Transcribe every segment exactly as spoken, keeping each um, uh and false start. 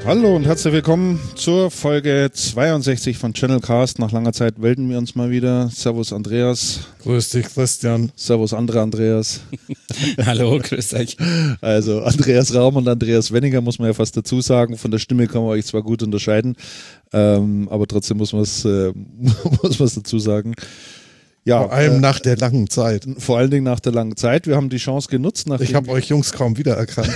Hallo und herzlich willkommen zur Folge zweiundsechzig von Channelcast. Nach langer Zeit melden wir uns mal wieder. Servus Andreas. Grüß dich Christian. Servus andere Andreas. Hallo, grüß euch. Also Andreas Raum und Andreas Wenninger muss man ja fast dazu sagen. Von der Stimme kann man euch zwar gut unterscheiden, ähm, aber trotzdem muss man es äh, muss man es dazu sagen. Ja, vor allem äh, nach der langen Zeit. Vor allen Dingen nach der langen Zeit. Wir haben die Chance genutzt. Ich habe euch Jungs kaum wiedererkannt.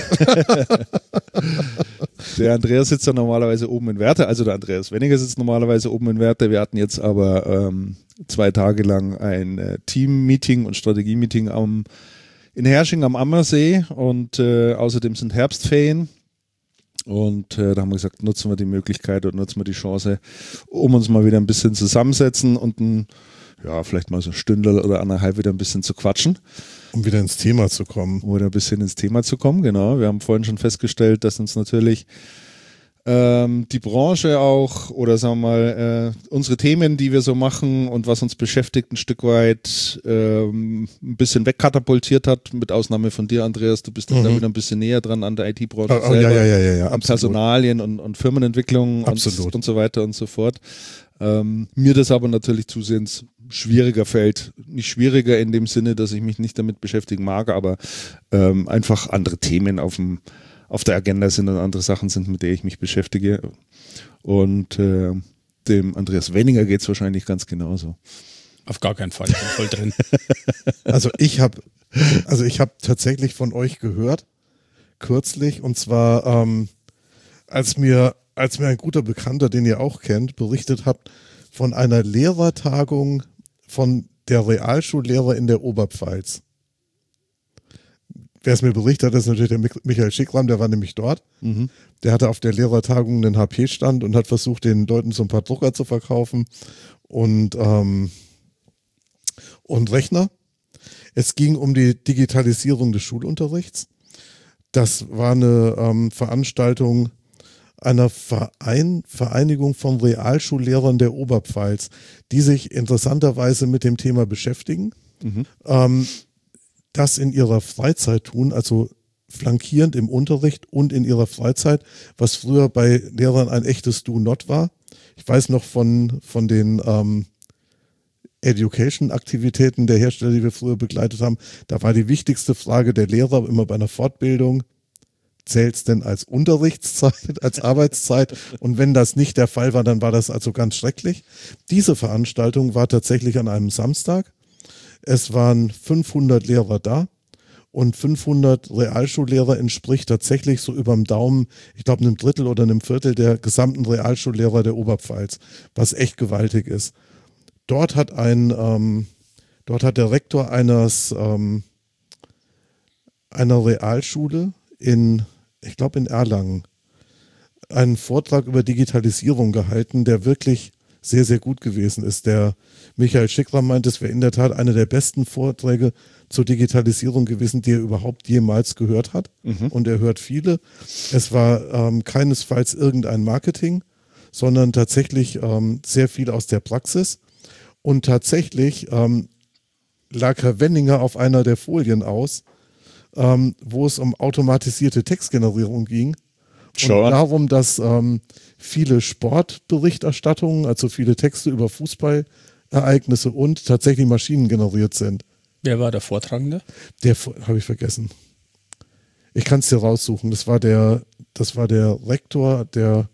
Der Andreas sitzt ja normalerweise oben in Werther, also der Andreas Wenninger sitzt normalerweise oben in Werther. Wir hatten jetzt aber ähm, zwei Tage lang ein äh, Team-Meeting und Strategie-Meeting am, in Hersching am Ammersee und äh, außerdem sind Herbstferien. Und äh, da haben wir gesagt, nutzen wir die Möglichkeit und nutzen wir die Chance, um uns mal wieder ein bisschen zusammensetzen und ein ja, vielleicht mal so ein Stündel oder anderthalb wieder ein bisschen zu quatschen. Um wieder ins Thema zu kommen. Um wieder ein bisschen ins Thema zu kommen, genau. Wir haben vorhin schon festgestellt, dass uns natürlich ähm, die Branche auch oder sagen wir mal äh, unsere Themen, die wir so machen und was uns beschäftigt, ein Stück weit ähm, ein bisschen wegkatapultiert hat, mit Ausnahme von dir, Andreas. Du bist mhm. da wieder ein bisschen näher dran an der I T-Branche oh, oh, selber, ja, ja, ja, ja, an Personalien und, und Firmenentwicklung und, und so weiter und so fort. Ähm, mir das aber natürlich zusehends schwieriger fällt. Nicht schwieriger in dem Sinne, dass ich mich nicht damit beschäftigen mag, aber ähm, einfach andere Themen auf, dem, auf der Agenda sind und andere Sachen sind, mit denen ich mich beschäftige. Und äh, dem Andreas Wenninger geht es wahrscheinlich ganz genauso. Auf gar keinen Fall, ich bin voll drin. Also ich habe also ich habe tatsächlich von euch gehört, kürzlich, und zwar ähm, als mir als mir ein guter Bekannter, den ihr auch kennt, berichtet habt von einer Lehrertagung von der Realschullehrer in der Oberpfalz. Wer es mir berichtet hat, ist natürlich der Michael Schickram, der war nämlich dort. Mhm. Der hatte auf der Lehrertagung einen H P-Stand und hat versucht, den Leuten so ein paar Drucker zu verkaufen und, ähm, und Rechner. Es ging um die Digitalisierung des Schulunterrichts. Das war eine ähm, Veranstaltung einer Verein, Vereinigung von Realschullehrern der Oberpfalz, die sich interessanterweise mit dem Thema beschäftigen, mhm. ähm, das in ihrer Freizeit tun, also flankierend im Unterricht und in ihrer Freizeit, was früher bei Lehrern ein echtes Do-Not war. Ich weiß noch von, von den ähm, Education-Aktivitäten der Hersteller, die wir früher begleitet haben, da war die wichtigste Frage der Lehrer immer bei einer Fortbildung: Zählt es denn als Unterrichtszeit, als Arbeitszeit? Und wenn das nicht der Fall war, dann war das also ganz schrecklich. Diese Veranstaltung war tatsächlich an einem Samstag. Es waren fünfhundert Lehrer da und fünfhundert Realschullehrer entspricht tatsächlich so überm Daumen, ich glaube einem Drittel oder einem Viertel der gesamten Realschullehrer der Oberpfalz, was echt gewaltig ist. Dort hat ein, ähm, dort hat der Rektor eines, ähm, einer Realschule in ich glaube in Erlangen, einen Vortrag über Digitalisierung gehalten, der wirklich sehr, sehr gut gewesen ist. Der Michael Schickram meint, es wäre in der Tat einer der besten Vorträge zur Digitalisierung gewesen, die er überhaupt jemals gehört hat. Mhm. Und er hört viele. Es war ähm, keinesfalls irgendein Marketing, sondern tatsächlich ähm, sehr viel aus der Praxis. Und tatsächlich ähm, lag Herr Wenninger auf einer der Folien aus, Ähm, wo es um automatisierte Textgenerierung ging. Sure. Und darum, dass ähm, viele Sportberichterstattungen, also viele Texte über Fußballereignisse und tatsächlich Maschinen generiert sind. Wer war der Vortragende? Der habe ich vergessen. Ich kann es dir raussuchen. Das war der, das war der Rektor der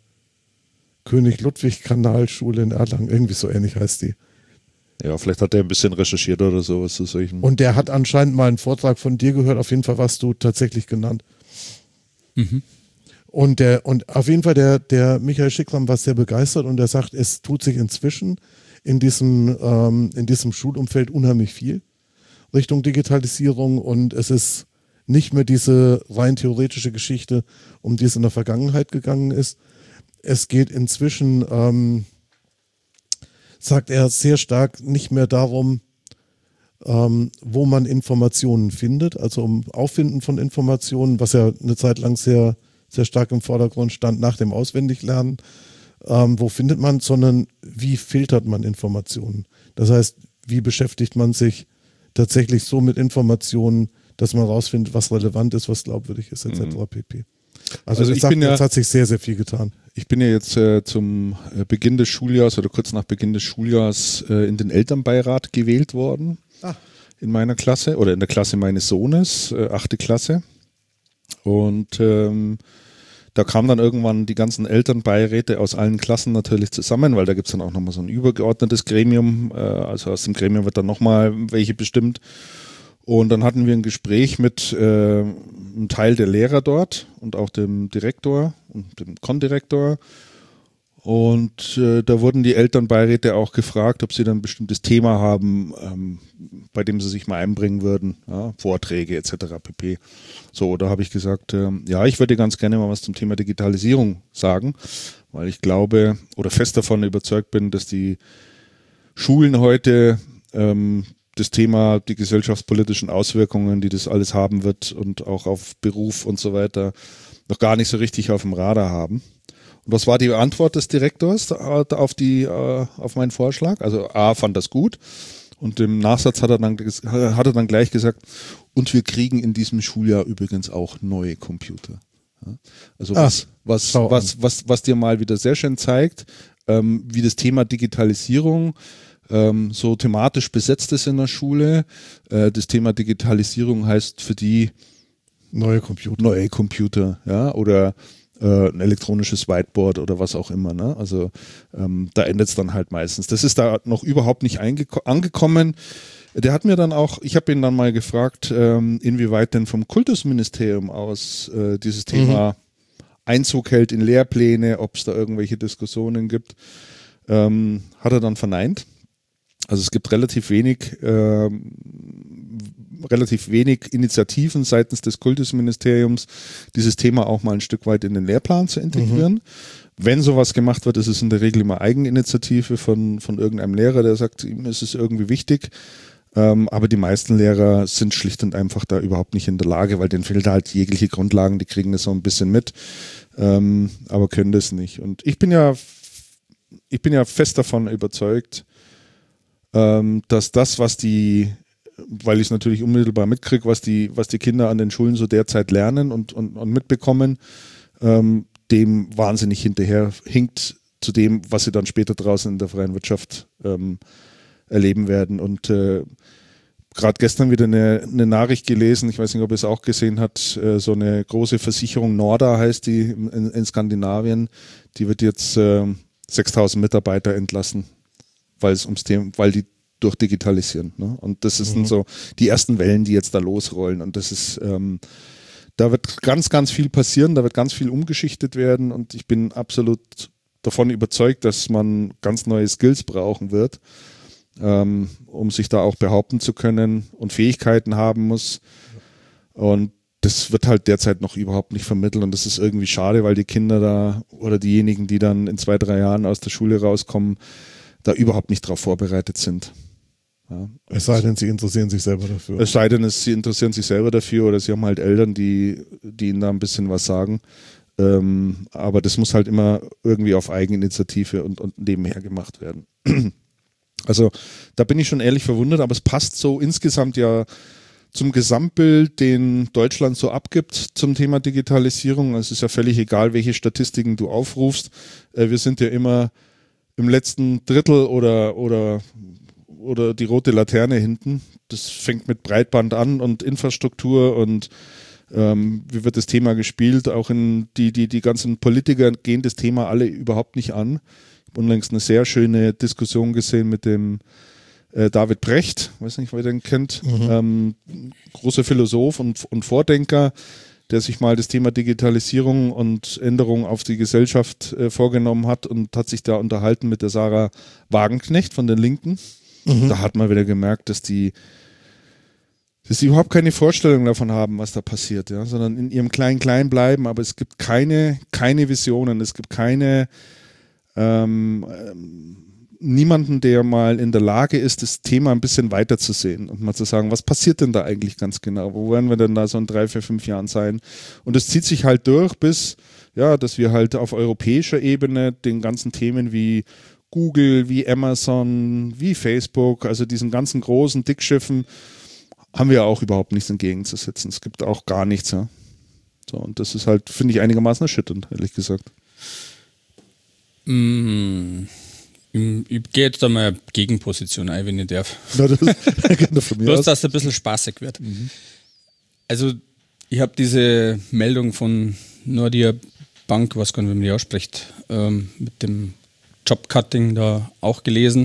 König-Ludwig-Kanalschule in Erlangen. Irgendwie so ähnlich heißt die. Ja, vielleicht hat er ein bisschen recherchiert oder sowas zu solchen. Und der hat anscheinend mal einen Vortrag von dir gehört. Auf jeden Fall warst du tatsächlich genannt. Mhm. Und der, und auf jeden Fall der, der Michael Schickram war sehr begeistert und er sagt, es tut sich inzwischen in diesem, ähm, in diesem Schulumfeld unheimlich viel Richtung Digitalisierung und es ist nicht mehr diese rein theoretische Geschichte, um die es in der Vergangenheit gegangen ist. Es geht inzwischen, ähm, sagt er, sehr stark nicht mehr darum, ähm, wo man Informationen findet, also um Auffinden von Informationen, was ja eine Zeit lang sehr, sehr stark im Vordergrund stand nach dem Auswendiglernen. Ähm, wo findet man, sondern wie filtert man Informationen? Das heißt, wie beschäftigt man sich tatsächlich so mit Informationen, dass man rausfindet, was relevant ist, was glaubwürdig ist, et cetera pp. Also, Also ich ich sag, bin ja- jetzt hat sich sehr, sehr viel getan. Ich bin ja jetzt äh, zum äh, Beginn des Schuljahres oder kurz nach Beginn des Schuljahres äh, in den Elternbeirat gewählt worden. Ah. In meiner Klasse oder in der Klasse meines Sohnes, äh, achte Klasse. Und ähm, da kamen dann irgendwann die ganzen Elternbeiräte aus allen Klassen natürlich zusammen, weil da gibt es dann auch nochmal so ein übergeordnetes Gremium. Äh, also aus dem Gremium wird dann nochmal welche bestimmt. Und dann hatten wir ein Gespräch mit äh, einem Teil der Lehrer dort und auch dem Direktor und dem Kondirektor. Und äh, da wurden die Elternbeiräte auch gefragt, ob sie dann ein bestimmtes Thema haben, ähm, bei dem sie sich mal einbringen würden, ja, Vorträge et cetera pp. So, da habe ich gesagt, äh, ja, ich würde ganz gerne mal was zum Thema Digitalisierung sagen, weil ich glaube oder fest davon überzeugt bin, dass die Schulen heute ähm, das Thema, die gesellschaftspolitischen Auswirkungen, die das alles haben wird und auch auf Beruf und so weiter, noch gar nicht so richtig auf dem Radar haben. Und was war die Antwort des Direktors auf, die, auf meinen Vorschlag? Also A, fand das gut und im Nachsatz hat er, dann, hat er dann gleich gesagt, und wir kriegen in diesem Schuljahr übrigens auch neue Computer. Ja, also Ah, was, was, schau was, was, was dir mal wieder sehr schön zeigt, ähm, wie das Thema Digitalisierung ähm, so thematisch besetzt ist in der Schule. Äh, das Thema Digitalisierung heißt für die Neue Computer. neue Computer, ja, oder äh, ein elektronisches Whiteboard oder was auch immer, ne? Also ähm, da endet es dann halt meistens. Das ist da noch überhaupt nicht angekommen. Der hat mir dann auch, ich habe ihn dann mal gefragt, ähm, inwieweit denn vom Kultusministerium aus äh, dieses Thema mhm. Einzug hält in Lehrpläne, ob es da irgendwelche Diskussionen gibt. Ähm, hat er dann verneint. Also es gibt relativ wenig, ähm, relativ wenig Initiativen seitens des Kultusministeriums, dieses Thema auch mal ein Stück weit in den Lehrplan zu integrieren. Mhm. Wenn sowas gemacht wird, ist es in der Regel immer Eigeninitiative von, von irgendeinem Lehrer, der sagt, ihm ist es irgendwie wichtig. Ähm, aber die meisten Lehrer sind schlicht und einfach da überhaupt nicht in der Lage, weil denen fehlt halt jegliche Grundlagen, die kriegen das so ein bisschen mit, ähm, aber können das nicht. Und ich bin ja, ich bin ja fest davon überzeugt, ähm, dass das, was die, weil ich es natürlich unmittelbar mitkriege, was die, was die Kinder an den Schulen so derzeit lernen und, und, und mitbekommen, ähm, dem wahnsinnig hinterher hinkt zu dem, was sie dann später draußen in der freien Wirtschaft ähm, erleben werden. Und äh, gerade gestern wieder eine, eine Nachricht gelesen, ich weiß nicht, ob ihr es auch gesehen habt, äh, so eine große Versicherung, Norda heißt die in, in Skandinavien, die wird jetzt äh, sechstausend Mitarbeiter entlassen, weil es ums Thema, weil die durchdigitalisieren. Ne? Und das sind mhm. so die ersten Wellen, die jetzt da losrollen. Und das ist, ähm, da wird ganz, ganz viel passieren, da wird ganz viel umgeschichtet werden und ich bin absolut davon überzeugt, dass man ganz neue Skills brauchen wird, ähm, um sich da auch behaupten zu können und Fähigkeiten haben muss. Und das wird halt derzeit noch überhaupt nicht vermittelt und das ist irgendwie schade, weil die Kinder da oder diejenigen, die dann in zwei, drei Jahren aus der Schule rauskommen, da überhaupt nicht drauf vorbereitet sind. Ja. Es sei denn, sie interessieren sich selber dafür. Es sei denn, sie interessieren sich selber dafür oder sie haben halt Eltern, die, die ihnen da ein bisschen was sagen. Ähm, aber das muss halt immer irgendwie auf Eigeninitiative und, und nebenher gemacht werden. Also da bin ich schon ehrlich verwundert, aber es passt so insgesamt ja zum Gesamtbild, den Deutschland so abgibt zum Thema Digitalisierung. Es ist ja völlig egal, welche Statistiken du aufrufst. Äh, wir sind ja immer im letzten Drittel oder, oder, oder die rote Laterne hinten. Das fängt mit Breitband an und Infrastruktur und ähm, wie wird das Thema gespielt. Auch in die, die, die ganzen Politiker gehen das Thema alle überhaupt nicht an. Ich habe unlängst eine sehr schöne Diskussion gesehen mit dem äh, David Brecht, weiß nicht, wer den kennt, mhm. ähm, großer Philosoph und, und Vordenker, der sich mal das Thema Digitalisierung und Änderung auf die Gesellschaft äh, vorgenommen hat und hat sich da unterhalten mit der Sarah Wagenknecht von den Linken. Mhm. Da hat man wieder gemerkt, dass die, dass die überhaupt keine Vorstellung davon haben, was da passiert, ja, sondern in ihrem Klein-Klein bleiben, aber es gibt keine, keine Visionen, es gibt keine ähm, ähm, niemanden, der mal in der Lage ist, das Thema ein bisschen weiter zu sehen und mal zu sagen, was passiert denn da eigentlich ganz genau? Wo werden wir denn da so in drei, vier, fünf Jahren sein? Und es zieht sich halt durch bis, ja, dass wir halt auf europäischer Ebene den ganzen Themen wie Google, wie Amazon, wie Facebook, also diesen ganzen großen Dickschiffen, haben wir auch überhaupt nichts entgegenzusetzen. Es gibt auch gar nichts, ja. So, und das ist halt, finde ich, einigermaßen erschütternd, ehrlich gesagt. Mm, ich, ich gehe jetzt da mal eine Gegenposition ein, wenn ich darf. Na, das ist von mir Bloß, aus. dass es ein bisschen spaßig wird. Also, ich habe diese Meldung von Nordea Bank, was gar nicht, wie man die ausspricht, ähm, mit dem Jobcutting da auch gelesen.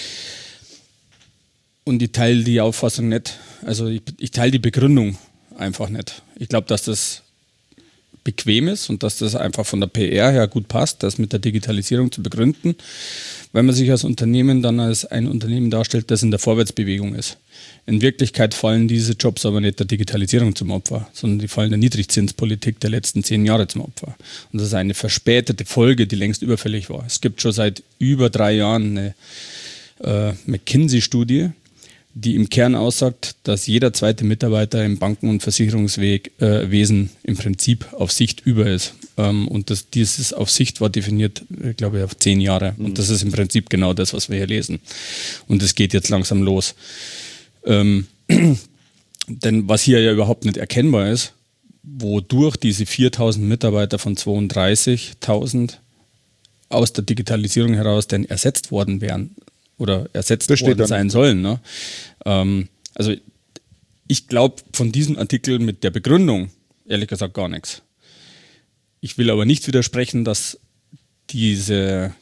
Und ich teile die Auffassung nicht. Also ich, ich teile die Begründung einfach nicht. Ich glaube, dass das bequem ist und dass das einfach von der P R her gut passt, das mit der Digitalisierung zu begründen, weil man sich als Unternehmen dann als ein Unternehmen darstellt, das in der Vorwärtsbewegung ist. In Wirklichkeit fallen diese Jobs aber nicht der Digitalisierung zum Opfer, sondern die fallen der Niedrigzinspolitik der letzten zehn Jahre zum Opfer. Und das ist eine verspätete Folge, die längst überfällig war. Es gibt schon seit über drei Jahren eine äh, McKinsey-Studie, die im Kern aussagt, dass jeder zweite Mitarbeiter im Banken- und Versicherungswesen äh, im Prinzip auf Sicht über ist. Ähm, und das, dieses auf Sicht war definiert, äh, glaube ich, auf zehn Jahre. Mhm. Und das ist im Prinzip genau das, was wir hier lesen. Und es geht jetzt langsam los. Ähm, denn was hier ja überhaupt nicht erkennbar ist, wodurch diese viertausend Mitarbeiter von zweiunddreißigtausend aus der Digitalisierung heraus denn ersetzt worden wären oder ersetzt worden sein sollen. Ne? Ähm, also ich glaube von diesem Artikel mit der Begründung ehrlich gesagt gar nichts. Ich will aber nicht widersprechen, dass diese,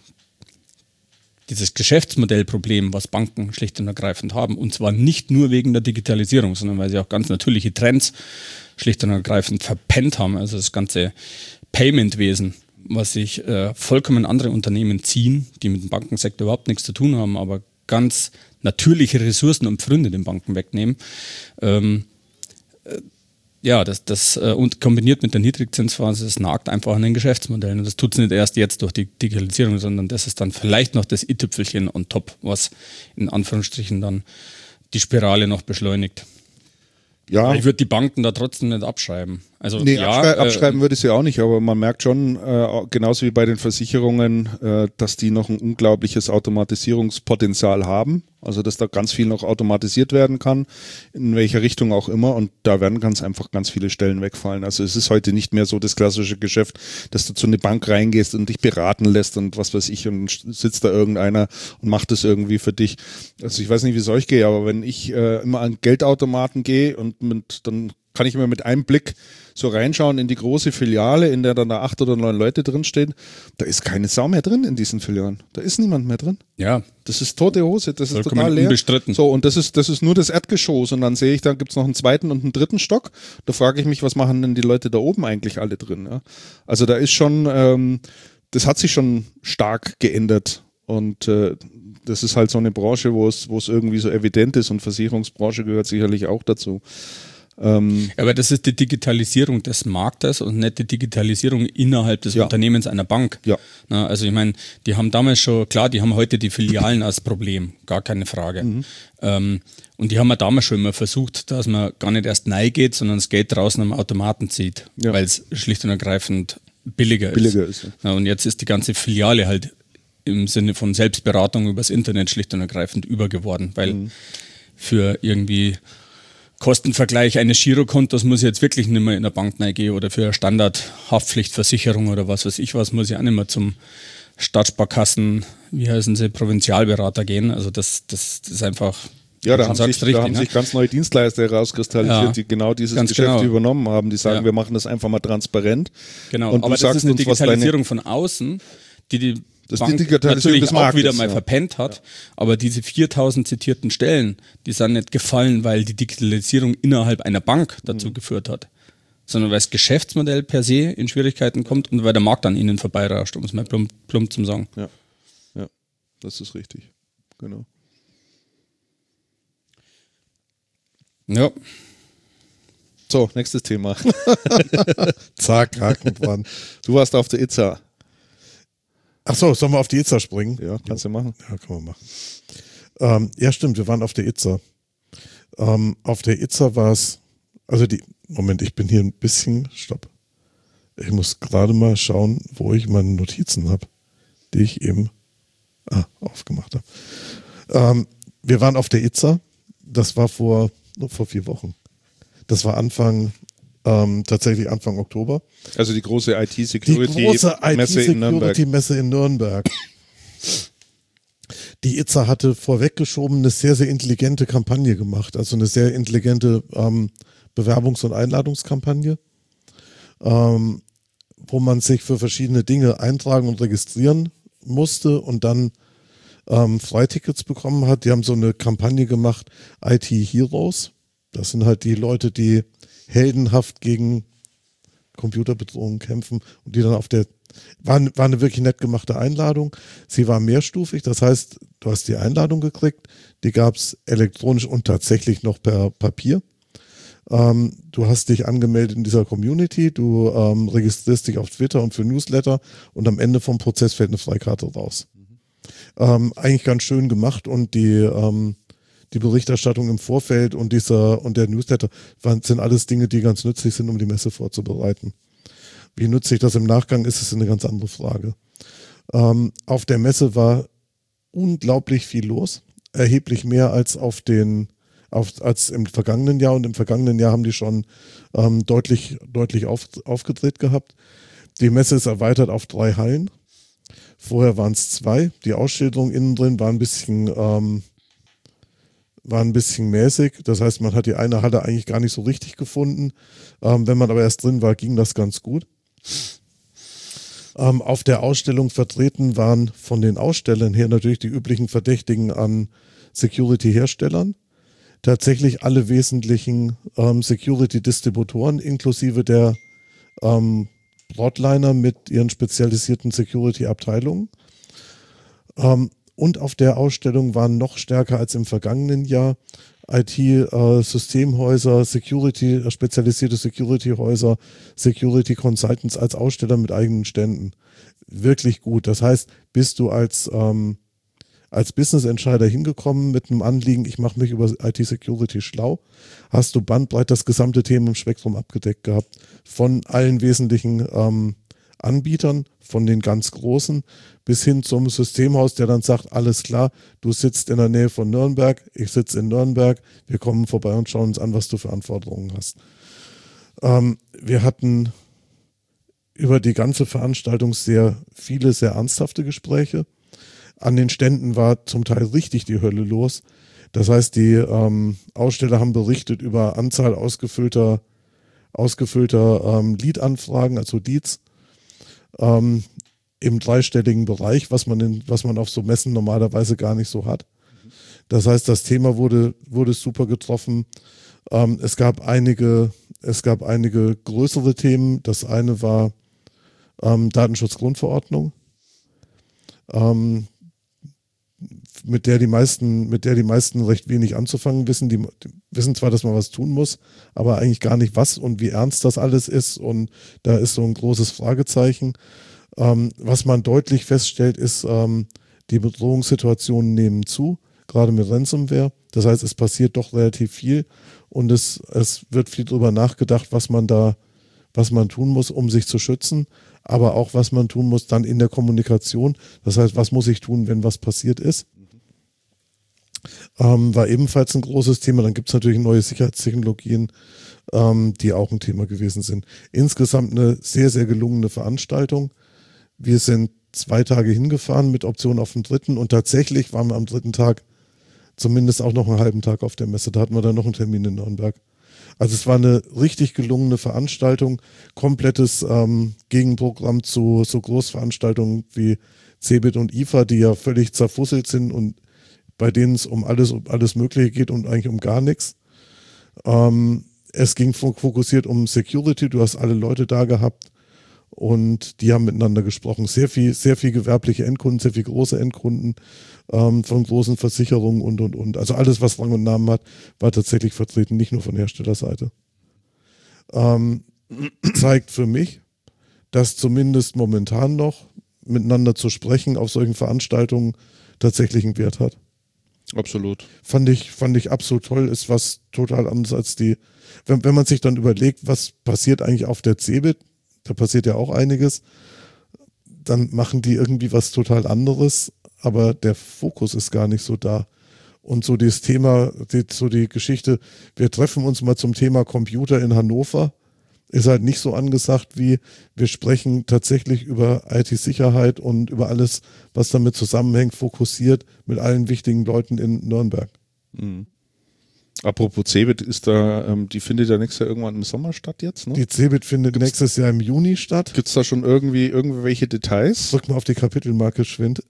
dieses Geschäftsmodellproblem, was Banken schlicht und ergreifend haben, und zwar nicht nur wegen der Digitalisierung, sondern weil sie auch ganz natürliche Trends schlicht und ergreifend verpennt haben. Also das ganze Paymentwesen, was sich äh, vollkommen andere Unternehmen ziehen, die mit dem Bankensektor überhaupt nichts zu tun haben, aber ganz natürliche Ressourcen und Pfründe den Banken wegnehmen. Ähm, äh, ja, das, das äh, und kombiniert mit der Niedrigzinsphase, das nagt einfach an den Geschäftsmodellen. Und das tut es nicht erst jetzt durch die Digitalisierung, sondern das ist dann vielleicht noch das i-Tüpfelchen on top, was in Anführungsstrichen dann die Spirale noch beschleunigt. Ja. Ich würde die Banken da trotzdem nicht abschreiben. Also, nee, ja, abschrei- äh, abschreiben würde ich sie auch nicht, aber man merkt schon, äh, genauso wie bei den Versicherungen, äh, dass die noch ein unglaubliches Automatisierungspotenzial haben. Also, dass da ganz viel noch automatisiert werden kann, in welcher Richtung auch immer. Und da werden ganz einfach ganz viele Stellen wegfallen. Also, es ist heute nicht mehr so das klassische Geschäft, dass du zu einer Bank reingehst und dich beraten lässt und was weiß ich, und sitzt da irgendeiner und macht das irgendwie für dich. Also, ich weiß nicht, wie es euch geht, aber wenn ich äh, immer an Geldautomaten gehe und mit, dann kann ich immer mit einem Blick so reinschauen in die große Filiale, in der dann da acht oder neun Leute drinstehen. Da ist keine Sau mehr drin in diesen Filialen. Da ist niemand mehr drin. Ja. Das ist tote Hose, das ist Vollkommen total leer. unbestritten. So, und das ist, das ist nur das Erdgeschoss. Und dann sehe ich, da gibt's noch einen zweiten und einen dritten Stock. Da frage ich mich, was machen denn die Leute da oben eigentlich alle drin? Ja? Also da ist schon, ähm, das hat sich schon stark geändert. Und äh, das ist halt so eine Branche, wo es, wo es irgendwie so evident ist, und Versicherungsbranche gehört sicherlich auch dazu. Ähm, Aber das ist die Digitalisierung des Marktes und nicht die Digitalisierung innerhalb des Ja. Unternehmens einer Bank. Ja. Na, also ich meine, die haben damals schon, klar, die haben heute die Filialen als Problem, gar keine Frage. Mhm. Ähm, und die haben ja damals schon immer versucht, dass man gar nicht erst rein geht, sondern das Geld draußen am Automaten zieht, Ja. weil es schlicht und ergreifend billiger ist. Billiger ist, ja. Na, und jetzt ist die ganze Filiale halt im Sinne von Selbstberatung übers Internet schlicht und ergreifend übergeworden, weil Mhm. für irgendwie Kostenvergleich eines Girokontos muss ich jetzt wirklich nicht mehr in der Bank reingehen oder für eine Standardhaftpflichtversicherung oder was weiß ich was, muss ich auch nicht mehr zum Stadtsparkassen, wie heißen sie, Provinzialberater gehen. Also das, das, das ist einfach, Ja, da du haben, sagst sich, richtig, da haben ne? sich ganz neue Dienstleister herauskristallisiert, Ja, die genau dieses ganz Geschäft genau. übernommen haben. Die sagen, Ja. wir machen das einfach mal transparent. Genau, Und du aber das sagst ist eine uns, was deine- Digitalisierung von außen, die die Das ist Bank die Digitalisierung natürlich des auch Marktes, wieder mal ja. verpennt hat. Aber diese viertausend zitierten Stellen, die sind nicht gefallen, weil die Digitalisierung innerhalb einer Bank dazu Mhm. geführt hat, sondern weil das Geschäftsmodell per se in Schwierigkeiten kommt und weil der Markt an ihnen vorbeirauscht, um es mal plump, plump zu sagen. Ja, ja, das ist richtig. Genau. Ja. So, nächstes Thema. Zack, Haken dran. Du warst auf der I Z A. Ach so, sollen wir auf die I Z A springen? Ja, kannst du machen. Ja, können wir machen. Ähm, ja, stimmt, wir waren auf der I Z A. Ähm, auf der I Z A war es, also die, Moment, ich bin hier ein bisschen, stopp. Ich muss gerade mal schauen, wo ich meine Notizen habe, die ich eben ah, aufgemacht habe. Ähm, wir waren auf der I Z A, das war vor, vor vier Wochen. Das war Anfang, ähm, tatsächlich Anfang Oktober. Also die große I Die große T-Security-Messe in Nürnberg. I T-Security-Messe in Nürnberg. Die I T S A hatte vorweggeschoben eine sehr, sehr intelligente Kampagne gemacht, also eine sehr intelligente ähm, Bewerbungs- und Einladungskampagne, ähm, wo man sich für verschiedene Dinge eintragen und registrieren musste und dann ähm, Freitickets bekommen hat. Die haben so eine Kampagne gemacht, I T Heroes. Das sind halt die Leute, die heldenhaft gegen Computerbedrohungen kämpfen und die dann auf der, war, war eine wirklich nett gemachte Einladung. Sie war mehrstufig, das heißt, du hast die Einladung gekriegt, die gab es elektronisch und tatsächlich noch per Papier. Ähm, du hast dich angemeldet in dieser Community, du ähm, registrierst dich auf Twitter und für Newsletter und am Ende vom Prozess fällt eine Freikarte raus. Mhm. Ähm, eigentlich ganz schön gemacht und die ähm, die Berichterstattung im Vorfeld und dieser und der Newsletter waren, sind alles Dinge, die ganz nützlich sind, um die Messe vorzubereiten. Wie nützlich das im Nachgang ist, ist eine ganz andere Frage. Ähm, auf der Messe war unglaublich viel los, erheblich mehr als auf den auf, als im vergangenen Jahr, und im vergangenen Jahr haben die schon ähm, deutlich deutlich auf, aufgedreht gehabt. Die Messe ist erweitert auf drei Hallen. Vorher waren es zwei. Die Ausstellung innen drin war ein bisschen ähm, war ein bisschen mäßig. Das heißt, man hat die eine Halle eigentlich gar nicht so richtig gefunden. Ähm, wenn man aber erst drin war, ging das ganz gut. Ähm, auf der Ausstellung vertreten waren von den Ausstellern her natürlich die üblichen Verdächtigen an Security-Herstellern. Tatsächlich alle wesentlichen ähm, Security-Distributoren inklusive der ähm, Broadliner mit ihren spezialisierten Security-Abteilungen. Ähm, Und auf der Ausstellung waren noch stärker als im vergangenen Jahr I T-Systemhäuser, Security, spezialisierte Security-Häuser, Security-Consultants als Aussteller mit eigenen Ständen. Wirklich gut. Das heißt, bist du als, ähm, als Business-Entscheider hingekommen mit einem Anliegen, ich mache mich über I T-Security schlau, hast du bandbreit das gesamte Themenspektrum abgedeckt gehabt. Von allen wesentlichen ähm, Anbietern, von den ganz großen, bis hin zum Systemhaus, der dann sagt, alles klar, du sitzt in der Nähe von Nürnberg, ich sitze in Nürnberg, wir kommen vorbei und schauen uns an, was du für Anforderungen hast. Ähm, wir hatten über die ganze Veranstaltung sehr viele, sehr ernsthafte Gespräche. An den Ständen war zum Teil richtig die Hölle los. Das heißt, die ähm, Aussteller haben berichtet über Anzahl ausgefüllter, ausgefüllter ähm, Lead-Anfragen, also Leads, Ähm, im dreistelligen Bereich, was man in, was man auf so Messen normalerweise gar nicht so hat. Das heißt, das Thema wurde, wurde super getroffen. Ähm, es gab einige, es gab einige größere Themen. Das eine war ähm, Datenschutzgrundverordnung, ähm, mit der die meisten, mit der die meisten recht wenig anzufangen wissen. Die, die wissen zwar, dass man was tun muss, aber eigentlich gar nicht was und wie ernst das alles ist. Und da ist so ein großes Fragezeichen. Ähm, was man deutlich feststellt, ist, ähm, die Bedrohungssituationen nehmen zu, gerade mit Ransomware. Das heißt, es passiert doch relativ viel und es, es wird viel drüber nachgedacht, was man da, was man tun muss, um sich zu schützen, aber auch was man tun muss dann in der Kommunikation. Das heißt, was muss ich tun, wenn was passiert ist? Ähm, war ebenfalls ein großes Thema. Dann gibt es natürlich neue Sicherheitstechnologien, ähm, die auch ein Thema gewesen sind. Insgesamt eine sehr, sehr gelungene Veranstaltung. Wir sind zwei Tage hingefahren mit Option auf den dritten und tatsächlich waren wir am dritten Tag zumindest auch noch einen halben Tag auf der Messe. Da hatten wir dann noch einen Termin in Nürnberg. Also es war eine richtig gelungene Veranstaltung, komplettes ähm, Gegenprogramm zu so Großveranstaltungen wie Cebit und I F A, die ja völlig zerfusselt sind und bei denen es um alles, um alles Mögliche geht und eigentlich um gar nichts. Ähm, es ging fokussiert um Security, du hast alle Leute da gehabt und die haben miteinander gesprochen. Sehr viel, sehr viel gewerbliche Endkunden, sehr viel große Endkunden ähm, von großen Versicherungen und, und, und. Also alles, was Rang und Namen hat, war tatsächlich vertreten, nicht nur von Herstellerseite. Ähm, zeigt für mich, dass zumindest momentan noch miteinander zu sprechen auf solchen Veranstaltungen tatsächlich einen Wert hat. Absolut. Fand ich, fand ich absolut toll, ist was total anderes als die, wenn, wenn man sich dann überlegt, was passiert eigentlich auf der Cebit, da passiert ja auch einiges, dann machen die irgendwie was total anderes, aber der Fokus ist gar nicht so da. Und so dieses Thema, die, so die Geschichte, wir treffen uns mal zum Thema Computer in Hannover, Ist halt nicht so angesagt wie, wir sprechen tatsächlich über I T-Sicherheit und über alles, was damit zusammenhängt, fokussiert mit allen wichtigen Leuten in Nürnberg. Mhm. Apropos CeBIT, ist da, ähm, die findet ja nächstes Jahr irgendwann im Sommer statt jetzt, ne? Die CeBIT findet Gibt's, nächstes Jahr im Juni statt. Gibt es da schon irgendwie irgendwelche Details? Drück mal auf die Kapitelmarke geschwind.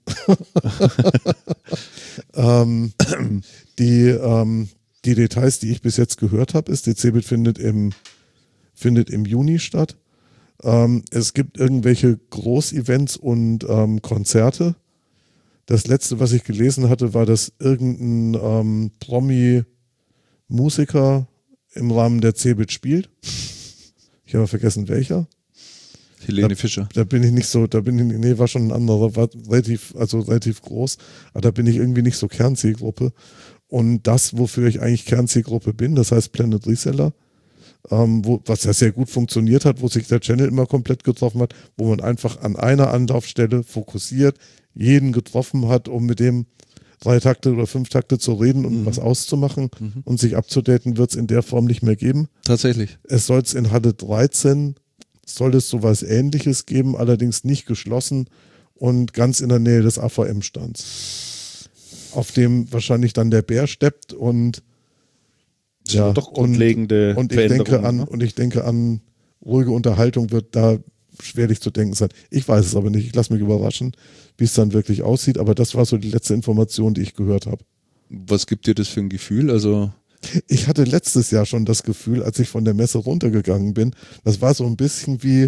ähm, die, ähm, die Details, die ich bis jetzt gehört habe, ist, die CeBIT findet im, findet im Juni statt. Ähm, es gibt irgendwelche Großevents und ähm, Konzerte. Das letzte, was ich gelesen hatte, war, dass irgendein ähm, Promi Musiker im Rahmen der CeBIT spielt. Ich habe vergessen, welcher. Helene da, Fischer. Da bin ich nicht so, da bin ich, nee, war schon ein anderer, war relativ, also relativ groß, aber da bin ich irgendwie nicht so Kernzielgruppe. Und das, wofür ich eigentlich Kernzielgruppe bin, das heißt Planet Reseller, ähm, wo, was ja sehr gut funktioniert hat, wo sich der Channel immer komplett getroffen hat, wo man einfach an einer Anlaufstelle fokussiert, jeden getroffen hat, um mit dem drei Takte oder fünf Takte zu reden und mhm. was auszumachen mhm. und sich abzudaten, wird es in der Form nicht mehr geben. Tatsächlich. Es soll es in Halle dreizehn, soll es sowas Ähnliches geben, allerdings nicht geschlossen und ganz in der Nähe des A V M-Stands. Auf dem wahrscheinlich dann der Bär steppt und ja, doch grundlegende und, und ich denke an, ne? Und ich denke an ruhige Unterhaltung wird da schwerlich zu denken sein. Ich weiß es aber nicht. Ich lasse mich überraschen, wie es dann wirklich aussieht. Aber das war so die letzte Information, die ich gehört habe. Was gibt dir das für ein Gefühl? Also ich hatte letztes Jahr schon das Gefühl, als ich von der Messe runtergegangen bin, das war so ein bisschen wie,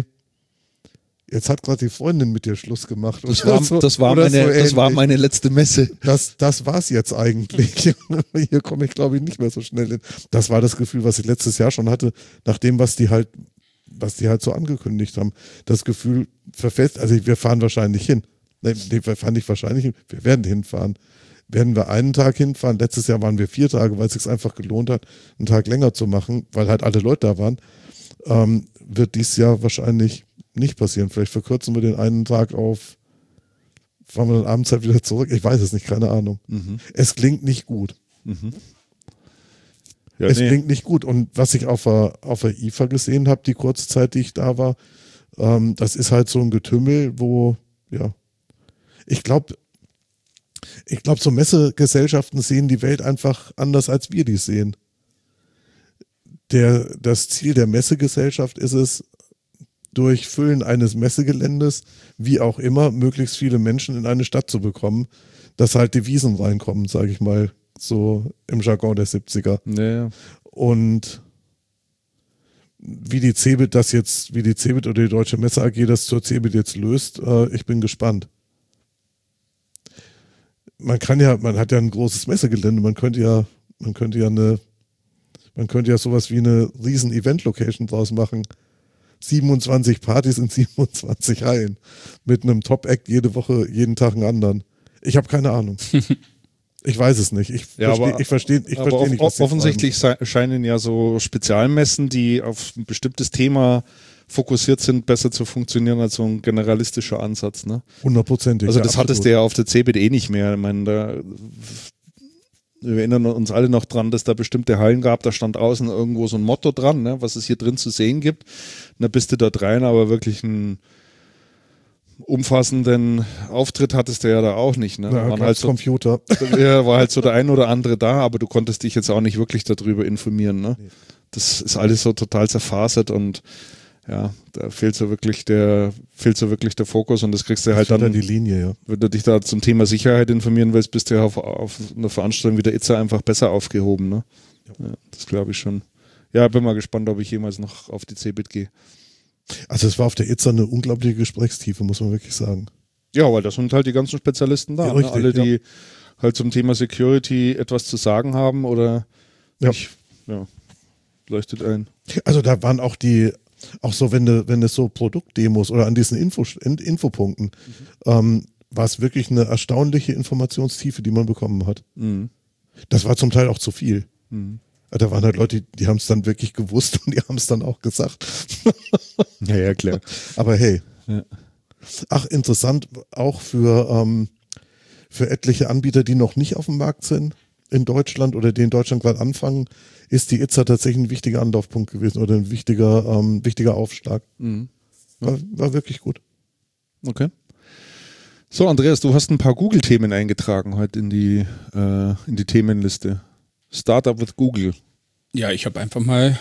jetzt hat gerade die Freundin mit dir Schluss gemacht. Das war, so, das war, meine, so das war meine letzte Messe. Das, das war es jetzt eigentlich. Hier komme ich, glaube ich, nicht mehr so schnell hin. Das war das Gefühl, was ich letztes Jahr schon hatte, nach dem, was die halt was die halt so angekündigt haben. Das Gefühl verfestigt, also wir fahren wahrscheinlich hin. Nee, wir fahren nicht wahrscheinlich hin, wir werden hinfahren. Werden wir einen Tag hinfahren, letztes Jahr waren wir vier Tage, weil es sich einfach gelohnt hat, einen Tag länger zu machen, weil halt alle Leute da waren, ähm, wird dieses Jahr wahrscheinlich nicht passieren. Vielleicht verkürzen wir den einen Tag auf, fahren wir dann abends halt wieder zurück. Ich weiß es nicht, keine Ahnung. Mhm. Es klingt nicht gut. Mhm. Ja, es nee. klingt nicht gut. Und was ich auf der, auf der I F A gesehen habe, die kurze Zeit, die ich da war, ähm, das ist halt so ein Getümmel, wo, ja, ich glaube, ich glaube, so Messegesellschaften sehen die Welt einfach anders, als wir die sehen. Der, das Ziel der Messegesellschaft ist es, durch Füllen eines Messegeländes, wie auch immer, möglichst viele Menschen in eine Stadt zu bekommen, dass halt Devisen reinkommen, sage ich mal, so im Jargon der siebziger. Ja. Und wie die CeBIT das jetzt, wie die CeBIT oder die Deutsche Messe A G das zur CeBIT jetzt löst, äh, ich bin gespannt. Man kann ja, man hat ja ein großes Messegelände, man könnte ja, man könnte ja eine, man könnte ja sowas wie eine riesen Event-Location draus machen. siebenundzwanzig Partys in siebenundzwanzig Hallen. Mit einem Top-Act jede Woche, jeden Tag einen anderen. Ich habe keine Ahnung. Ich weiß es nicht. Ich ja, verstehe ich versteh, ich aber versteh nicht, was offensichtlich scheinen ja so Spezialmessen, die auf ein bestimmtes Thema fokussiert sind, besser zu funktionieren als so ein generalistischer Ansatz. Ne? Hundertprozentig. Also das ja, hattest du ja auf der CeBIT eh nicht mehr. Ich meine, da, wir erinnern uns alle noch dran, dass da bestimmte Hallen gab, da stand außen irgendwo so ein Motto dran, ne, was es hier drin zu sehen gibt. Und da bist du dort rein, aber wirklich einen umfassenden Auftritt hattest du ja da auch nicht. Ne? Ja, waren halt so, Computer. Ja, war halt so der ein oder andere da, aber du konntest dich jetzt auch nicht wirklich darüber informieren. Ne? Nee. Das ist alles so total zerfasert und ja, da fehlt so wirklich der, fehlt so wirklich der Fokus und das kriegst du halt dann, dann die Linie, ja. Wenn du dich da zum Thema Sicherheit informieren willst, bist du ja auf, auf einer Veranstaltung wie der I Z A einfach besser aufgehoben, ne? Ja. Ja, das glaube ich schon. Ja, bin mal gespannt, ob ich jemals noch auf die CeBIT gehe. Also es war auf der I Z A eine unglaubliche Gesprächstiefe, muss man wirklich sagen. Ja, weil das sind halt die ganzen Spezialisten da, ja, richtig, ne? Alle, die ja. halt zum Thema Security etwas zu sagen haben oder ja. nicht, ja, leuchtet ein. Also da waren auch die Auch so, wenn du, wenn es so Produktdemos oder an diesen Info, Infopunkten, mhm. ähm, war es wirklich eine erstaunliche Informationstiefe, die man bekommen hat. Mhm. Das war zum Teil auch zu viel. Mhm. Da waren halt Leute, die, die haben es dann wirklich gewusst und die haben es dann auch gesagt. Ja, ja, klar. Aber hey. Ja. Ach, interessant, auch für, ähm, für etliche Anbieter, die noch nicht auf dem Markt sind. in Deutschland oder die in Deutschland gerade anfangen, ist die I Z Z A tatsächlich ein wichtiger Anlaufpunkt gewesen oder ein wichtiger, ähm, wichtiger Aufschlag. Mhm. War, war wirklich gut. Okay. So, Andreas, du hast ein paar Google-Themen eingetragen heute in die, äh, in die Themenliste. Startup with Google. Ja, ich habe einfach mal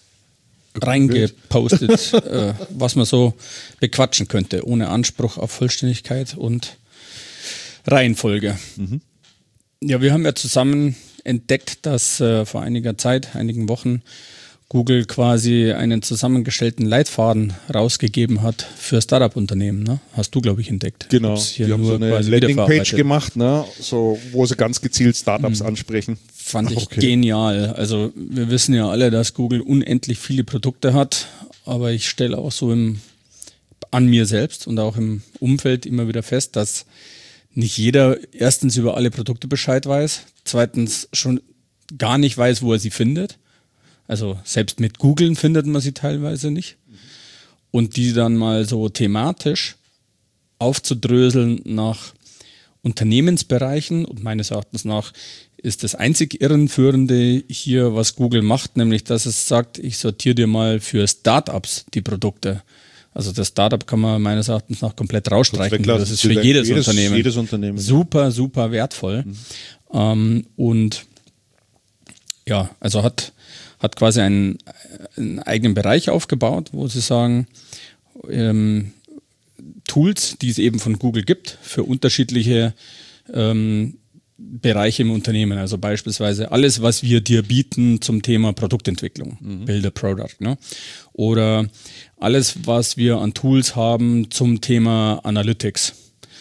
reingepostet, äh, was man so bequatschen könnte, ohne Anspruch auf Vollständigkeit und Reihenfolge. Mhm. Ja, wir haben ja zusammen entdeckt, dass äh, vor einiger Zeit, einigen Wochen, Google quasi einen zusammengestellten Leitfaden rausgegeben hat für Startup-Unternehmen. Ne? Hast du, glaube ich, entdeckt. Genau, die haben so eine Landingpage gemacht, ne? So, wo sie ganz gezielt Startups mhm. ansprechen. Fand ich okay. genial. Also wir wissen ja alle, dass Google unendlich viele Produkte hat, aber ich stelle auch so im, an mir selbst und auch im Umfeld immer wieder fest, dass nicht jeder erstens über alle Produkte Bescheid weiß, zweitens schon gar nicht weiß, wo er sie findet. Also selbst mit Googlen findet man sie teilweise nicht. Und die dann mal so thematisch aufzudröseln nach Unternehmensbereichen. Und meines Erachtens nach ist das einzig Irrenführende hier, was Google macht, nämlich dass es sagt, ich sortiere dir mal für Startups die Produkte. Also das Startup kann man meines Erachtens nach komplett rausstreichen. Das, das ist für jedes, jedes, Unternehmen, jedes Unternehmen super, super wertvoll. Mhm. Ähm, und ja, also hat hat quasi einen, einen eigenen Bereich aufgebaut, wo sie sagen, ähm, Tools, die es eben von Google gibt, für unterschiedliche ähm, Bereiche im Unternehmen. Also beispielsweise alles, was wir dir bieten zum Thema Produktentwicklung, mhm. Build a Product. Ne? Oder alles, was wir an Tools haben zum Thema Analytics.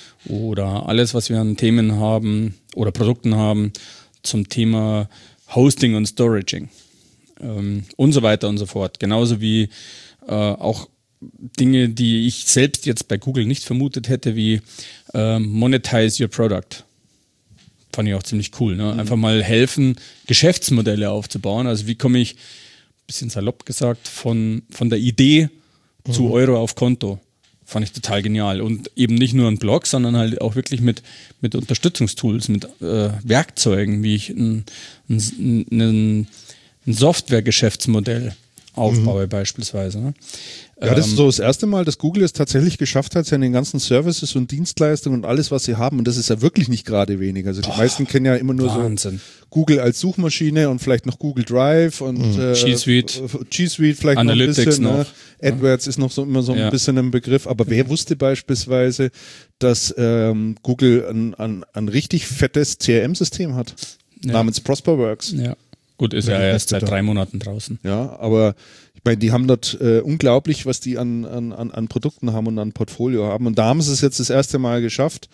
Oder alles, was wir an Themen haben oder Produkten haben zum Thema Hosting und Storaging. Ähm, und so weiter und so fort. Genauso wie äh, auch Dinge, die ich selbst jetzt bei Google nicht vermutet hätte, wie äh, Monetize Your Product. Fand ich auch ziemlich cool. Ne? Mhm. Einfach mal helfen, Geschäftsmodelle aufzubauen. Also wie komme ich, bisschen salopp gesagt, von, von der Idee mhm. zu Euro auf Konto. Fand ich total genial. Und eben nicht nur ein Blog, sondern halt auch wirklich mit, mit Unterstützungstools, mit äh, Werkzeugen, wie ich ein, ein, ein ein Software-Geschäftsmodell aufbaue mhm. beispielsweise. Ne? Ja, das ist so das erste Mal, dass Google es tatsächlich geschafft hat, seine ganzen Services und Dienstleistungen und alles, was sie haben, und das ist ja wirklich nicht gerade wenig. Also die Boah, meisten kennen ja immer nur Wahnsinn. So Google als Suchmaschine und vielleicht noch Google Drive und mhm. äh, G Suite, G Suite vielleicht Analytics noch ein bisschen. Noch. Ne? AdWords ja. ist noch so immer so ein ja. bisschen ein Begriff, aber wer wusste beispielsweise, dass ähm, Google ein, ein, ein richtig fettes C R M-System hat, ja. namens Prosperworks. Ja. Gut, ist ja, ja erst seit drei Monaten draußen. Ja, aber ich meine, die haben dort äh, unglaublich, was die an, an, an Produkten haben und an Portfolio haben. Und da haben sie es jetzt das erste Mal geschafft,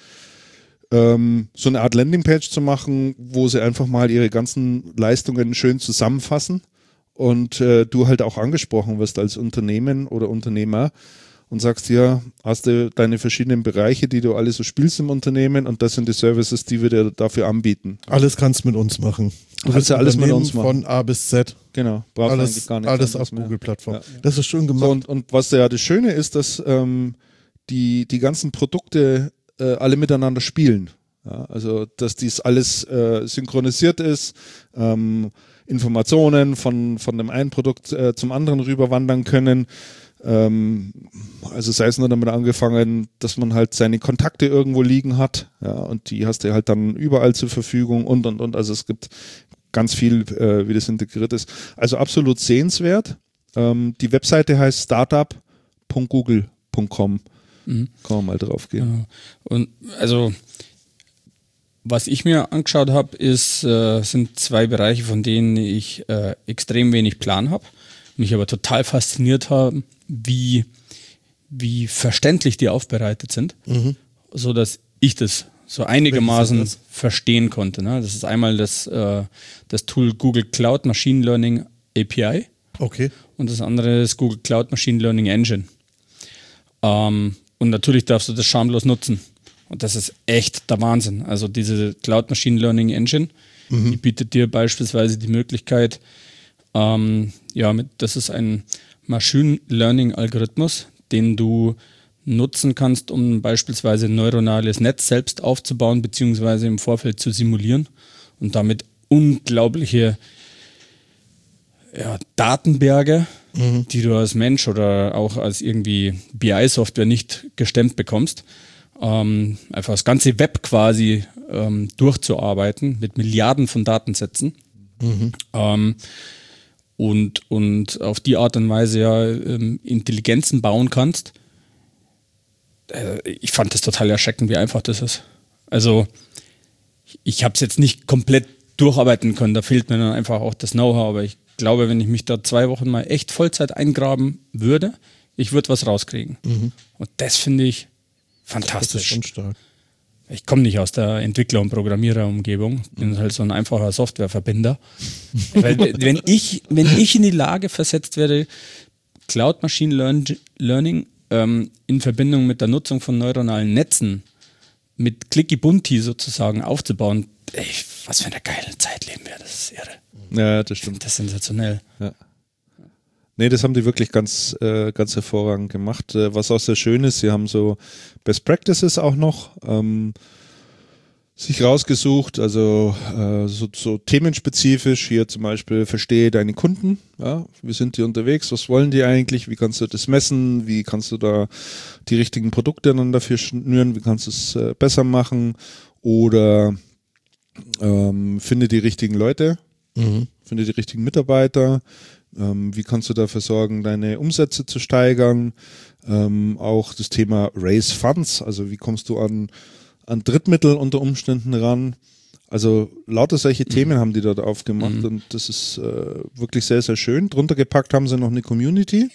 ähm, so eine Art Landingpage zu machen, wo sie einfach mal ihre ganzen Leistungen schön zusammenfassen und äh, du halt auch angesprochen wirst als Unternehmen oder Unternehmer und sagst, ja, hast du deine verschiedenen Bereiche, die du alle so spielst im Unternehmen, und das sind die Services, die wir dir dafür anbieten. Alles kannst du mit uns machen. Du kannst ja alles mit uns machen. Von A bis Z. Genau. Brauchst alles eigentlich gar nichts alles auf Google-Plattform. Ja. Das ist schön gemacht. So, und, und was ja das Schöne ist, dass ähm, die, die ganzen Produkte äh, alle miteinander spielen. Ja, also, dass dies alles äh, synchronisiert ist, ähm, Informationen von, von dem einen Produkt äh, zum anderen rüberwandern können. Ähm, also sei es nur damit angefangen, dass man halt seine Kontakte irgendwo liegen hat, ja, und die hast du halt dann überall zur Verfügung und und und. Also es gibt ganz viel, äh, wie das integriert ist. Also absolut sehenswert. Ähm, die Webseite heißt startup punkt google punkt com. Mhm. Kann man mal drauf gehen. Ja. Und also was ich mir angeschaut habe, ist, äh, sind zwei Bereiche, von denen ich äh, extrem wenig Plan habe, mich aber total fasziniert haben, wie, wie verständlich die aufbereitet sind, mhm. so dass ich das so einigermaßen das? verstehen konnte. Ne? Das ist einmal das, äh, das Tool Google Cloud Machine Learning A P I. Okay. Und das andere ist Google Cloud Machine Learning Engine. Ähm, und natürlich darfst du das schamlos nutzen. Und das ist echt der Wahnsinn. Also diese Cloud Machine Learning Engine, mhm. die bietet dir beispielsweise die Möglichkeit, ähm, ja, mit, das ist ein Machine Learning Algorithmus, den du nutzen kannst, um beispielsweise ein neuronales Netz selbst aufzubauen, beziehungsweise im Vorfeld zu simulieren und damit unglaubliche ja, Datenberge, mhm. die du als Mensch oder auch als irgendwie B I-Software nicht gestemmt bekommst. Ähm, einfach das ganze Web quasi ähm, durchzuarbeiten mit Milliarden von Datensätzen. Mhm. Ähm, und, und auf die Art und Weise ja ähm, Intelligenzen bauen kannst. Äh, ich fand das total erschreckend, wie einfach das ist. Also ich habe es jetzt nicht komplett durcharbeiten können, da fehlt mir dann einfach auch das Know-how, aber ich glaube, wenn ich mich da zwei Wochen mal echt Vollzeit eingraben würde, ich würde was rauskriegen. Mhm. Und das finde ich fantastisch. Das ist schon stark. Ich komme nicht aus der Entwickler- und Programmierer-Umgebung, bin mhm. halt so ein einfacher Softwareverbinder. Weil wenn ich, wenn ich in die Lage versetzt werde, Cloud Machine Learn Learning ähm, in Verbindung mit der Nutzung von neuronalen Netzen mit Clicky Bunti sozusagen aufzubauen, ey, was für eine geile Zeit leben wir, das ist irre. Ja, das stimmt. Das ist sensationell. Ja. Nee, das haben die wirklich ganz, äh, ganz hervorragend gemacht. Äh, was auch sehr schön ist, sie haben so Best Practices auch noch ähm, sich rausgesucht, also äh, so, so themenspezifisch, hier zum Beispiel verstehe deine Kunden, ja, wie sind die unterwegs, was wollen die eigentlich, wie kannst du das messen, wie kannst du da die richtigen Produkte dann dafür schnüren, wie kannst du es äh, besser machen oder ähm, finde die richtigen Leute, mhm. finde die richtigen Mitarbeiter, ähm, wie kannst du dafür sorgen, deine Umsätze zu steigern, ähm, auch das Thema Raise Funds, also wie kommst du an an Drittmittel unter Umständen ran. Also lauter solche mhm. Themen haben die dort aufgemacht mhm. und das ist äh, wirklich sehr, sehr schön. Drunter gepackt haben sie noch eine Community,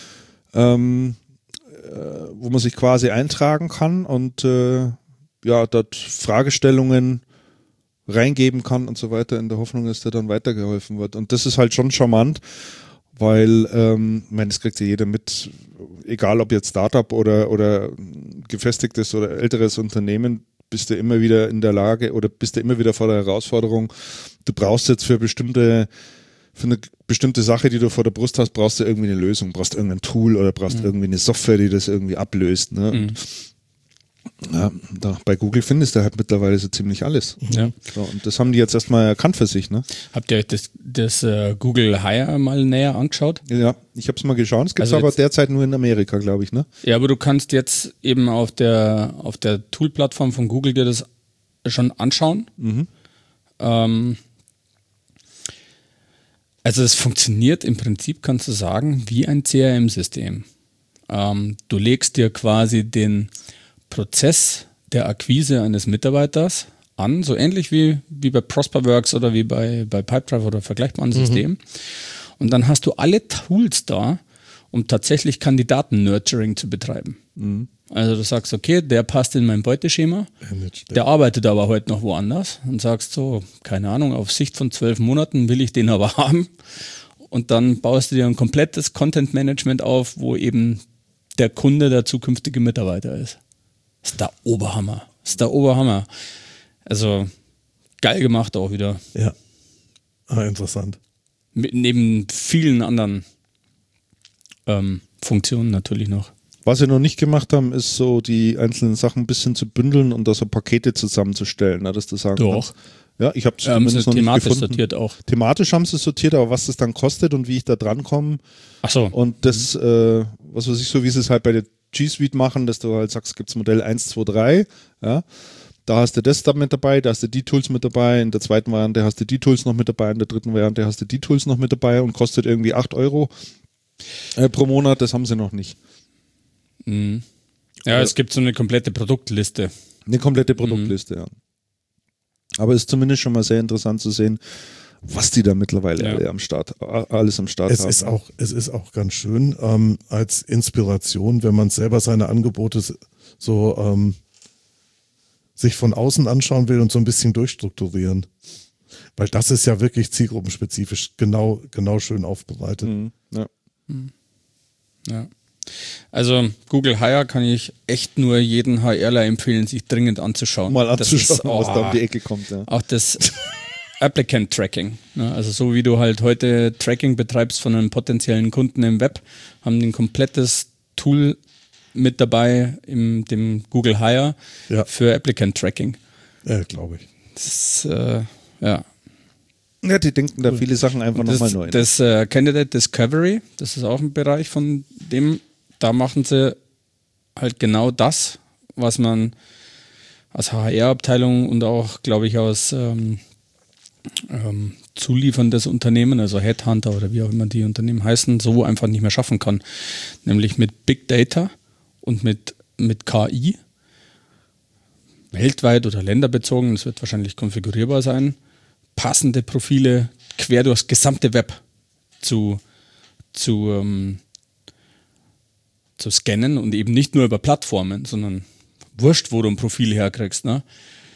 ähm, äh, wo man sich quasi eintragen kann und äh, ja, dort Fragestellungen reingeben kann und so weiter, in der Hoffnung, dass da dann weitergeholfen wird. Und das ist halt schon charmant, weil, ähm, ich meine, das kriegt ja jeder mit, egal ob jetzt Startup oder, oder gefestigtes oder älteres Unternehmen, bist du immer wieder in der Lage oder bist du immer wieder vor der Herausforderung, du brauchst jetzt für bestimmte, für eine bestimmte Sache, die du vor der Brust hast, brauchst du irgendwie eine Lösung, brauchst irgendein Tool oder brauchst mhm. irgendwie eine Software, die das irgendwie ablöst. Ne? Mhm. Ja, da, bei Google findest du halt mittlerweile so ziemlich alles. Ja. So, und das haben die jetzt erstmal erkannt für sich. Ne? Habt ihr euch das, das uh, Google Hire mal näher angeschaut? Ja, ich habe es mal geschaut. Es gibt es also aber derzeit nur in Amerika, glaube ich. Ne? Ja, aber du kannst jetzt eben auf der, auf der Tool-Plattform von Google dir das schon anschauen. Mhm. Ähm, also es funktioniert im Prinzip, kannst du sagen, wie ein C R M-System. Ähm, du legst dir quasi den Prozess der Akquise eines Mitarbeiters an, so ähnlich wie, wie bei Prosperworks oder wie bei, bei Pipedrive oder vergleichbaren mhm. Systemen. Und dann hast du alle Tools da, um tatsächlich Kandidaten-Nurturing zu betreiben. Mhm. Also du sagst, okay, der passt in mein Beuteschema, der arbeitet aber heute noch woanders und sagst so, keine Ahnung, auf Sicht von zwölf Monaten will ich den aber haben. Und dann baust du dir ein komplettes Content-Management auf, wo eben der Kunde der zukünftige Mitarbeiter ist. Das ist der Oberhammer. Das ist der Oberhammer. Also geil gemacht auch wieder. Ja, ah, interessant. Mit, neben vielen anderen ähm, Funktionen natürlich noch. Was sie noch nicht gemacht haben, ist so die einzelnen Sachen ein bisschen zu bündeln und da so Pakete zusammenzustellen, ne, dass du sagen Doch. kannst. Ja, ich habe es ähm, zumindest noch nicht thematisch gefunden. Sortiert auch. Thematisch haben sie es sortiert, aber was das dann kostet und wie ich da dran komme. Ach so. Und das, mhm. äh, was weiß ich, so wie sie es halt bei der G Suite machen, dass du halt sagst, gibt es Modell eins, zwei, drei, ja, da hast du das da mit dabei, da hast du die Tools mit dabei, in der zweiten Variante hast du die Tools noch mit dabei, in der dritten Variante hast du die Tools noch mit dabei und kostet irgendwie acht Euro äh, pro Monat, das haben sie noch nicht. Mhm. Ja, also, es gibt so eine komplette Produktliste. Eine komplette Produktliste, mhm. ja. Aber es ist zumindest schon mal sehr interessant zu sehen, was die da mittlerweile ja. alle am Start, alles am Start es haben. Ist auch, es ist auch ganz schön ähm, als Inspiration, wenn man selber seine Angebote so ähm, sich von außen anschauen will und so ein bisschen durchstrukturieren. Weil das ist ja wirklich zielgruppenspezifisch genau, genau schön aufbereitet. Mhm. Ja. Mhm. Ja. Also Google Hire kann ich echt nur jeden HRler empfehlen, sich dringend anzuschauen. Mal anzuschauen, ist, oh, was da um die Ecke kommt. Ja. Auch das Applicant Tracking. Ne? Also so wie du halt heute Tracking betreibst von einem potenziellen Kunden im Web, haben die ein komplettes Tool mit dabei im dem Google Hire ja. für Applicant Tracking. Ja, glaube ich. Das ist, äh, ja. Ja, die denken da viele Sachen einfach nochmal neu. Das äh, Candidate Discovery, das ist auch ein Bereich von dem, da machen sie halt genau das, was man als H R-Abteilung und auch, glaube ich, aus ähm, ähm, zulieferndes Unternehmen, also Headhunter oder wie auch immer die Unternehmen heißen, so einfach nicht mehr schaffen kann. Nämlich mit Big Data und mit, mit K I, weltweit oder länderbezogen, das wird wahrscheinlich konfigurierbar sein, passende Profile quer durchs gesamte Web zu, zu, ähm, zu scannen und eben nicht nur über Plattformen, sondern wurscht, wo du ein Profil herkriegst. Ne?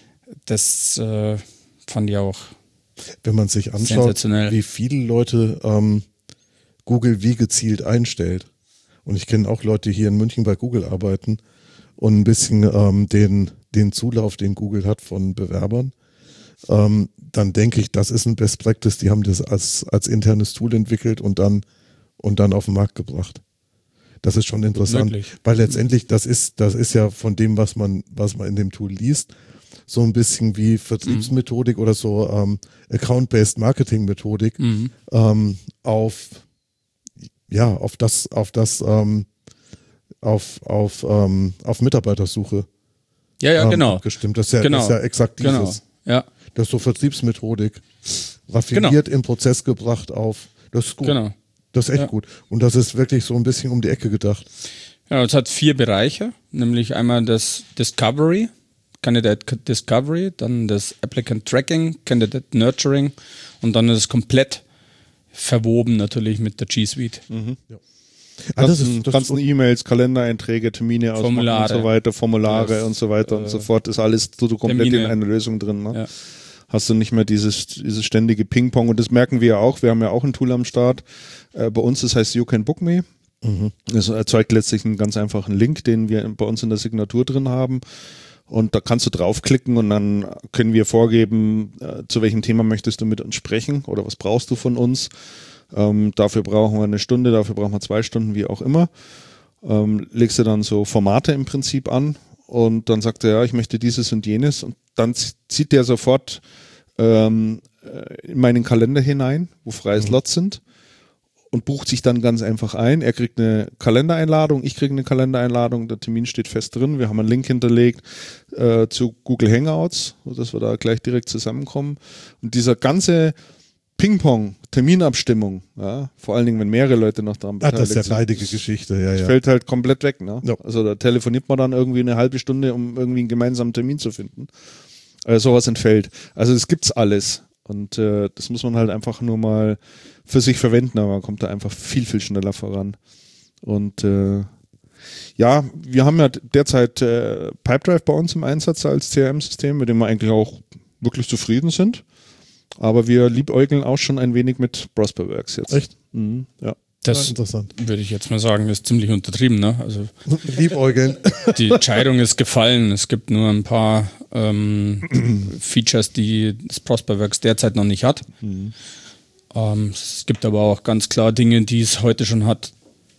Das äh, fand ich auch wenn man sich anschaut, wie viele Leute ähm, Google wie gezielt einstellt. Und ich kenne auch Leute, die hier in München bei Google arbeiten und ein bisschen ähm, den, den Zulauf, den Google hat von Bewerbern. Ähm, dann denke ich, das ist ein Best Practice. Die haben das als, als internes Tool entwickelt und dann, und dann auf den Markt gebracht. Das ist schon interessant, Wirklich? Weil letztendlich das ist, das ist ja von dem, was man, was man in dem Tool liest, so ein bisschen wie Vertriebsmethodik mhm. oder so ähm, Account-Based Marketing-Methodik mhm. ähm, auf ja auf das auf das ähm, auf auf ähm, auf Mitarbeitersuche. Ja ja ähm, genau. Abgestimmt. Das ist ja, genau. das ist ja exakt dieses. Genau. Ja. Das ist so Vertriebsmethodik raffiniert genau. im Prozess gebracht auf. Das ist gut. Genau. Das ist echt ja. gut. Und das ist wirklich so ein bisschen um die Ecke gedacht. Ja, es hat vier Bereiche, nämlich einmal das Discovery, Candidate Discovery, dann das Applicant Tracking, Candidate Nurturing und dann ist es komplett verwoben natürlich mit der G Suite. Mhm. Ja. Ah, das ist, das ganzen E-Mails, Kalendereinträge, Termine ausmachen Formulare. und so weiter, Formulare das, und so weiter äh, und so fort, ist alles so komplett Termine. In einer Lösung drin. Ne? Ja. Hast du nicht mehr dieses, dieses ständige Ping-Pong und das merken wir ja auch, wir haben ja auch ein Tool am Start, äh, bei uns, das heißt You Can Book Me. Mhm. Das erzeugt letztlich einen ganz einfachen Link, den wir bei uns in der Signatur drin haben. Und da kannst du draufklicken und dann können wir vorgeben, äh, zu welchem Thema möchtest du mit uns sprechen oder was brauchst du von uns. Ähm, dafür brauchen wir eine Stunde, dafür brauchen wir zwei Stunden, wie auch immer. Ähm, legst du dann so Formate im Prinzip an und dann sagt er, ja, ich möchte dieses und jenes und dann zieht der sofort ähm, in meinen Kalender hinein, wo freie mhm. Slots sind. Und bucht sich dann ganz einfach ein. Er kriegt eine Kalendereinladung, ich kriege eine Kalendereinladung, der Termin steht fest drin. Wir haben einen Link hinterlegt äh, zu Google Hangouts, sodass wir da gleich direkt zusammenkommen. Und dieser ganze Ping-Pong, Terminabstimmung, ja, vor allen Dingen, wenn mehrere Leute noch dran beteiligt sind. Das ist ja leidige Geschichte, ja, ja. Fällt halt komplett weg. Ne? Ja. Also da telefoniert man dann irgendwie eine halbe Stunde, um irgendwie einen gemeinsamen Termin zu finden. Also sowas entfällt. Also das gibt's alles. Und äh, das muss man halt einfach nur mal für sich verwenden, aber man kommt da einfach viel, viel schneller voran. Und äh, ja, wir haben ja derzeit äh, Pipedrive bei uns im Einsatz als C R M-System, mit dem wir eigentlich auch wirklich zufrieden sind. Aber wir liebäugeln auch schon ein wenig mit Prosperworks jetzt. Echt? Mhm, ja. Das ja, interessant. Würde ich jetzt mal sagen, ist ziemlich untertrieben. Ne? Also liebäugeln. Die Entscheidung ist gefallen. Es gibt nur ein paar ähm, Features, die das Prosperworks derzeit noch nicht hat. Mhm. Ähm, es gibt aber auch ganz klar Dinge, die es heute schon hat.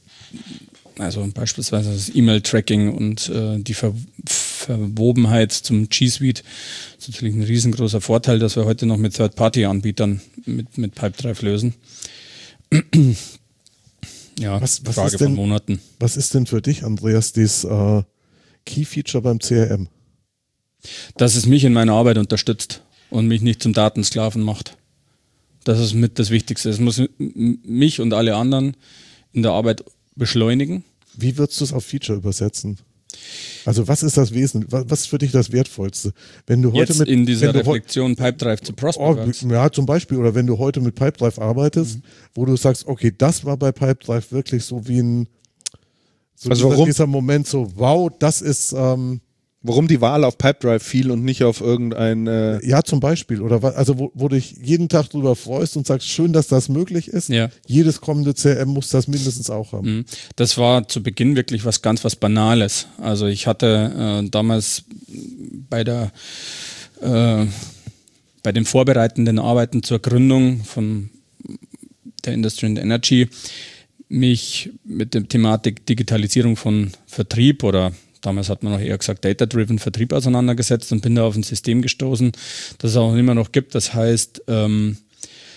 Also beispielsweise das E-Mail-Tracking und äh, die Ver Verwobenheit zum G Suite. Das ist natürlich ein riesengroßer Vorteil, dass wir heute noch mit Third-Party-Anbietern mit, mit Pipedrive lösen. Ja, was, was Frage ist denn, von Monaten. Was ist denn für dich, Andreas, dieses äh, Key-Feature beim C R M? Dass es mich in meiner Arbeit unterstützt und mich nicht zum Datensklaven macht. Das ist mit das Wichtigste. Es muss mich und alle anderen in der Arbeit beschleunigen. Wie würdest du es auf Feature übersetzen? Also was ist das Wesen? Was ist für dich das Wertvollste? Wenn du heute Jetzt mit, in dieser wenn du Reflexion Pipedrive zu Prosperworks. Oh, ja, zum Beispiel. Oder wenn du heute mit Pipedrive arbeitest, mhm. wo du sagst, okay, das war bei Pipedrive wirklich so wie ein so also dieser, warum? dieser Moment so, wow, das ist ähm, warum die Wahl auf Pipedrive fiel und nicht auf irgendein äh ja, zum Beispiel. Oder also wo, wo du dich jeden Tag drüber freust und sagst, schön, dass das möglich ist. Ja. Jedes kommende C R M muss das mindestens auch haben. Das war zu Beginn wirklich was ganz was Banales. Also ich hatte äh, damals bei der äh, bei den vorbereitenden Arbeiten zur Gründung von der Industry and Energy mich mit der Thematik Digitalisierung von Vertrieb oder damals hat man noch eher gesagt Data-Driven Vertrieb auseinandergesetzt und bin da auf ein System gestoßen, das es auch immer noch gibt. Das heißt ähm,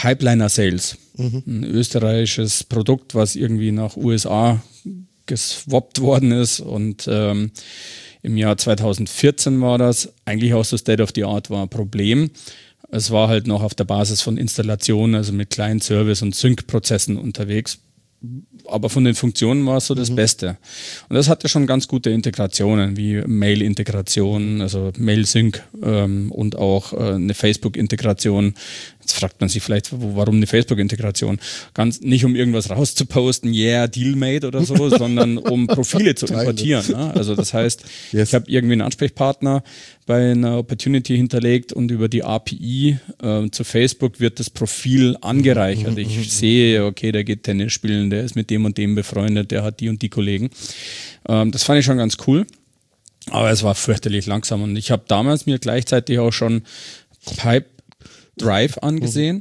Pipeliner Sales. Mhm. Ein österreichisches Produkt, was irgendwie nach U S A geswappt worden ist und ähm, im Jahr zweitausendvierzehn war das, eigentlich auch so State of the Art, war ein Problem. Es war halt noch auf der Basis von Installation, also mit kleinen Service- und Sync-Prozessen unterwegs. Aber von den Funktionen war es so das mhm. Beste. Und das hatte schon ganz gute Integrationen, wie Mail-Integration, also Mail-Sync ähm, und auch äh, eine Facebook-Integration. Jetzt fragt man sich vielleicht, warum eine Facebook-Integration? Ganz nicht, um irgendwas rauszuposten, yeah, Deal made oder so, sondern um Profile zu importieren. Ne? Also das heißt, yes. ich habe irgendwie einen Ansprechpartner bei einer Opportunity hinterlegt und über die A P I äh, zu Facebook wird das Profil angereichert. Ich sehe, okay, der geht Tennis spielen, der ist mit dem und dem befreundet, der hat die und die Kollegen. Ähm, das fand ich schon ganz cool, aber es war fürchterlich langsam und ich habe damals mir gleichzeitig auch schon Pipe Drive angesehen. Mhm.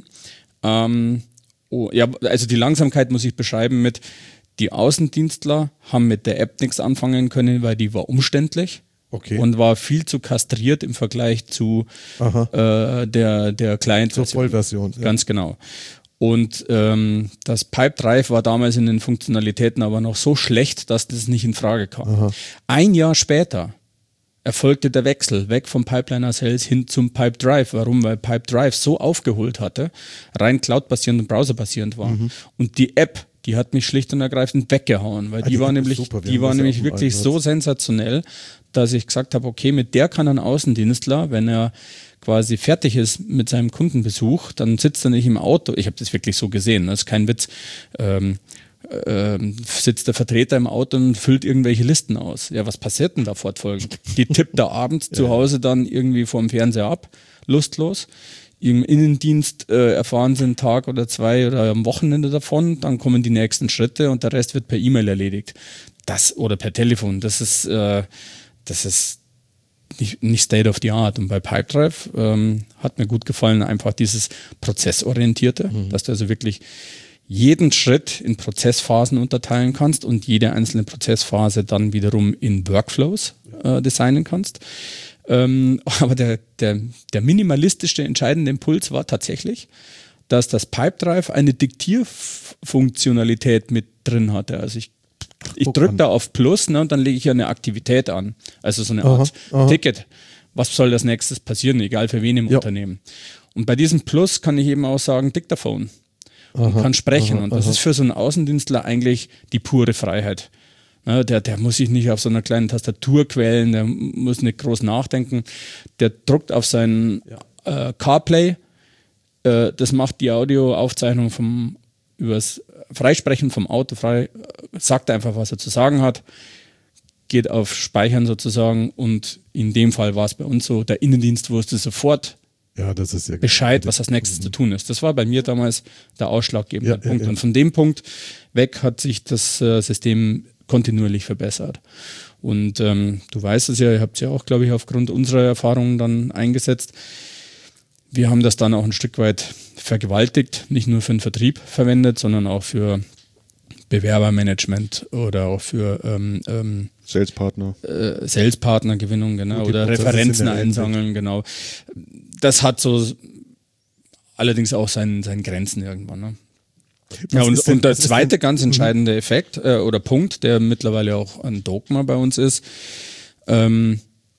Ähm, oh, ja, also die Langsamkeit muss ich beschreiben mit, die Außendienstler haben mit der App nichts anfangen können, weil die war umständlich. Okay. Und war viel zu kastriert im Vergleich zu äh, der, der Client. Zur Vollversion. Ja. Ganz genau. Und ähm, das Pipe Drive war damals in den Funktionalitäten aber noch so schlecht, dass das nicht in Frage kam. Aha. Ein Jahr später erfolgte der Wechsel weg vom Pipeliner Sales hin zum Pipe Drive. Warum? Weil Pipe Drive so aufgeholt hatte, rein cloud-basierend und browser-basierend war. Mhm. Und die App, die hat mich schlicht und ergreifend weggehauen, weil ah, die, die war nämlich, die war nämlich wirklich so sensationell, dass ich gesagt habe, okay, mit der kann ein Außendienstler, wenn er quasi fertig ist mit seinem Kundenbesuch, dann sitzt er nicht im Auto. Ich habe das wirklich so gesehen, das ist kein Witz. Ähm, ähm, sitzt der Vertreter im Auto und füllt irgendwelche Listen aus. Ja, was passiert denn da fortfolgend? Die tippt er abends ja. zu Hause dann irgendwie vorm Fernseher ab, lustlos. Im Innendienst äh, erfahren sie einen Tag oder zwei oder am Wochenende davon, dann kommen die nächsten Schritte und der Rest wird per E-Mail erledigt. Das oder per Telefon, das ist, äh, das ist nicht, nicht State of the Art. Und bei Pipedrive ähm, hat mir gut gefallen, einfach dieses Prozessorientierte, mhm. dass du also wirklich jeden Schritt in Prozessphasen unterteilen kannst und jede einzelne Prozessphase dann wiederum in Workflows äh, designen kannst. Ähm, aber der, der, der minimalistischste entscheidende Impuls war tatsächlich, dass das Pipedrive eine Diktierfunktionalität mit drin hatte. Also ich, ich drücke da auf Plus, ne, und dann lege ich ja eine Aktivität an. Also so eine Art aha, aha. Ticket. Was soll als nächstes passieren, egal für wen im ja. Unternehmen. Und bei diesem Plus kann ich eben auch sagen Diktaphone. Und aha, kann sprechen. Aha, und das aha. ist für so einen Außendienstler eigentlich die pure Freiheit. Ja, der, der muss sich nicht auf so einer kleinen Tastatur quälen, der muss nicht groß nachdenken. Der druckt auf seinen ja. äh, CarPlay, äh, das macht die Audioaufzeichnung vom, übers Freisprechen vom Auto frei, sagt einfach, was er zu sagen hat, geht auf Speichern sozusagen und in dem Fall war es bei uns so, der Innendienst wusste sofort ja, das ist ja Bescheid, was als nächstes mhm. zu tun ist. Das war bei mir damals der ausschlaggebende ja, Punkt. Ja, ja. Und von dem Punkt weg hat sich das äh, System kontinuierlich verbessert. Und ähm, du weißt es ja, ihr habt es ja auch, glaube ich, aufgrund unserer Erfahrungen dann eingesetzt. Wir haben das dann auch ein Stück weit vergewaltigt, nicht nur für den Vertrieb verwendet, sondern auch für Bewerbermanagement oder auch für ähm, ähm, Salespartner. Äh, Salespartnergewinnung, genau, oder Referenzen einsammeln, genau. Das hat so allerdings auch seinen, seinen Grenzen irgendwann, ne? Ja, und, denn, und der zweite ganz entscheidende Effekt äh, oder Punkt, der mittlerweile auch ein Dogma bei uns ist, ähm,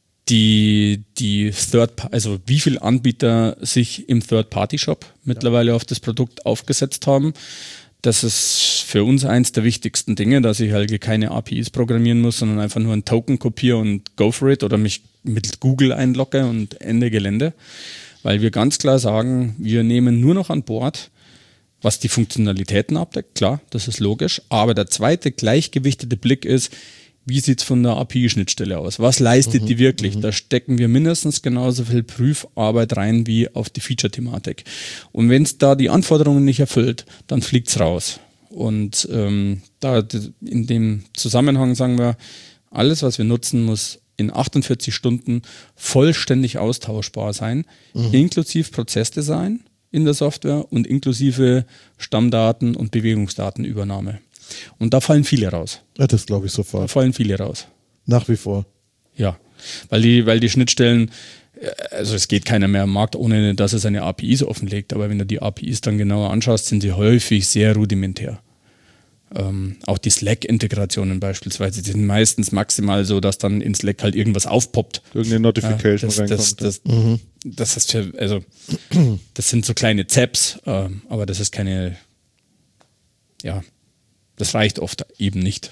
die, die Third, also wie viele Anbieter sich im Third-Party-Shop mittlerweile ja. auf das Produkt aufgesetzt haben. Das ist für uns eins der wichtigsten Dinge, dass ich halt keine A P Is programmieren muss, sondern einfach nur einen Token kopiere und go for it oder mich mit Google einlogge und Ende Gelände. Weil wir ganz klar sagen, wir nehmen nur noch an Bord, was die Funktionalitäten abdeckt, klar, das ist logisch. Aber der zweite gleichgewichtete Blick ist, wie sieht es von der A P I-Schnittstelle aus? Was leistet mhm, die wirklich? Mhm. Da stecken wir mindestens genauso viel Prüfarbeit rein wie auf die Feature-Thematik. Und wenn es da die Anforderungen nicht erfüllt, dann fliegt es raus. Und ähm, da in dem Zusammenhang sagen wir, alles, was wir nutzen, muss in achtundvierzig Stunden vollständig austauschbar sein, mhm. inklusive Prozessdesign in der Software und inklusive Stammdaten und Bewegungsdatenübernahme. Und da fallen viele raus. Ja, das glaube ich sofort. Da fallen viele raus. Nach wie vor. Ja, weil die, weil die Schnittstellen Also es geht keiner mehr am Markt, ohne dass er seine A P Is offenlegt, aber wenn du die A P Is dann genauer anschaust, sind sie häufig sehr rudimentär. Ähm, auch die Slack-Integrationen beispielsweise, die sind meistens maximal so, dass dann in Slack halt irgendwas aufpoppt. Irgendeine Notification ja, das, reinkommt. Das, das, das, mhm. das, ist für, also, das sind so kleine Zaps, äh, aber das ist keine, ja, das reicht oft eben nicht.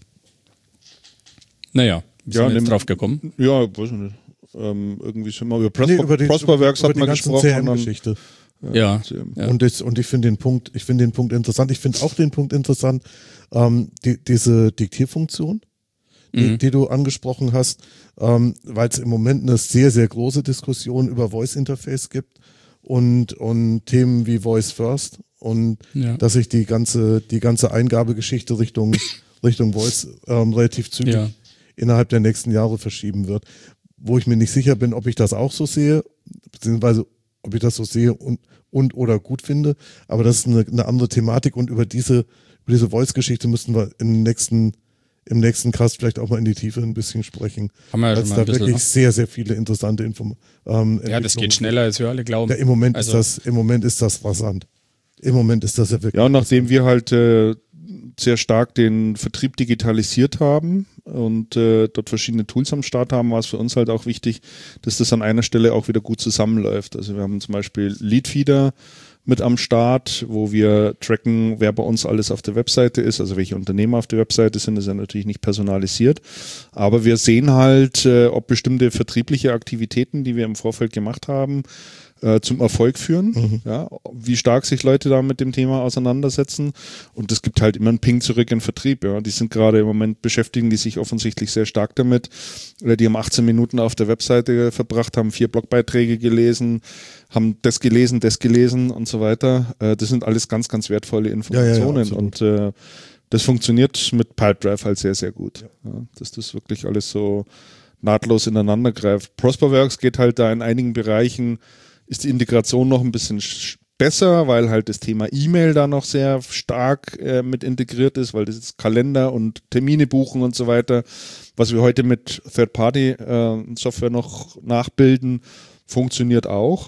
Naja, wie ja, sind wir jetzt drauf gekommen? Ja, weiß ich nicht. Ähm, irgendwie sind wir über, Prosper, nee, über die, Prosperworks hat man gesprochen. C R M-Geschichte. Ja. ja. Und, das, und ich finde den Punkt, ich finde den Punkt interessant. Ich finde auch den Punkt interessant, ähm, die, diese Diktierfunktion, die, mhm. die du angesprochen hast, ähm, weil es im Moment eine sehr, sehr große Diskussion über Voice Interface gibt und, und Themen wie Voice First und ja. dass sich die ganze, die ganze Eingabegeschichte Richtung, Richtung Voice ähm, relativ zügig ja. innerhalb der nächsten Jahre verschieben wird. Wo ich mir nicht sicher bin, ob ich das auch so sehe, beziehungsweise ob ich das so sehe und, und oder gut finde. Aber das ist eine, eine andere Thematik und über diese, über diese Voice-Geschichte müssen wir im nächsten, im nächsten Cast vielleicht auch mal in die Tiefe ein bisschen sprechen. Haben wir ja schon mal ein da wirklich noch. sehr, sehr viele interessante Informationen. Ähm, ja, das geht schneller, als wir alle glauben. Ja, im Moment also. ist das, im Moment ist das rasant. Im Moment ist das ja wirklich. Ja, und nachdem wir halt äh, sehr stark den Vertrieb digitalisiert haben und äh, dort verschiedene Tools am Start haben, war es für uns halt auch wichtig, dass das an einer Stelle auch wieder gut zusammenläuft. Also wir haben zum Beispiel Leadfeeder mit am Start, wo wir tracken, wer bei uns alles auf der Webseite ist, also welche Unternehmer auf der Webseite sind. Das ist ja natürlich nicht personalisiert, aber wir sehen halt, äh, ob bestimmte vertriebliche Aktivitäten, die wir im Vorfeld gemacht haben, zum Erfolg führen, mhm. ja, wie stark sich Leute da mit dem Thema auseinandersetzen, und es gibt halt immer einen Ping zurück in den Vertrieb, ja, die sind gerade im Moment beschäftigen, die sich offensichtlich sehr stark damit, oder die haben achtzehn Minuten auf der Webseite verbracht, haben vier Blogbeiträge gelesen, haben das gelesen, das gelesen und so weiter, das sind alles ganz, ganz wertvolle Informationen, ja, ja, ja, und äh, das funktioniert mit Pipedrive halt sehr, sehr gut, ja. Ja, dass das wirklich alles so nahtlos ineinander greift. Prosperworks geht halt da in einigen Bereichen, ist die Integration noch ein bisschen besser, weil halt das Thema E-Mail da noch sehr stark äh, mit integriert ist, weil das ist Kalender und Termine buchen und so weiter, was wir heute mit Third-Party-Software äh, noch nachbilden, funktioniert auch.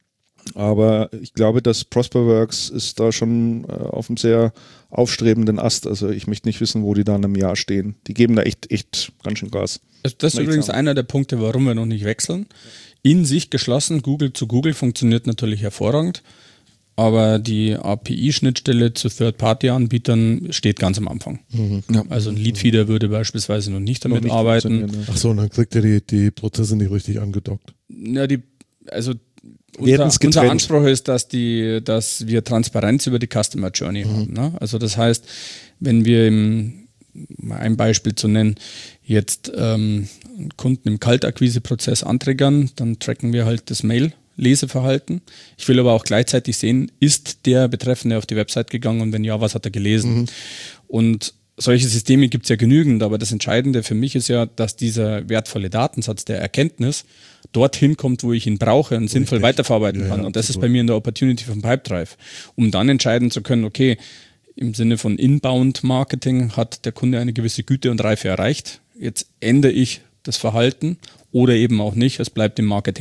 Aber ich glaube, dass Prosperworks ist da schon äh, auf einem sehr aufstrebenden Ast. Also ich möchte nicht wissen, wo die da in einem Jahr stehen. Die geben da echt, echt ganz schön Gas. Das ist übrigens einer der Punkte, warum wir noch nicht wechseln. In sich geschlossen, Google zu Google, funktioniert natürlich hervorragend, aber die A P I-Schnittstelle zu Third-Party-Anbietern steht ganz am Anfang. Mhm. Ja. Also ein Leadfeeder würde beispielsweise noch nicht damit noch nicht arbeiten. Ach so, und dann kriegt er die, die Prozesse nicht richtig angedockt. Ja, die, also unser, unser Anspruch ist, dass, die, dass wir Transparenz über die Customer Journey mhm. haben. Ne? Also das heißt, wenn wir im, mal ein Beispiel zu nennen, jetzt ähm, Kunden im Kaltakquise-Prozess antriggern, dann tracken wir halt das Mail-Leseverhalten. Ich will aber auch gleichzeitig sehen, ist der Betreffende auf die Website gegangen und wenn ja, was hat er gelesen? Mhm. Und solche Systeme gibt es ja genügend, aber das Entscheidende für mich ist ja, dass dieser wertvolle Datensatz der Erkenntnis dorthin kommt, wo ich ihn brauche und sinnvoll Richtig. weiterverarbeiten ja, kann. Ja, und das absolut. ist bei mir in der Opportunity von Pipedrive, um dann entscheiden zu können, okay, im Sinne von Inbound-Marketing hat der Kunde eine gewisse Güte und Reife erreicht. Jetzt ändere ich das Verhalten oder eben auch nicht. Es bleibt im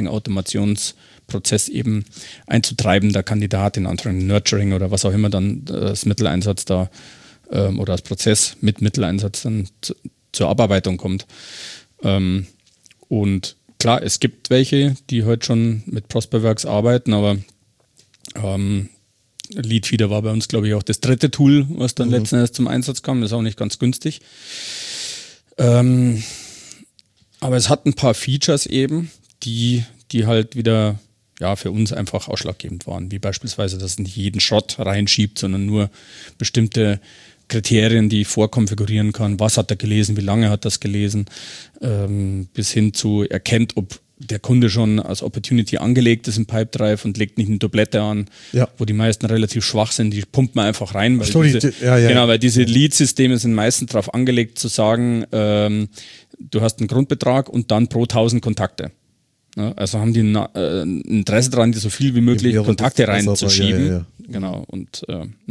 Marketing-Automationsprozess eben einzutreiben, der Kandidat in anderen Nurturing oder was auch immer dann das Mitteleinsatz da ähm, oder das Prozess mit Mitteleinsatz dann zu, zur Abarbeitung kommt. Ähm, und klar, es gibt welche, die heute schon mit Prosperworks arbeiten, aber ähm, Leadfeeder war bei uns, glaube ich, auch das dritte Tool, was dann mhm. letzten Endes zum Einsatz kam. Das ist auch nicht ganz günstig. Ähm, aber es hat ein paar Features eben, die, die halt wieder ja, für uns einfach ausschlaggebend waren. Wie beispielsweise, dass es nicht jeden Schrott reinschiebt, sondern nur bestimmte Kriterien, die ich vorkonfigurieren kann. Was hat er gelesen, wie lange hat er das gelesen, ähm, bis hin zu erkennt, ob der Kunde schon als Opportunity angelegt ist im Pipedrive und legt nicht eine Dublette an, ja. wo die meisten relativ schwach sind, die pumpt man einfach rein, weil, so, diese, die, ja, ja, genau, weil diese Lead-Systeme sind meistens darauf angelegt zu sagen, ähm, du hast einen Grundbetrag und dann pro tausend Kontakte. Ja, also haben die ein äh, Interesse daran, die so viel wie möglich Kontakte reinzuschieben. Ja, ja, ja. Genau, und äh, naja.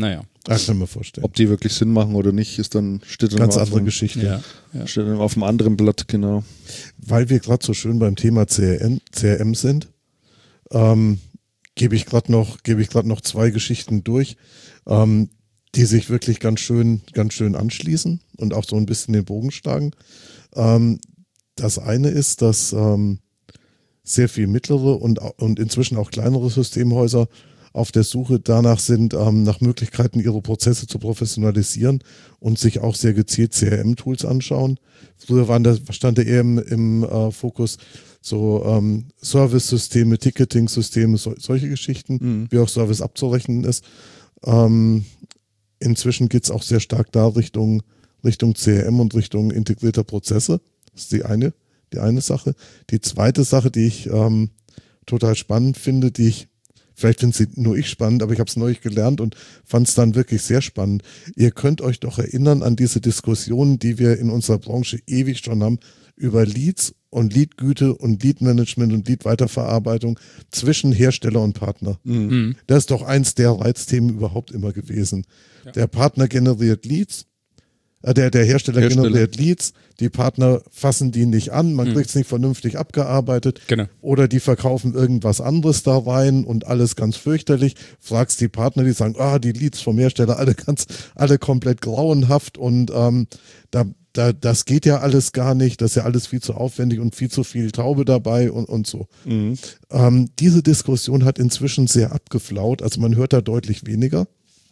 Ah, kann man vorstellen. Ob die wirklich Sinn machen oder nicht, ist dann, steht dann Ganz auf andere dem, Geschichte. Ja, ja. steht dann auf einem anderen Blatt, genau. Weil wir gerade so schön beim Thema C R M, C R M sind, ähm, gebe ich gerade noch, gebe ich gerade noch zwei Geschichten durch, ähm, die sich wirklich ganz schön, ganz schön anschließen und auch so ein bisschen den Bogen schlagen. Ähm, das eine ist, dass ähm, sehr viel mittlere und, und inzwischen auch kleinere Systemhäuser auf der Suche danach sind, ähm, nach Möglichkeiten, ihre Prozesse zu professionalisieren und sich auch sehr gezielt C R M-Tools anschauen. Früher waren das, stand eher im, im äh, Fokus so ähm, Service-Systeme, Ticketing-Systeme, so, solche Geschichten, Mhm. wie auch Service abzurechnen ist. Ähm, inzwischen geht es auch sehr stark da Richtung, Richtung C R M und Richtung integrierter Prozesse. Das ist die eine, die eine Sache. Die zweite Sache, die ich ähm, total spannend finde, die ich Vielleicht finde sie nur ich spannend, aber ich habe es neulich gelernt und fand es dann wirklich sehr spannend. Ihr könnt euch doch erinnern an diese Diskussionen, die wir in unserer Branche ewig schon haben, über Leads und Leadgüte und Leadmanagement und Leadweiterverarbeitung zwischen Hersteller und Partner. Mhm. Das ist doch eins der Reizthemen überhaupt immer gewesen. Ja. Der Partner generiert Leads, äh, der, der Hersteller, Hersteller. generiert Leads, die Partner fassen die nicht an, man Mhm. kriegt es nicht vernünftig abgearbeitet. Genau. Oder die verkaufen irgendwas anderes da rein und alles ganz fürchterlich. Fragst die Partner, die sagen, ah, die Leads vom Hersteller, alle ganz, alle komplett grauenhaft und ähm, da, da, das geht ja alles gar nicht, das ist ja alles viel zu aufwendig und viel zu viel Taube dabei und, und so. Mhm. Ähm, diese Diskussion hat inzwischen sehr abgeflaut, also man hört da deutlich weniger.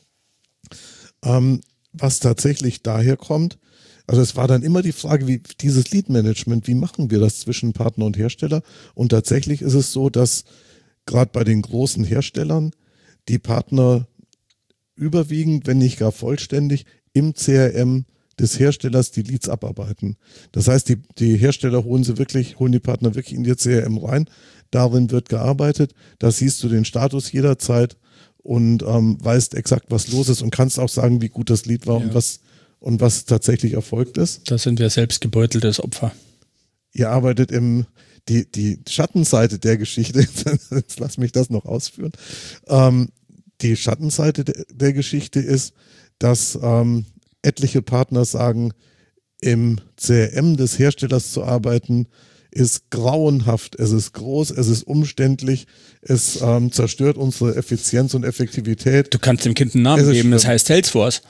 Ähm, was tatsächlich daher kommt, also es war dann immer die Frage, wie dieses Lead-Management, wie machen wir das zwischen Partner und Hersteller? Und tatsächlich ist es so, dass gerade bei den großen Herstellern die Partner überwiegend, wenn nicht gar vollständig, im C R M des Herstellers die Leads abarbeiten. Das heißt, die, die Hersteller holen sie wirklich, holen die Partner wirklich in ihr C R M rein. Darin wird gearbeitet. Da siehst du den Status jederzeit und ähm, weißt exakt, was los ist und kannst auch sagen, wie gut das Lead war Ja. und was und was tatsächlich erfolgt ist. Da sind wir selbst gebeuteltes Opfer. Ihr arbeitet im, die, die Schattenseite der Geschichte, jetzt lass mich das noch ausführen. Ähm, die Schattenseite de, der Geschichte ist, dass ähm, etliche Partner sagen, im C R M des Herstellers zu arbeiten, ist grauenhaft. Es ist groß, es ist umständlich, es ähm, zerstört unsere Effizienz und Effektivität. Du kannst dem Kind einen Namen Es ist geben, das schlimm. heißt Salesforce.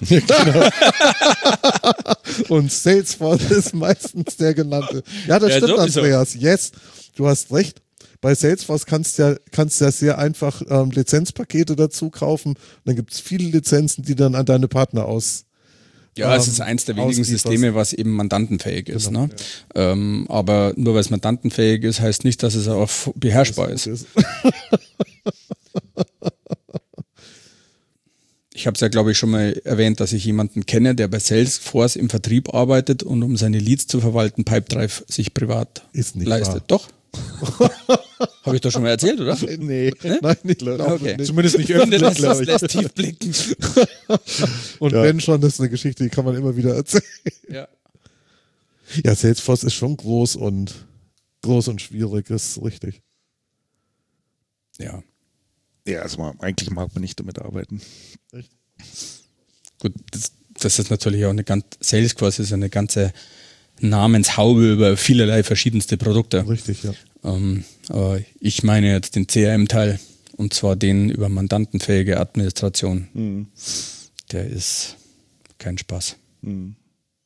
Und Salesforce ist meistens der genannte. Ja, das Ja, stimmt, sowieso. Andreas. Yes, du hast recht. Bei Salesforce kannst du ja, kannst du ja sehr einfach ähm, Lizenzpakete dazu kaufen. Dann gibt es viele Lizenzen, die dann an deine Partner aus. Ja, es ähm, ist eins der wenigen auslieferst. Systeme, was eben mandantenfähig ist. Genau, Ne? Ähm, aber nur weil es mandantenfähig ist, heißt nicht, dass es auch beherrschbar ist. ist. Ich habe es ja, glaube ich, schon mal erwähnt, dass ich jemanden kenne, der bei Salesforce im Vertrieb arbeitet und um seine Leads zu verwalten, Pipedrive sich privat Ist nicht leistet. wahr. Doch. Habe ich doch schon mal erzählt, oder? Nee. Nein, ich glaube Okay. nicht. Zumindest nicht Ich finde, öffentlich, das, das glaube ich. lässt tief blicken. Und Ja. wenn schon, das ist eine Geschichte, die kann man immer wieder erzählen. Ja. Ja, Salesforce ist schon groß und groß und schwierig, ist richtig. Ja. Ja, also man, eigentlich mag man nicht damit arbeiten. Gut, das, das ist natürlich auch eine ganz, Salesforce ist eine ganze Namenshaube über vielerlei verschiedenste Produkte. Richtig, ja. Ähm, aber ich meine jetzt den C R M-Teil und zwar den über mandantenfähige Administration. Mhm. Der ist kein Spaß. Mhm.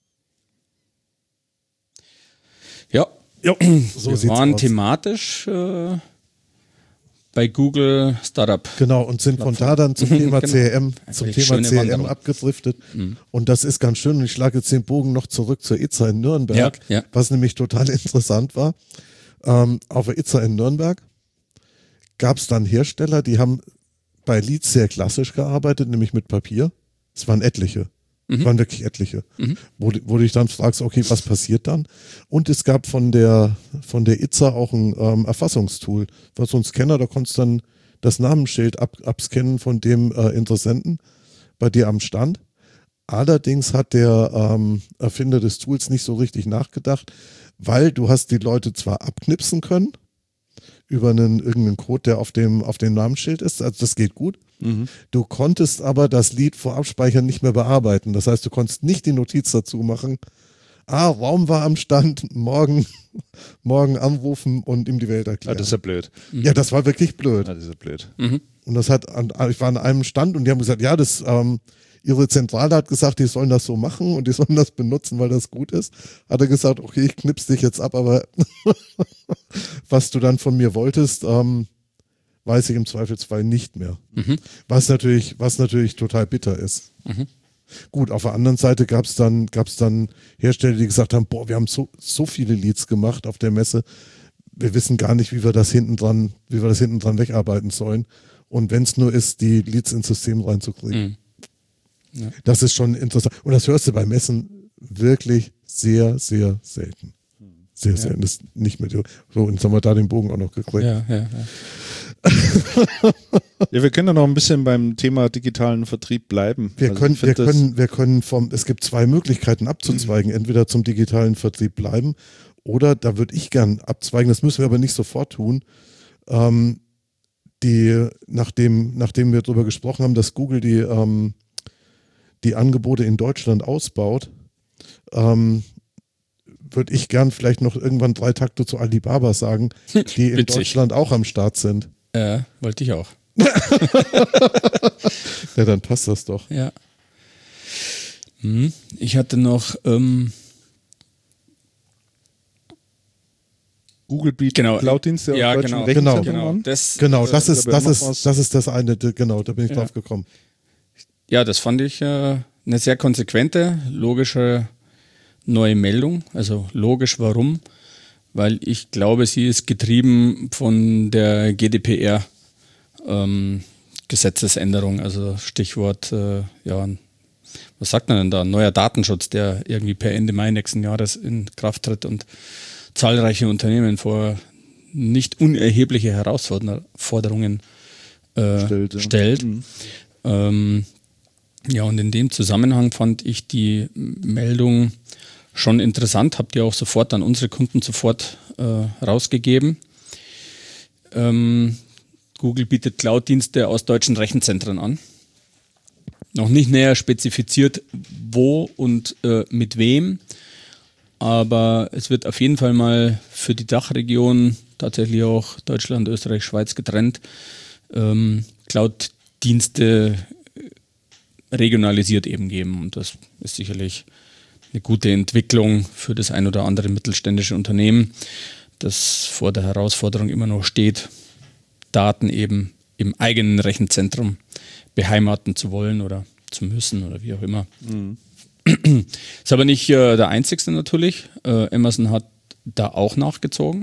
Ja, Jo, so wir sieht's waren aus. thematisch äh, bei Google Startup. Genau, und sind von da dann zum Thema Genau. C R M, Eine zum schöne Thema C R M Wanderung. abgedriftet. Und das ist ganz schön. Und ich schlage jetzt den Bogen noch zurück zur I T S A in Nürnberg, Ja, ja. was nämlich total interessant war. Ähm, auf der I T S A in Nürnberg gab es dann Hersteller, die haben bei Leads sehr klassisch gearbeitet, nämlich mit Papier. Es waren etliche. Es waren wirklich etliche. Wo, du- wo du dich dann fragst, okay, was passiert dann? Und es gab von der, von der I T S A auch ein ähm, Erfassungstool. War so ein Scanner, da konntest du dann das Namensschild ab, abscannen von dem äh, Interessenten bei dir am Stand. Allerdings hat der ähm, Erfinder des Tools nicht so richtig nachgedacht, weil du hast die Leute zwar abknipsen können über einen irgendeinen Code, der auf dem, auf dem Namensschild ist. Also das geht gut. Mhm. Du konntest aber das Lied vor Abspeichern nicht mehr bearbeiten. Das heißt, du konntest nicht die Notiz dazu machen. Ah, Raum war am Stand, morgen, morgen anrufen und ihm die Welt Ah, erklären. das ist ja blöd. Ja, das war wirklich blöd. Ah, das ist ja blöd. Mhm. Und das hat, an, ich war an einem Stand und die haben gesagt, ja, das, ähm, ihre Zentrale hat gesagt, die sollen das so machen und die sollen das benutzen, weil das gut ist. Hat er gesagt, okay, ich knips dich jetzt ab, aber was du dann von mir wolltest, ähm, weiß ich im Zweifelsfall nicht mehr. Mhm. Was natürlich, was natürlich total bitter ist. Mhm. Gut, auf der anderen Seite gab es dann, gab's dann Hersteller, die gesagt haben, boah, wir haben so, so viele Leads gemacht auf der Messe, wir wissen gar nicht, wie wir das hinten dran, wie wir das hinten dran wegarbeiten sollen. Und wenn es nur ist, die Leads ins System reinzukriegen. Mhm. Ja. Das ist schon interessant. Und das hörst du bei Messen wirklich sehr, sehr selten. Sehr Ja. selten. Das ist nicht mehr so. So, jetzt haben wir da den Bogen auch noch gekriegt. Ja, ja, ja. Ja, wir können ja noch ein bisschen beim Thema digitalen Vertrieb bleiben. Wir Also können, ich find wir das- können, wir können vom, es gibt zwei Möglichkeiten abzuzweigen. Entweder zum digitalen Vertrieb bleiben oder, da würde ich gern abzweigen, das müssen wir aber nicht sofort tun, ähm, die, nachdem, nachdem wir darüber gesprochen haben, dass Google die, ähm, die Angebote in Deutschland ausbaut, ähm, würde ich gern vielleicht noch irgendwann drei Takte zu Alibaba sagen, die in Witzig. Deutschland auch am Start sind. Äh, wollte ich auch. Ja, dann passt das doch. Ja. Hm. Ich hatte noch, ähm, Google bietet Genau. Cloud-Dienste Ja, auf deutschen genau. Rechenzentren genau, an. das, Genau, äh, das ist, da das noch ist, was- das ist das eine, genau, da bin ich Ja. drauf gekommen. Ja, das fand ich äh, eine sehr konsequente, logische neue Meldung. Also logisch, warum? Weil ich glaube, sie ist getrieben von der G D P R ähm, Gesetzesänderung, also Stichwort, äh, ja, was sagt man denn da? Neuer Datenschutz, der irgendwie per Ende Mai nächsten Jahres in Kraft tritt und zahlreiche Unternehmen vor nicht unerhebliche Herausforderungen äh, Stellt, ja. stellt. Mhm. Ähm, ja, und in dem Zusammenhang fand ich die Meldung schon interessant, habt ihr auch sofort an unsere Kunden sofort äh, rausgegeben. Ähm, Google bietet Cloud-Dienste aus deutschen Rechenzentren an. Noch nicht näher spezifiziert, wo und äh, mit wem, aber es wird auf jeden Fall mal für die Dachregion, tatsächlich auch Deutschland, Österreich, Schweiz getrennt, ähm, Cloud-Dienste regionalisiert eben geben. Und das ist sicherlich eine gute Entwicklung für das ein oder andere mittelständische Unternehmen, das vor der Herausforderung immer noch steht, Daten eben im eigenen Rechenzentrum beheimaten zu wollen oder zu müssen oder wie auch immer. Mhm. Ist aber nicht äh, der einzigste natürlich. Äh, Amazon hat da auch nachgezogen.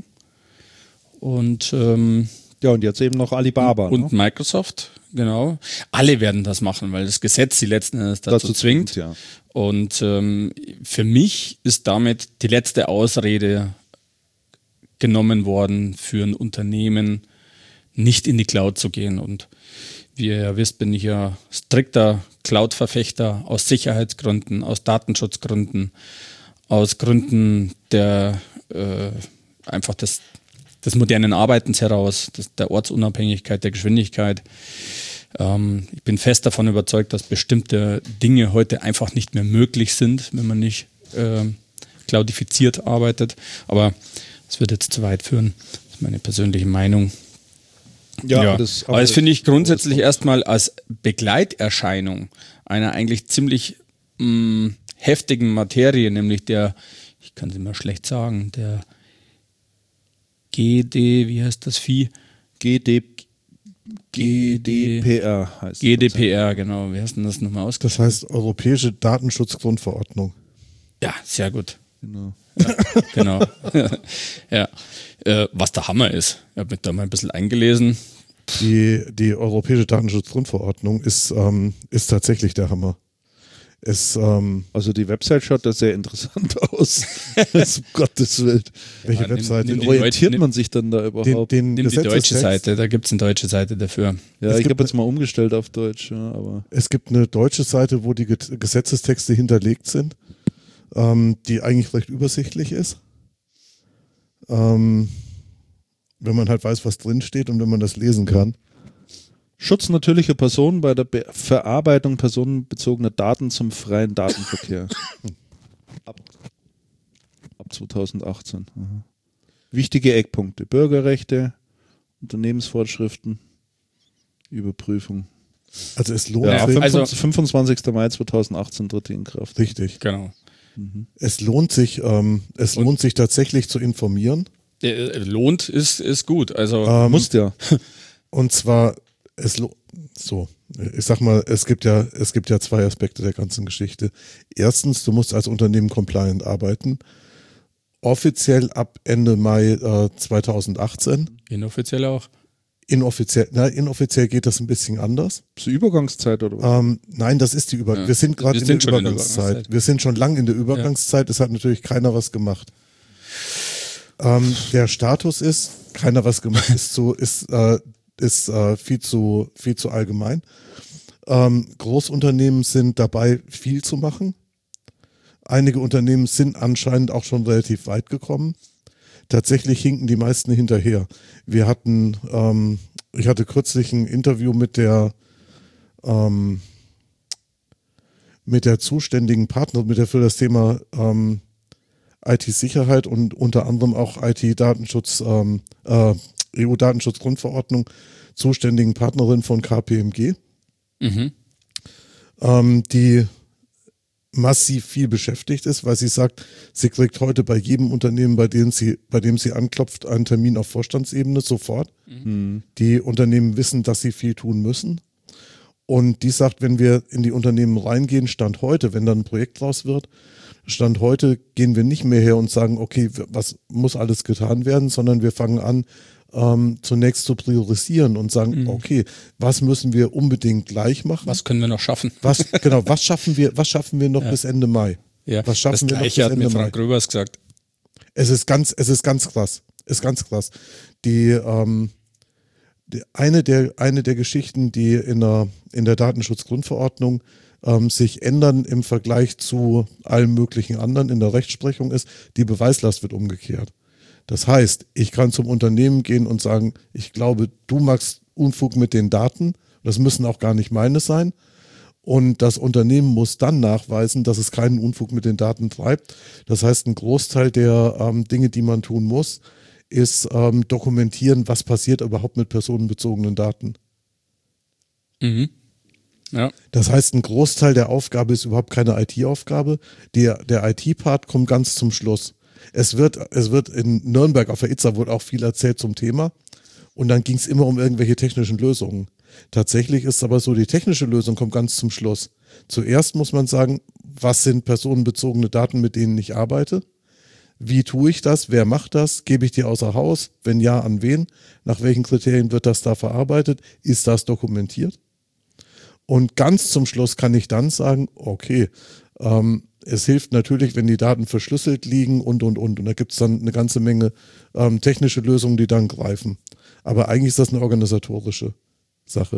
Und, ähm, Ja, und jetzt eben noch Alibaba. und ne? Microsoft, genau. Alle werden das machen, weil das Gesetz sie letzten Endes dazu, zwingt. ja. Und ähm, für mich ist damit die letzte Ausrede genommen worden, für ein Unternehmen nicht in die Cloud zu gehen. Und wie ihr ja wisst, bin ich ja strikter Cloud-Verfechter aus Sicherheitsgründen, aus Datenschutzgründen, aus Gründen der äh, einfach des, des modernen Arbeitens heraus, des, der Ortsunabhängigkeit, der Geschwindigkeit. Ähm, ich bin fest davon überzeugt, dass bestimmte Dinge heute einfach nicht mehr möglich sind, wenn man nicht äh, cloudifiziert arbeitet. Aber das wird jetzt zu weit führen. Das ist meine persönliche Meinung. Ja, Ja, das, aber das finde ich grundsätzlich erstmal als Begleiterscheinung einer eigentlich ziemlich mh, heftigen Materie, nämlich der, ich kann es immer schlecht sagen, der G D, wie heißt das Vieh? G D, G D P R heißt G D P R, genau. Wie heißt denn das nochmal Das ausgesprochen? heißt Europäische Datenschutzgrundverordnung. Ja, sehr gut. Genau. Genau. ja. Äh, was der Hammer ist. Ich habe mich da mal ein bisschen eingelesen. Die, die Europäische Datenschutzgrundverordnung ist, ähm, ist tatsächlich der Hammer. Es, ähm, Also die Website schaut da sehr interessant aus. Das, um Gottes Willen. welche Ja, nimm- Webseite? nimm Wie die orientiert Deutsch- man sich dann da den, überhaupt? den Nimm die deutsche Gesetzestext. Seite, da gibt es eine deutsche Seite dafür. Ja, Es ich gibt habe jetzt mal umgestellt auf Deutsch, ja, aber Es gibt eine deutsche Seite, wo die Ge- Gesetzestexte hinterlegt sind, ähm, die eigentlich recht übersichtlich ist. Ähm, wenn man halt weiß, was drin steht und wenn man das lesen kann. Schutz natürlicher Personen bei der Be- Verarbeitung personenbezogener Daten zum freien Datenverkehr. ab, ab zweitausendachtzehn. Aha. Wichtige Eckpunkte. Bürgerrechte, Unternehmensvorschriften, Überprüfung. Also es lohnt Ja, sich. also- fünfundzwanzigster Mai zweitausendachtzehn tritt die in Kraft. Richtig. Genau. Es lohnt sich, ähm, es lohnt sich tatsächlich zu informieren. Äh, lohnt ist, ist gut. Also Ähm, Musst ja. Und zwar, es lo- so, ich sag mal, es gibt ja, es gibt ja zwei Aspekte der ganzen Geschichte. Erstens, du musst als Unternehmen compliant arbeiten. Offiziell ab Ende Mai äh, zweitausendachtzehn. inoffiziell auch. Inoffiziell, na, inoffiziell geht das ein bisschen anders. Ist die Übergangszeit oder was? Ähm, nein, das ist die Über. Ja. Wir sind gerade Wir in, sind der schon in der Übergangszeit. Übergangszeit. Wir sind schon lang in der Übergangszeit. Es hat natürlich keiner was gemacht. Ähm, der Status ist, keiner was gemacht, ist so, ist, äh, ist äh, viel zu, viel zu allgemein. Ähm, Großunternehmen sind dabei, viel zu machen. Einige Unternehmen sind anscheinend auch schon relativ weit gekommen. Tatsächlich hinken die meisten hinterher. Wir hatten, ähm, ich hatte kürzlich ein Interview mit der, ähm, mit der zuständigen Partner, mit der für das Thema ähm, I T-Sicherheit und unter anderem auch I T-Datenschutz, ähm, äh, E U-Datenschutzgrundverordnung zuständigen Partnerin von K P M G, Mhm. ähm, die massiv viel beschäftigt ist, weil sie sagt, sie kriegt heute bei jedem Unternehmen, bei dem sie, bei dem sie anklopft, einen Termin auf Vorstandsebene sofort. Mhm. Die Unternehmen wissen, dass sie viel tun müssen. Und die sagt, wenn wir in die Unternehmen reingehen, Stand heute, wenn dann ein Projekt draus wird, Stand heute gehen wir nicht mehr her und sagen, okay, was muss alles getan werden, sondern wir fangen an, ähm, zunächst zu priorisieren und sagen, Mhm. okay, was müssen wir unbedingt gleich machen? Was können wir noch schaffen? Was, genau, was schaffen wir, was schaffen wir noch Ja. bis Ende Mai? Ja, Was schaffen das wir noch Gleiche bis hat Ende mir Mai? Frank Gröbers gesagt. Es ist ganz, es ist ganz krass. Ist ganz krass. Die, ähm, die eine der, eine der Geschichten, die in der, in der Datenschutzgrundverordnung ähm, sich ändern im Vergleich zu allen möglichen anderen in der Rechtsprechung ist, die Beweislast wird umgekehrt. Das heißt, ich kann zum Unternehmen gehen und sagen, ich glaube, du machst Unfug mit den Daten. Das müssen auch gar nicht meine sein. Und das Unternehmen muss dann nachweisen, dass es keinen Unfug mit den Daten treibt. Das heißt, ein Großteil der ähm, Dinge, die man tun muss, ist ähm, dokumentieren, was passiert überhaupt mit personenbezogenen Daten. Mhm. Ja. Das heißt, ein Großteil der Aufgabe ist überhaupt keine I T-Aufgabe. Der, der I T-Part kommt ganz zum Schluss. Es wird, es wird in Nürnberg auf der I Z A wurde auch viel erzählt zum Thema. Und dann ging es immer um irgendwelche technischen Lösungen. Tatsächlich ist aber so, die technische Lösung kommt ganz zum Schluss. Zuerst muss man sagen, was sind personenbezogene Daten, mit denen ich arbeite? Wie tue ich das? Wer macht das? Gebe ich die außer Haus? Wenn ja, an wen? Nach welchen Kriterien wird das da verarbeitet? Ist das dokumentiert? Und ganz zum Schluss kann ich dann sagen, okay, ähm, es hilft natürlich, wenn die Daten verschlüsselt liegen und, und, und. Und da gibt es dann eine ganze Menge ähm, technische Lösungen, die dann greifen. Aber eigentlich ist das eine organisatorische Sache.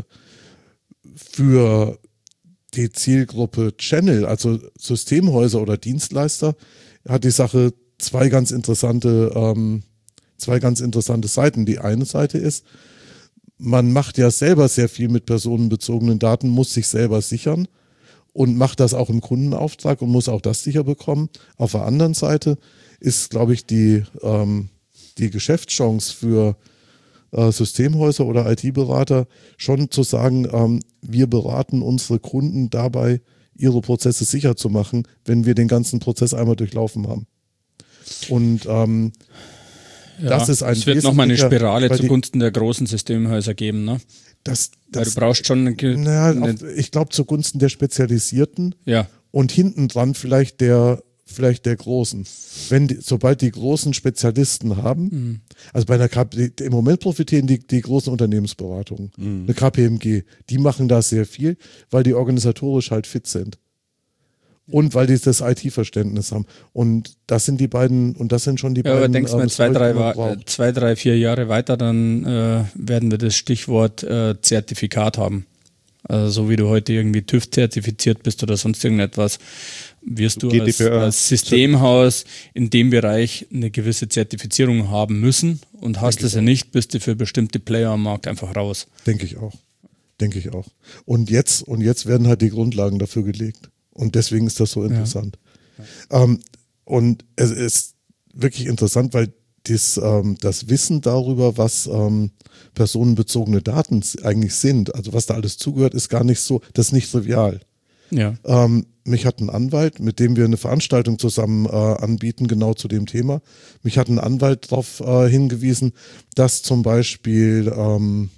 Für die Zielgruppe Channel, also Systemhäuser oder Dienstleister, hat die Sache zwei ganz interessante, ähm, zwei ganz interessante Seiten. Die eine Seite ist, man macht ja selber sehr viel mit personenbezogenen Daten, muss sich selber sichern und macht das auch im Kundenauftrag und muss auch das sicher bekommen. Auf der anderen Seite ist, glaube ich, die, ähm, die Geschäftschance für äh, Systemhäuser oder I T-Berater schon zu sagen, ähm, wir beraten unsere Kunden dabei, ihre Prozesse sicher zu machen, wenn wir den ganzen Prozess einmal durchlaufen haben. Und ähm, Ja, das ist ein es wird nochmal eine wesentlicher- Spirale weil die- zugunsten der großen Systemhäuser geben, ne? das, Weil das du brauchst schon eine, ge- naja, eine auf, ich glaube zugunsten der Spezialisierten ja, und hinten dran vielleicht der, vielleicht der Großen. Wenn die, sobald die großen Spezialisten haben, Mhm. also bei einer K P, im Moment profitieren die, die großen Unternehmensberatungen, eine K P M G, die machen da sehr viel, weil die organisatorisch halt fit sind. Und weil die das I T-Verständnis haben. Und das sind die beiden, und das sind schon die ja, beiden. aber denkst du mal ähm, zwei, Säulen, drei, die man Wa- äh, braucht. zwei, drei, vier Jahre weiter, dann äh, werden wir das Stichwort äh, Zertifikat haben. Also so wie du heute irgendwie TÜV zertifiziert bist oder sonst irgendetwas, wirst du G als, D P R. als Systemhaus in dem Bereich eine gewisse Zertifizierung haben müssen und hast es ja nicht, bist du für bestimmte Player am Markt einfach raus. Denke ich auch. Denke ich auch. Und jetzt, und jetzt werden halt die Grundlagen dafür gelegt. Und deswegen ist das so interessant. Ja. Ähm, und es ist wirklich interessant, weil dies, ähm, das Wissen darüber, was ähm, personenbezogene Daten eigentlich sind, also was da alles zugehört, ist gar nicht so, das ist nicht trivial. Ja. Ähm, mich hat ein Anwalt, mit dem wir eine Veranstaltung zusammen äh, anbieten, genau zu dem Thema. Mich hat ein Anwalt darauf äh, hingewiesen, dass zum Beispiel, ähm,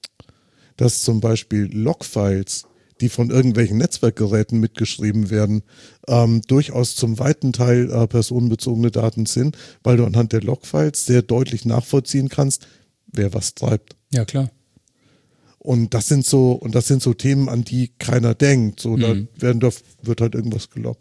dass zum Beispiel Logfiles, die von irgendwelchen Netzwerkgeräten mitgeschrieben werden, ähm, durchaus zum weiten Teil äh, personenbezogene Daten sind, weil du anhand der Logfiles sehr deutlich nachvollziehen kannst, wer was treibt. Ja, klar. Und das sind so, und das sind so Themen, an die keiner denkt. So, da Mhm. werden, da wird halt irgendwas geloggt.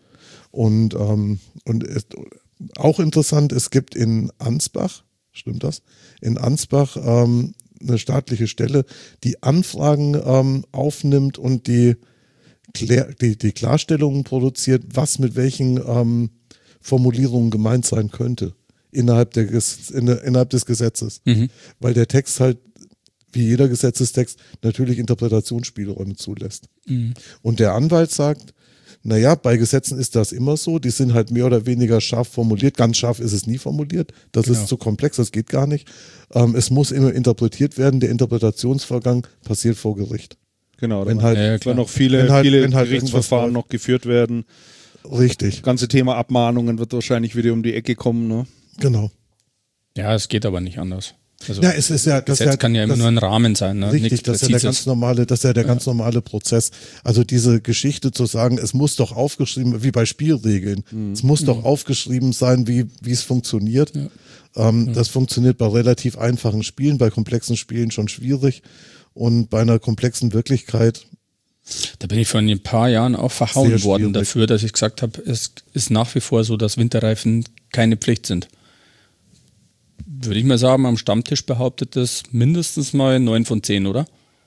Und, ähm, und es, auch interessant, es gibt in Ansbach, stimmt das? In Ansbach ähm, eine staatliche Stelle, die Anfragen ähm, aufnimmt und die, Klär, die, die Klarstellungen produziert, was mit welchen ähm, Formulierungen gemeint sein könnte innerhalb, der, in, innerhalb des Gesetzes. Mhm. Weil der Text halt, wie jeder Gesetzestext, natürlich Interpretationsspielräume zulässt. Mhm. Und der Anwalt sagt, naja, bei Gesetzen ist das immer so, die sind halt mehr oder weniger scharf formuliert, ganz scharf ist es nie formuliert, das Genau. ist zu komplex, das geht gar nicht. Ähm, es muss immer interpretiert werden, der Interpretationsvorgang passiert vor Gericht. Genau, wenn da halt, ja, ja, werden klar. noch viele, Wenn halt- viele wenn halt Gerichtsverfahren irgendwas noch geführt werden. Richtig, Das ganze Thema Abmahnungen wird wahrscheinlich wieder um die Ecke kommen. Ne? genau. Ja, es geht aber nicht anders. Also, Ja, es ist ja, das Gesetz ist ja, kann ja immer das, nur ein Rahmen sein. Ne? Richtig, Nichts das ist ja der Präzises. ganz normale, das ist ja der ganz normale Prozess. Also diese Geschichte zu sagen, es muss doch aufgeschrieben, wie bei Spielregeln, Mhm. es muss doch aufgeschrieben sein, wie, wie es funktioniert. Ähm, Das funktioniert bei relativ einfachen Spielen, bei komplexen Spielen schon schwierig und bei einer komplexen Wirklichkeit. Da bin ich vor ein paar Jahren auch verhauen Sehr worden schwierig. dafür, dass ich gesagt habe, es ist nach wie vor so, dass Winterreifen keine Pflicht sind. Würde ich mal sagen, am Stammtisch behauptet das mindestens mal neun von zehn, oder?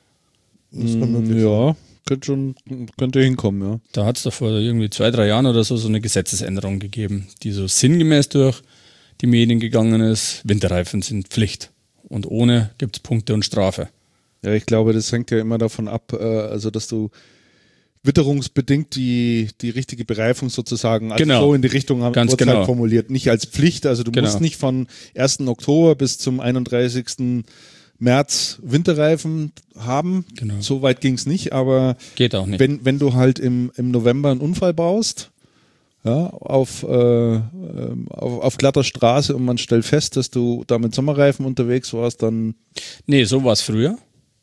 Das kann möglich sein. Ja, könnte schon, könnte hinkommen, ja. Da hat es doch vor irgendwie zwei, drei Jahren oder so so eine Gesetzesänderung gegeben, die so sinngemäß durch die Medien gegangen ist. Winterreifen sind Pflicht und ohne gibt es Punkte und Strafe. Ja, ich glaube, das hängt ja immer davon ab, äh, also dass du witterungsbedingt die, die richtige Bereifung sozusagen, also Genau. so in die Richtung haben Ganz wird's genau. halt formuliert, nicht als Pflicht, also du Genau. musst nicht von ersten Oktober bis zum einunddreißigsten März Winterreifen haben, Genau. so weit ging es nicht, aber Geht auch nicht. wenn, wenn du halt im, im November einen Unfall baust, ja, auf, äh, ähm, auf, auf glatter Straße und man stellt fest, dass du da mit Sommerreifen unterwegs warst, dann Nee, so war es früher.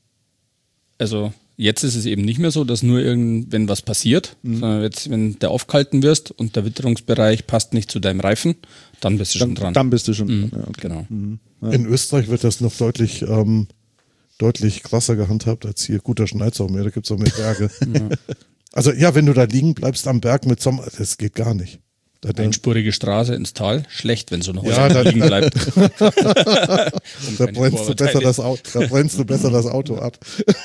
Also jetzt ist es eben nicht mehr so, dass nur irgend, wenn was passiert, sondern jetzt, wenn du aufgehalten wirst und der Witterungsbereich passt nicht zu deinem Reifen, dann bist du schon dann, dran. dann bist du schon Mhm, dran. Ja, okay. Genau. In Österreich wird das noch deutlich, ähm, deutlich krasser gehandhabt als hier. Guter Schneid's auch mehr, da gibt's auch mehr Berge. Also ja, wenn du da liegen bleibst am Berg mit Sommer, das geht gar nicht. Da denk, Einspurige Straße ins Tal, schlecht, wenn so ein Häuser Ja, da- liegen bleibt. da, keine brennst du besser Vorurteile. das Auto, da brennst du besser das Auto ab.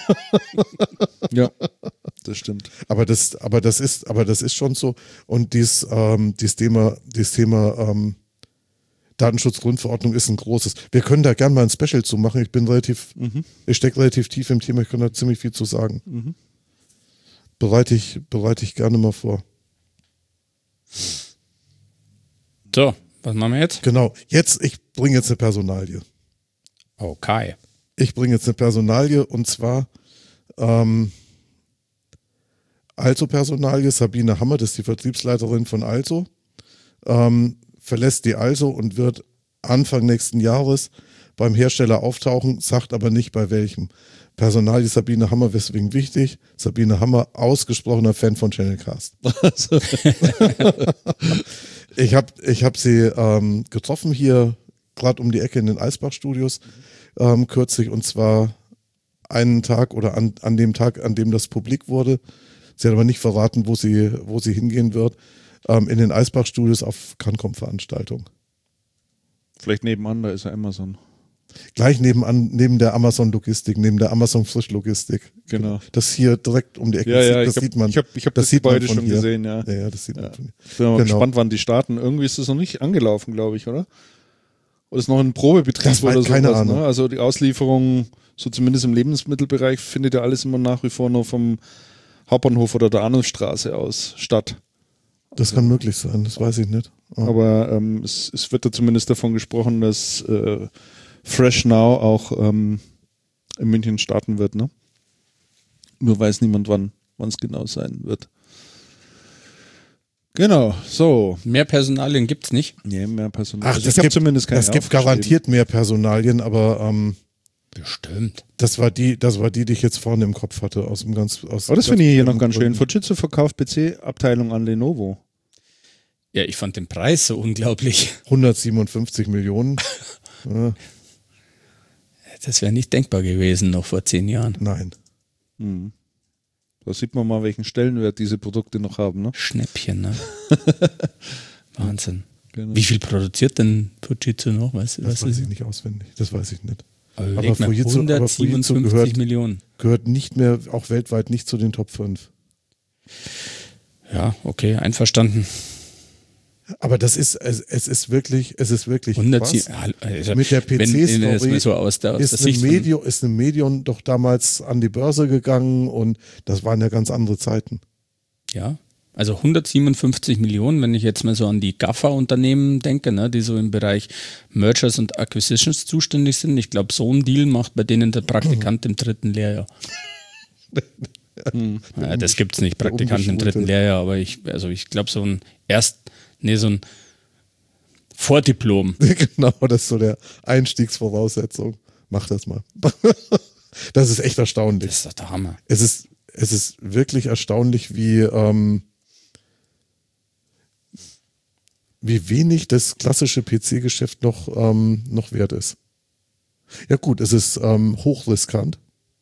Ja, das stimmt. Aber das, aber das ist, aber das ist schon so. Und dies, ähm, dieses Thema, dieses Thema ähm, Datenschutzgrundverordnung ist ein großes. Wir können da gerne mal ein Special zu machen. Ich bin relativ, ich stecke relativ tief im Thema, ich kann da ziemlich viel zu sagen. Bereite ich, bereite ich gerne mal vor. So, was machen wir jetzt? Genau. Jetzt, ich bringe jetzt eine Personalie. Okay. Ich bringe jetzt eine Personalie und zwar ähm, Also-Personalie, Sabine Hammer, das ist die Vertriebsleiterin von Also, ähm, verlässt die Also und wird Anfang nächsten Jahres beim Hersteller auftauchen, sagt aber nicht bei welchem. Personalie Sabine Hammer, weswegen wichtig? Sabine Hammer, ausgesprochener Fan von Channelcast. ich habe ich hab sie ähm, getroffen hier, gerade um die Ecke in den Eisbach-Studios, ähm, kürzlich, und zwar einen Tag oder an, an dem Tag, an dem das publik wurde. Sie hat aber nicht verraten, wo sie, wo sie hingehen wird. Ähm, in den Eisbach-Studios auf Cancom-Veranstaltung. Vielleicht nebenan, da ist ja Amazon. gleich nebenan, neben der Amazon-Logistik, neben der Amazon-Frischlogistik. Genau. Das hier direkt um die Ecke, Ja, das, ja, sieht, das ich hab, sieht man. Ich habe ich hab das, das sieht man Gebäude von schon hier. gesehen, ja. Ja, ja, das sieht Ja. man von hier. Ich bin mal Genau. gespannt, wann die starten. Irgendwie ist das noch nicht angelaufen, glaube ich, oder? Oder ist noch ein Probebetrieb Das weiß oder so? keine Ahnung. Ne? Also die Auslieferung, so zumindest im Lebensmittelbereich, findet ja alles immer nach wie vor nur vom Hauptbahnhof oder der Arnulfstraße aus statt. Das kann möglich sein, das weiß ich nicht. Ja. Aber ähm, es, es wird da zumindest davon gesprochen, dass äh, Fresh Now auch ähm, in München starten wird, ne? Nur weiß niemand, wann wann es genau sein wird. Genau, so. Mehr Personalien gibt es nicht. Nee, mehr Personal. Ach, Also das ich hab gibt, zumindest keine das gibt aufgeschrieben. garantiert mehr Personalien, aber ähm, Bestimmt. das war die, das war die, die ich jetzt vorne im Kopf hatte, aus dem ganz, aus Aber das ganz finde ich hier noch bestimmten ganz schön. Gründen. Fujitsu verkauft P C-Abteilung an Lenovo. Ja, ich fand den Preis so unglaublich. hundertsiebenundfünfzig Millionen. Ja, Das wäre nicht denkbar gewesen noch vor zehn Jahren. nein. Mhm. Da sieht man mal, welchen Stellenwert diese Produkte noch haben. Ne? Schnäppchen, ne? Wahnsinn. Genau. Wie viel produziert denn Fujitsu noch? Weißt, Das weißt weiß du? ich nicht auswendig. Das weiß ich nicht. Aber, Aber aber Fujitsu- aber Fujitsu hundertsiebenundfünfzig gehört- Millionen. Gehört nicht mehr, auch weltweit nicht zu den Top fünf. Ja, okay, einverstanden. Aber das ist, es, es ist wirklich, es ist wirklich hundertsieben, krass. also, Mit der P wenn ich das C-Story mal so aus der, aus der ist, eine Sicht von- Medion, ist eine Medion doch damals an die Börse gegangen und das waren ja ganz andere Zeiten. Ja, also hundertsiebenundfünfzig Millionen, wenn ich jetzt mal so an die GAFA-Unternehmen denke, ne, die so im Bereich Mergers und Acquisitions zuständig sind. Ich glaube, so ein Deal macht bei denen der Praktikant im dritten Lehrjahr. Hm. Ja, das gibt es nicht, der Praktikanten im dritten Ungeschulte. Lehrjahr, aber ich, also ich glaube, so ein Erst, nee, so ein Vordiplom. Genau, das ist so der Einstiegsvoraussetzung. Mach das mal. Das ist echt erstaunlich. Das ist doch der Hammer. Es ist, es ist wirklich erstaunlich, wie, ähm, wie wenig das klassische P C-Geschäft noch, ähm, noch wert ist. Ja gut, es ist ähm, hochriskant.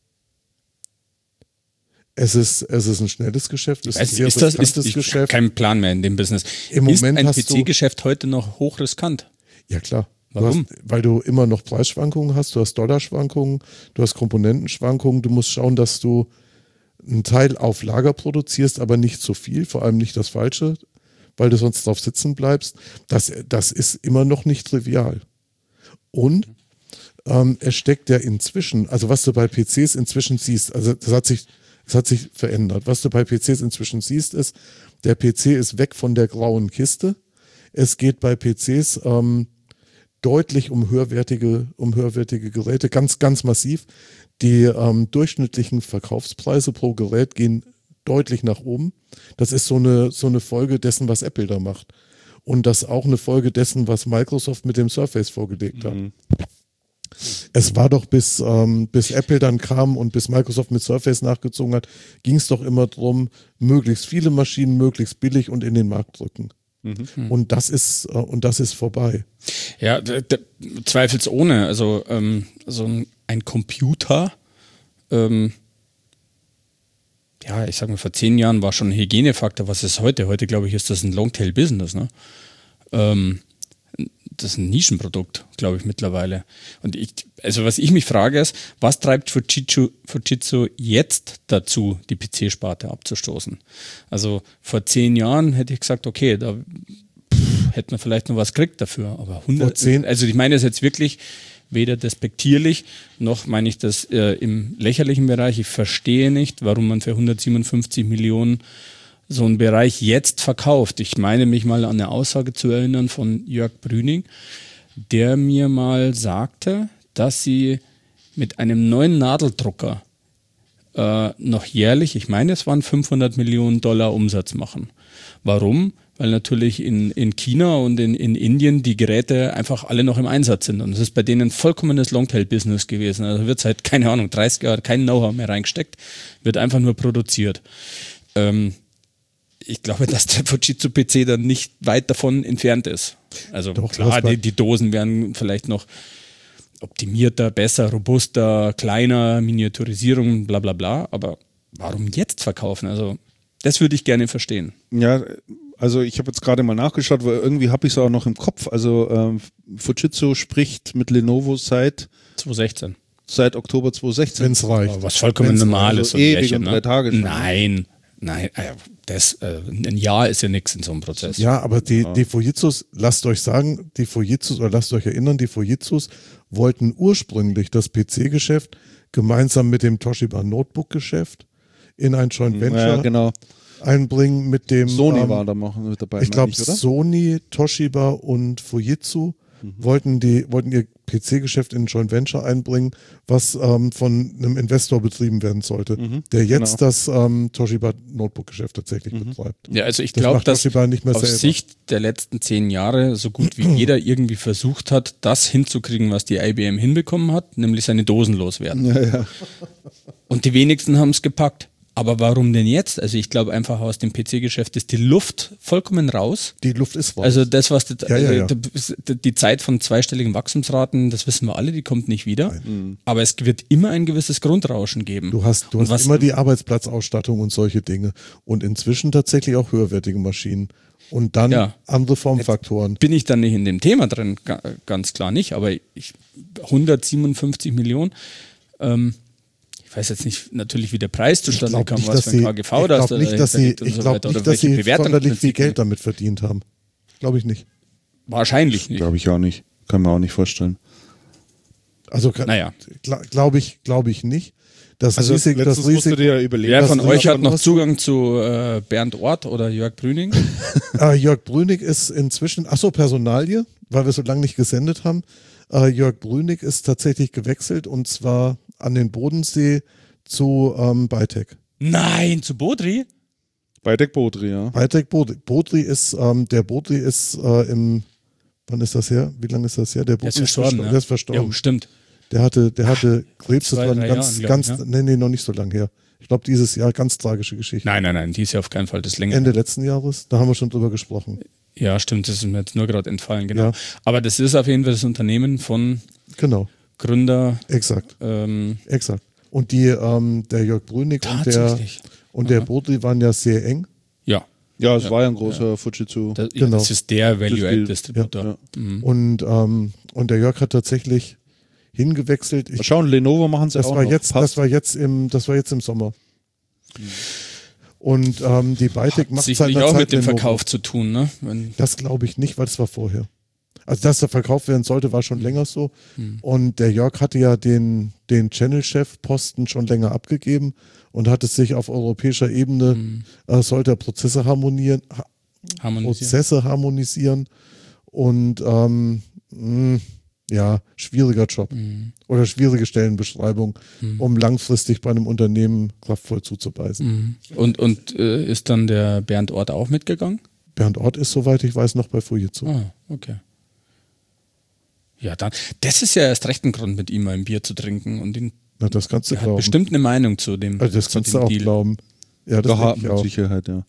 Es ist, es ist ein schnelles Geschäft, es ist ein Ist, sehr ist das ist, riskantes ich Geschäft. kein Plan mehr in dem Business. Im ist Moment ein hast P du- C-Geschäft heute noch hochriskant? Ja, klar. Warum? Du hast, weil du immer noch Preisschwankungen hast, du hast Dollarschwankungen, du hast Komponentenschwankungen, du musst schauen, dass du einen Teil auf Lager produzierst, aber nicht zu viel, vor allem nicht das Falsche, weil du sonst drauf sitzen bleibst. Das, das ist immer noch nicht trivial. Und ähm, es steckt ja inzwischen, also was du bei P Cs inzwischen siehst, also das hat sich, das hat sich verändert. Was du bei P Cs inzwischen siehst, ist, der P C ist weg von der grauen Kiste. Es geht bei P Cs ähm, deutlich um höherwertige, um höherwertige Geräte, ganz, ganz massiv. Die ähm, durchschnittlichen Verkaufspreise pro Gerät gehen deutlich nach oben. Das ist so eine, so eine Folge dessen, was Apple da macht. Und das auch eine Folge dessen, was Microsoft mit dem Surface vorgelegt hat. Mhm. Es war doch bis, ähm, bis Apple dann kam und bis Microsoft mit Surface nachgezogen hat, ging es doch immer darum, möglichst viele Maschinen, möglichst billig und in den Markt drücken. Mhm. Und das ist, äh, und das ist vorbei. Ja, d- d- zweifelsohne. Also ähm, so ein, ein Computer, ähm, ja, ich sag mal, vor zehn Jahren war schon ein Hygienefaktor. Was ist heute? Heute, glaube ich, ist das ein Longtail-Business. Ne? Ähm, das ist ein Nischenprodukt, glaube ich, mittlerweile. Und ich, also was ich mich frage ist, was treibt Fujitsu, Fujitsu jetzt dazu, die P C-Sparte abzustoßen? Also vor zehn Jahren hätte ich gesagt, okay, da pff, hätte man vielleicht noch was gekriegt dafür. Aber hundert, Vor zehn- also ich meine das jetzt wirklich weder despektierlich, noch meine ich das äh, im lächerlichen Bereich. Ich verstehe nicht, warum man für hundertsiebenundfünfzig Millionen so einen Bereich jetzt verkauft. Ich meine mich mal an eine Aussage zu erinnern von Jörg Brüning, der mir mal sagte, dass sie mit einem neuen Nadeldrucker äh, noch jährlich, ich meine es waren fünfhundert Millionen Dollar Umsatz machen. Warum? Weil natürlich in, in China und in, in Indien die Geräte einfach alle noch im Einsatz sind. Und es ist bei denen vollkommenes Longtail-Business gewesen. Also wird seit, keine Ahnung, dreißig Jahren kein Know-how mehr reingesteckt, wird einfach nur produziert. Ähm, ich glaube, dass der Fujitsu-P C dann nicht weit davon entfernt ist. Also Doch, klar, was bei- die, die Dosen werden vielleicht noch optimierter, besser, robuster, kleiner, Miniaturisierung, bla bla bla. Aber warum jetzt verkaufen? Also das würde ich gerne verstehen. Ja, Also ich habe jetzt gerade mal nachgeschaut, weil irgendwie habe ich es auch noch im Kopf. Also ähm, Fujitsu spricht mit Lenovo seit zwanzig sechzehn. Seit Oktober zwanzig sechzehn. Wenn es reicht. Was vollkommen Wenn's normal ist. also ewig und drei Tage schon. Nein, nein, das, äh, ein Jahr ist ja nichts in so einem Prozess. Ja, aber die, die Fujitsus, lasst euch sagen, die Fujitsus, oder lasst euch erinnern, die Fujitsus wollten ursprünglich das P C-Geschäft gemeinsam mit dem Toshiba Notebook-Geschäft in ein Joint Venture Ja, genau. einbringen mit dem Sony ähm, war da noch mit dabei. Ich glaube, meine oder? Sony, Toshiba und Fujitsu mhm. wollten, die, wollten ihr P C-Geschäft in ein Joint Venture einbringen, was ähm, von einem Investor betrieben werden sollte, Mhm, der jetzt genau. das ähm, Toshiba Notebook-Geschäft tatsächlich Mhm. betreibt. Ja, also ich Das glaube, macht dass Toshiba nicht mehr auf selber. Sicht der letzten zehn Jahre so gut wie jeder irgendwie versucht hat, das hinzukriegen, was die I B M hinbekommen hat, nämlich seine Dosen loswerden. Ja, ja. Und die wenigsten haben es gepackt. Aber warum denn jetzt? Also ich glaube einfach, aus dem P C-Geschäft ist die Luft vollkommen raus. Die Luft ist raus. Also das, was die, Ja, ja, ja. die, die Zeit von zweistelligen Wachstumsraten, das wissen wir alle, die kommt nicht wieder. Mhm. Aber es wird immer ein gewisses Grundrauschen geben. Du hast, du Und hast was- immer die Arbeitsplatzausstattung und solche Dinge. Und inzwischen tatsächlich auch höherwertige Maschinen. Und dann Ja. andere Formfaktoren. Bin ich dann nicht in dem Thema drin? Ga- Ganz klar nicht, aber ich, hundertsiebenundfünfzig Millionen, ähm, ich weiß jetzt nicht natürlich, wie der Preis zustande glaub kam, nicht, was dass für ein sie- K G V ich da glaube nicht, dass sie, ich glaub nicht, dass sie sonderlich viel Geld damit verdient haben. Glaube ich nicht. Wahrscheinlich nicht. Glaube ich auch nicht. Kann man auch nicht vorstellen. Also Naja. glaube ich, glaube ich nicht. Das Also Risiko, letztens das musst du Risiko, dir ja überlegen. Wer das von ist euch aber hat noch was- Zugang zu äh, Bernd Ort oder Jörg Brüning? äh, Jörg Brünig ist inzwischen, ach so, Personalie, weil wir so lange nicht gesendet haben. Äh, Jörg Brünig ist tatsächlich gewechselt und zwar an den Bodensee zu ähm, Bytec. Nein, zu Bodri? Bei Deck Bodri, ja. Bytec Bodri. Bodri ist, ähm, der Bodri ist äh, im, wann ist das her? Wie lange ist das her? Der Der ist Bodri verstorben. verstor- Ja. Der ist verstorben. Ja, stimmt. Der hatte, der hatte Krebs, das zwei, war ein drei ganz, Jahren, ganz, glaub ich, nee, nee, noch nicht so lange her. Ich glaube, dieses Jahr ganz tragische Geschichte. Nein, nein, nein, die ist ja auf keinen Fall das länger. Ende letzten Jahres, da haben wir schon drüber gesprochen. Ja, stimmt, das ist mir jetzt nur gerade entfallen, genau. Ja. Aber das ist auf jeden Fall das Unternehmen von Genau, Gründer. exakt, Ähm, exakt. Und die, ähm, der Jörg Brünig und der, Tatsächlich. und der Aha. Bodri waren ja sehr eng. ja, Ja, es war ja ein großer Fujitsu. das, Genau. das ist der gilt. Value-Add-Distributor. Ja. Mhm. Und, ähm, und der Jörg hat tatsächlich hingewechselt. Mal Ich, schauen, Lenovo machen sie das auch war noch. jetzt, Passt. das war jetzt im, das war jetzt im Sommer. Und ähm, die Bytec macht seit Sicherlich einer auch Zeit mit dem Lenovo. Verkauf zu tun, ne? Wenn, Das glaube ich nicht, weil das war vorher. Also, dass er verkauft werden sollte, war schon länger so. Hm. Und der Jörg hatte ja den, den Channel-Chef-Posten schon länger abgegeben und hat es sich auf europäischer Ebene, Hm. äh, sollte er Prozesse harmonieren, ha harmonisieren. Prozesse harmonisieren und ähm, mh, ja, schwieriger Job Mhm. oder schwierige Stellenbeschreibung, Mhm. um langfristig bei einem Unternehmen kraftvoll zuzubeißen. Mhm. Und, und äh, ist dann der Bernd Ort auch mitgegangen? Bernd Ort ist, soweit ich weiß, noch bei Fujitsu. Ah, okay. Ja, dann. Das ist ja erst recht ein Grund, mit ihm mal ein Bier zu trinken. Und ihn, Na, das kannst du er hat glauben. bestimmt eine Meinung zu dem. Also das zu kannst dem du auch Deal. glauben. Ja, das Doch, denke ich mit auch. Sicherheit, ja.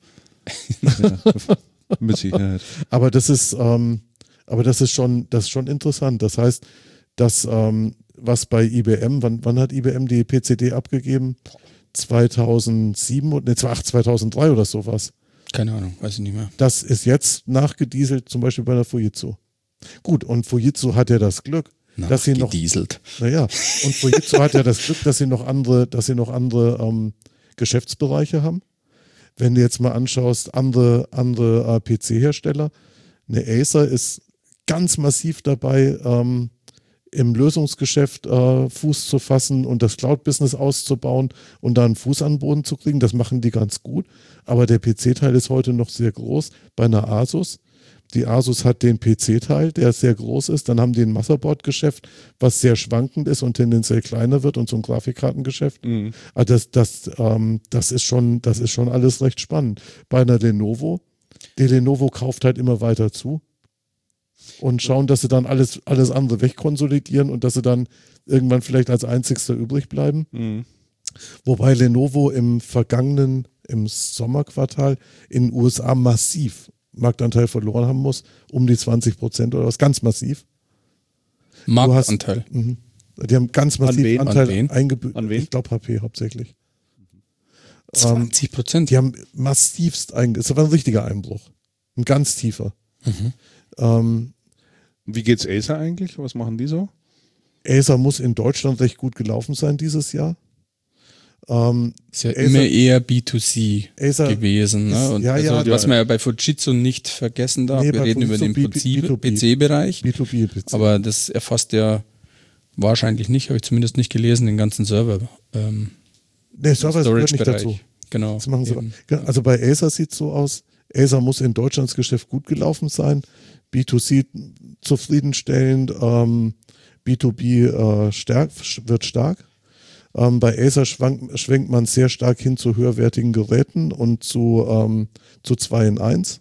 ja. Mit Sicherheit. Aber das ist, ähm, aber das ist schon, das ist schon interessant. Das heißt, dass ähm, was bei I B M, wann, wann hat I B M die P C D abgegeben? zweitausendsieben oder nee, ach, zweitausenddrei oder sowas. Keine Ahnung, weiß ich nicht mehr. Das ist jetzt nachgedieselt, zum Beispiel bei der Fujitsu. Gut, und Fujitsu hat ja das Glück, dass sie noch, Gedieselt. naja, und Fujitsu hat ja das Glück, dass sie noch andere, dass sie noch andere ähm, Geschäftsbereiche haben. Wenn du jetzt mal anschaust, andere, andere äh, P C-Hersteller, eine Acer ist ganz massiv dabei, ähm, im Lösungsgeschäft äh, Fuß zu fassen und das Cloud-Business auszubauen und da einen Fuß an den Boden zu kriegen. Das machen die ganz gut. Aber der P C-Teil ist heute noch sehr groß bei einer Asus. Die Asus hat den P C-Teil, der sehr groß ist. Dann haben die ein Motherboard-Geschäft, was sehr schwankend ist und tendenziell kleiner wird und so ein Grafikkartengeschäft. Mhm. Also das, das, ähm, das, ist schon, das ist schon alles recht spannend. Bei einer Lenovo, die Lenovo kauft halt immer weiter zu und schauen, dass sie dann alles, alles andere wegkonsolidieren und dass sie dann irgendwann vielleicht als einzigster übrig bleiben. Mhm. Wobei Lenovo im vergangenen, im Sommerquartal in den U S A massiv Marktanteil verloren haben muss, um die zwanzig Prozent oder was, ganz massiv. Marktanteil. Mhm. Die haben ganz massiv wen? Anteil An wen? eingebüßt. An wen? Ich glaube H P hauptsächlich. zwanzig Prozent. Die haben massivst eingebüßt. Das war ein richtiger Einbruch. Ein ganz tiefer. Mhm. Ähm, Wie geht's Acer eigentlich? Was machen die so? Acer muss in Deutschland recht gut gelaufen sein dieses Jahr. Ähm, Ist ja Acer- immer eher B zwei C Acer gewesen. ist- Ne? Und ja, also, ja, was ja. man ja bei Fujitsu nicht vergessen darf, Nee, wir bei reden über den Fujitsu B- P C-Bereich, B zwei B, P C. aber das erfasst ja wahrscheinlich nicht, habe ich zumindest nicht gelesen, den ganzen Server. Ähm, nee, Server gehört nicht Storage-Bereich. dazu. Genau. Das machen sie. eben. Also bei Acer sieht es so aus, Acer muss in Deutschland das Geschäft gut gelaufen sein, B zwei C zufriedenstellend, ähm, B zwei B äh, stark, wird stark. Ähm, bei Acer schwank, schwenkt man sehr stark hin zu höherwertigen Geräten und zu, ähm, zu zwei in eins.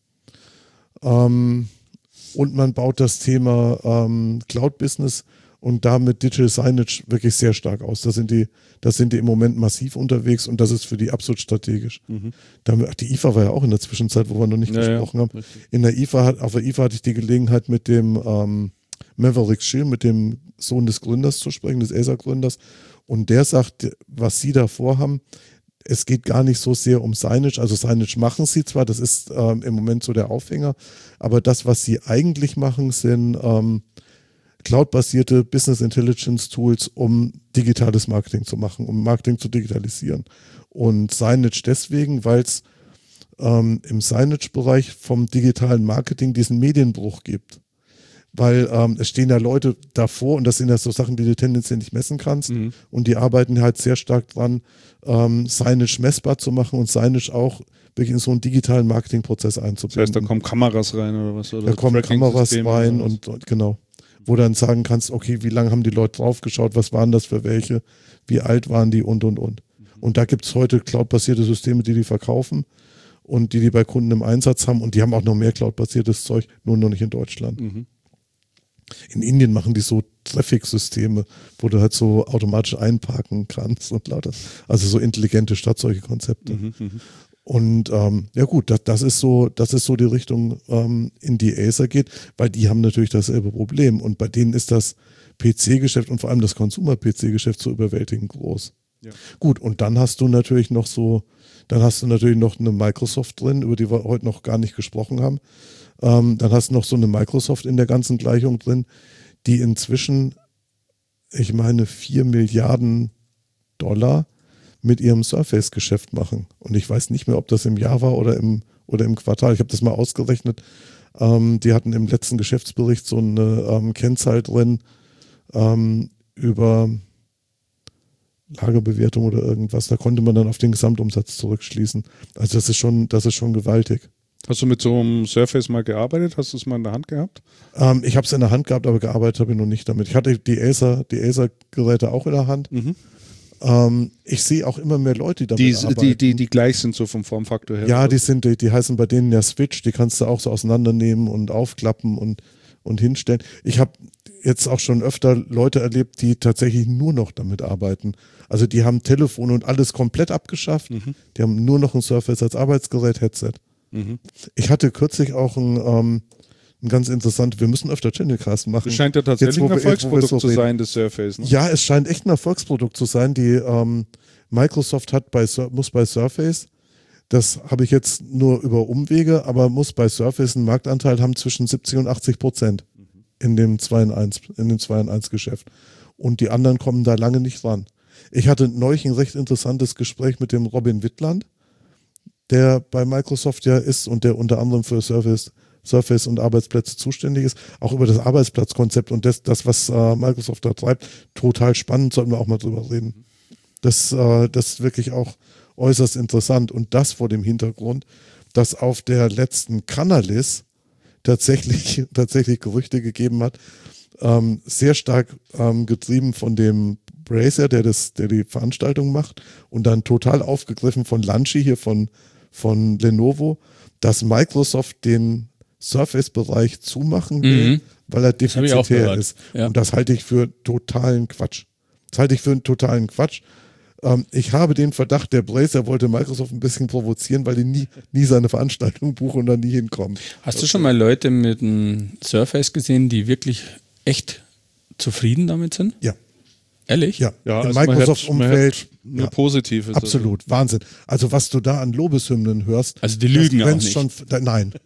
Ähm, und man baut das Thema ähm, Cloud-Business und damit Digital Signage wirklich sehr stark aus. Da sind die, da sind die im Moment massiv unterwegs und das ist für die absolut strategisch. Mhm. Da, ach, die I F A war ja auch in der Zwischenzeit, wo wir noch nicht Ja, gesprochen ja, haben. richtig. In der I F A hat, auf der I F A hatte ich die Gelegenheit, mit dem ähm, Maverick Schill, mit dem Sohn des Gründers zu sprechen, des Acer-Gründers. Und der sagt, was sie da vorhaben, es geht gar nicht so sehr um Signage. Also Signage machen sie zwar, das ist ähm, im Moment so der Aufhänger, aber das, was sie eigentlich machen, sind ähm, cloud-basierte Business Intelligence Tools, um digitales Marketing zu machen, um Marketing zu digitalisieren. Und Signage deswegen, weil es ähm, im Signage-Bereich vom digitalen Marketing diesen Medienbruch gibt. Weil ähm, es stehen ja Leute davor und das sind ja so Sachen, die du tendenziell nicht messen kannst. Mhm. Und die arbeiten halt sehr stark dran, ähm, Signage messbar zu machen und Signage auch wirklich in so einen digitalen Marketingprozess Das einzubinden. heißt, da kommen Kameras rein oder was? Oder Da kommen Kameras Tracking-Systeme rein oder was? und, und genau. Wo dann sagen kannst, okay, wie lange haben die Leute draufgeschaut, was waren das für welche, wie alt waren die und und und. Und da gibt es heute cloud-basierte Systeme, die die verkaufen und die die bei Kunden im Einsatz haben und die haben auch noch mehr cloud-basiertes Zeug, nur noch nicht in Deutschland. Mhm. In Indien machen die so Traffic-Systeme, wo du halt so automatisch einparken kannst und lauter, also so intelligente Stadt, solche Konzepte. Mhm. Mhm. Und ähm, ja gut, das, das ist so, das ist so die Richtung, ähm, in die Acer geht, weil die haben natürlich dasselbe Problem und bei denen ist das P C-Geschäft und vor allem das Consumer-P C-Geschäft so überwältigend groß. Ja. Gut, und dann hast du natürlich noch so, dann hast du natürlich noch eine Microsoft drin, über die wir heute noch gar nicht gesprochen haben. Ähm, dann hast du noch so eine Microsoft in der ganzen Gleichung drin, die inzwischen, ich meine, vier Milliarden Dollar mit ihrem Surface-Geschäft machen. Und ich weiß nicht mehr, ob das im Jahr war oder im, oder im Quartal. Ich habe das mal ausgerechnet. Ähm, die hatten im letzten Geschäftsbericht so eine ähm, Kennzahl drin ähm, über Lagerbewertung oder irgendwas. Da konnte man dann auf den Gesamtumsatz zurückschließen. Also das ist schon, das ist schon gewaltig. Hast du mit so einem Surface mal gearbeitet? Hast du es mal in der Hand gehabt? Ähm, ich habe es in der Hand gehabt, aber gearbeitet habe ich noch nicht damit. Ich hatte die Acer, die Acer-Geräte auch in der Hand. Mhm. Ähm, ich sehe auch immer mehr Leute, die damit Die, arbeiten. die, die, die gleich sind so vom Formfaktor her. Ja, die sind, die, die heißen bei denen ja Switch, die kannst du auch so auseinandernehmen und aufklappen und, und hinstellen. Ich habe jetzt auch schon öfter Leute erlebt, die tatsächlich nur noch damit arbeiten. Also die haben Telefone und alles komplett abgeschafft. Mhm. Die haben nur noch ein Surface als Arbeitsgerät, Headset. Mhm. Ich hatte kürzlich auch ein, ähm, ein ganz interessant, wir müssen öfter Channelcast machen. Das scheint ja tatsächlich Jetzt, wo ein wir- jetzt, wo wir Erfolgsprodukt so zu reden. sein, das Surface. Ne? Ja, es scheint echt ein Erfolgsprodukt zu sein. Die ähm, Microsoft hat bei Sur- muss bei Surface, das habe ich jetzt nur über Umwege, aber muss bei Surface einen Marktanteil haben zwischen siebzig und achtzig Prozent in dem zwei in eins, in dem zwei in eins Geschäft. Und die anderen kommen da lange nicht ran. Ich hatte neulich ein recht interessantes Gespräch mit dem Robin Wittland, der bei Microsoft ja ist und der unter anderem für Surface, Surface und Arbeitsplätze zuständig ist, auch über das Arbeitsplatzkonzept und das, das was äh, Microsoft da treibt, total spannend, sollten wir auch mal drüber reden. Das, äh, das ist wirklich auch äußerst interessant und das vor dem Hintergrund, dass auf der letzten Canalys tatsächlich, tatsächlich Gerüchte gegeben hat, ähm, sehr stark ähm, getrieben von dem Bracer, der, das, der die Veranstaltung macht und dann total aufgegriffen von Lanchi hier von, von Lenovo, dass Microsoft den Surface-Bereich zumachen will, Mhm. weil er hab ich auch defizitär gehört. ist. Ja. Und das halte ich für totalen Quatsch. Das halte ich für einen totalen Quatsch. Ähm, ich habe den Verdacht, der Bracer wollte Microsoft ein bisschen provozieren, weil die nie, nie seine Veranstaltung buchen und dann nie hinkommen. Hast du schon mal Leute mit einem Surface gesehen, die wirklich echt zufrieden damit sind? Ja, Ehrlich? ja. Ja, Im also man hört- Microsoft-Umfeld. Nur Ja, Positives. absolut, Wahnsinn. Also was du da an Lobeshymnen hörst. Also die lügen das auch grenzt nicht. Schon, da, nein,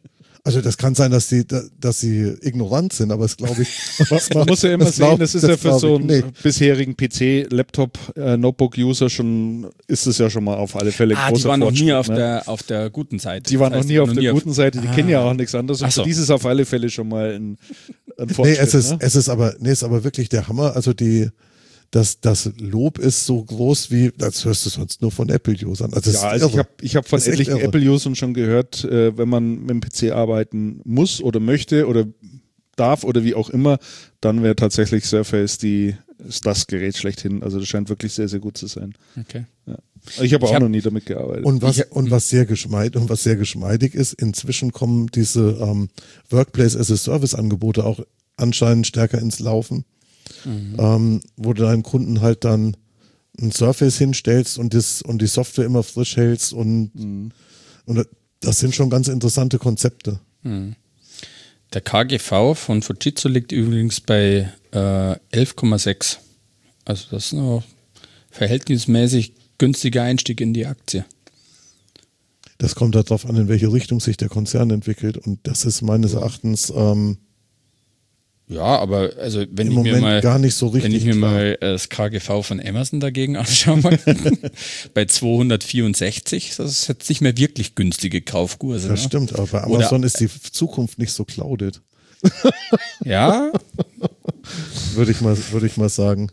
Also das kann sein, dass sie, dass sie ignorant sind, aber das glaube ich. Man muss ja immer das sehen, glaub, das ist das ja für so einen nee. bisherigen P C, Laptop, äh, Notebook-User schon, ist es ja schon mal auf alle Fälle Ah, großer die waren noch nie Fortschritt, auf, ne? der, auf der guten Seite. Die waren Das heißt, noch nie auf der auf- guten Seite, die Ah. kennen ja auch nichts anderes. Und Ach so. für dieses auf alle Fälle schon mal ein, ein Nee, Fortschritt. es ist, ne? es ist aber, nee, es ist aber wirklich der Hammer. Also die, das, das Lob ist so groß wie, das hörst du sonst nur von Apple-Usern. Also das Ja, ist also ich irre. habe ich hab von Das ist echt etlichen irre. Apple-Usern schon gehört, äh, wenn man mit dem P C arbeiten muss oder möchte oder darf oder wie auch immer, dann wäre tatsächlich Surface die, ist das Gerät schlechthin. Also das scheint wirklich sehr, sehr gut zu sein. Okay. Ja. Ich habe auch hab- noch nie damit gearbeitet. Und was, Ich- und was sehr geschmeidig, und was sehr geschmeidig ist, inzwischen kommen diese ähm, Workplace as a Service Angebote auch anscheinend stärker ins Laufen, ähm, wo du deinem Kunden halt dann ein Surface hinstellst und das, und die Software immer frisch hältst und, und das sind schon ganz interessante Konzepte. Der K G V von Fujitsu liegt übrigens bei äh, elf Komma sechs. Also das ist noch verhältnismäßig günstiger Einstieg in die Aktie. Das kommt darauf an, in welche Richtung sich der Konzern entwickelt und das ist meines Erachtens ähm, Ja, aber also wenn im ich mir Moment mal gar nicht so richtig wenn ich mir klar. mal äh, das K G V von Amazon dagegen anschaue, mal, bei zweihundertvierundsechzig, das ist jetzt nicht mehr wirklich günstige Kaufkurse. Das Ne? stimmt, aber bei Oder- Amazon ist die Zukunft nicht so clouded, Ja, würde ich mal, würde ich mal sagen.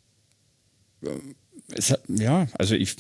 es, hat- ja, also ich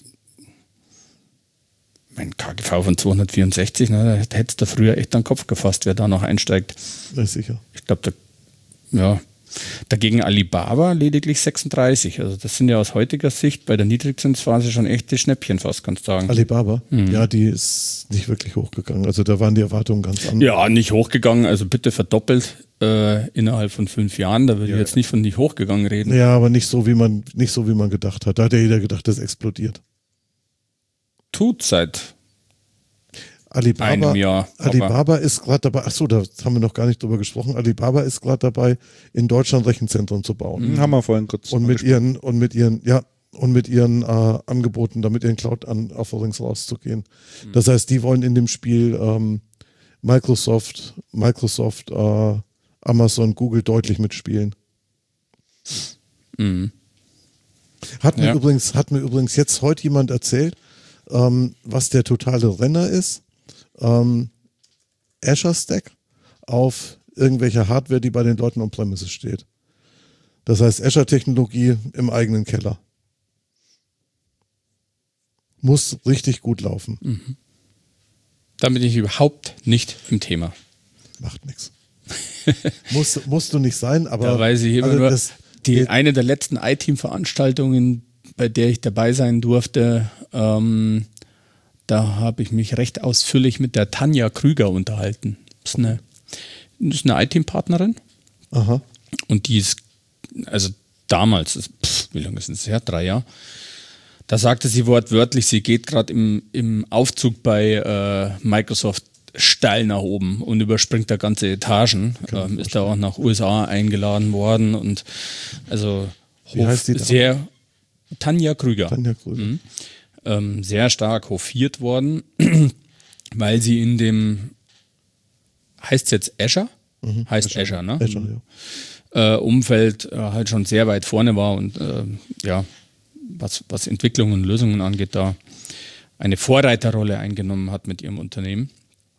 mein K G V von zweihundertvierundsechzig, ne, da hättest du früher echt an den Kopf gefasst, wer da noch einsteigt. Ja, sicher. Ich glaube, da, ja, dagegen Alibaba lediglich sechsunddreißig. Also das sind ja aus heutiger Sicht bei der Niedrigzinsphase schon echte Schnäppchen fast, kannst du sagen. Alibaba, ja, die ist nicht wirklich hochgegangen. Also da waren die Erwartungen ganz anders. Ja, nicht hochgegangen, also bitte verdoppelt äh, innerhalb von fünf Jahren. Da würde ich jetzt nicht von nicht hochgegangen reden. Ja, aber nicht so, wie man, nicht so, wie man gedacht hat. Da hat ja jeder gedacht, das explodiert. Tut seit Alibaba, einem Jahr. aber- Alibaba ist gerade dabei, ach so, da haben wir noch gar nicht drüber gesprochen. Alibaba ist gerade dabei, in Deutschland Rechenzentren zu bauen. Hm, haben wir vorhin kurz Und mit ihren, und mit ihren, ja, und mit ihren äh, Angeboten, damit ihren Cloud-Offerings rauszugehen. Das heißt, die wollen in dem Spiel ähm, Microsoft, Microsoft, äh, Amazon, Google deutlich mitspielen. Mhm. Hat mir Ja. übrigens, hat mir übrigens jetzt heute jemand erzählt, ähm, was der totale Renner ist. Ähm, Azure Stack auf irgendwelcher Hardware, die bei den Leuten on-premises steht. Das heißt Azure-Technologie im eigenen Keller. Muss richtig gut laufen. Da bin ich überhaupt nicht im Thema. Macht nichts. Muss, musst du nicht sein, aber Da weiß ich immer also nur, das, die, eine der letzten I-Team-Veranstaltungen, bei der ich dabei sein durfte, ähm, da habe ich mich recht ausführlich mit der Tanja Krüger unterhalten. Das ist eine, das ist eine I-Team-Partnerin aha. und die ist, also damals, das- pff, wie lange ist das her? Drei Jahre. Da sagte sie wortwörtlich, sie geht gerade im, im Aufzug bei äh, Microsoft steil nach oben und überspringt da ganze Etagen. Ähm, ist da auch nach U S A eingeladen worden und also Wie heißt die Dame? sehr Tanja Krüger. Tanja Krüger. Mhm. Ähm, sehr stark hofiert worden, weil sie in dem, heißt es jetzt Azure? Heißt Azure, ne? Azure, ja. Äh, Umfeld äh, halt schon sehr weit vorne war und äh, ja, was, was Entwicklung und Lösungen angeht, da eine Vorreiterrolle eingenommen hat mit ihrem Unternehmen.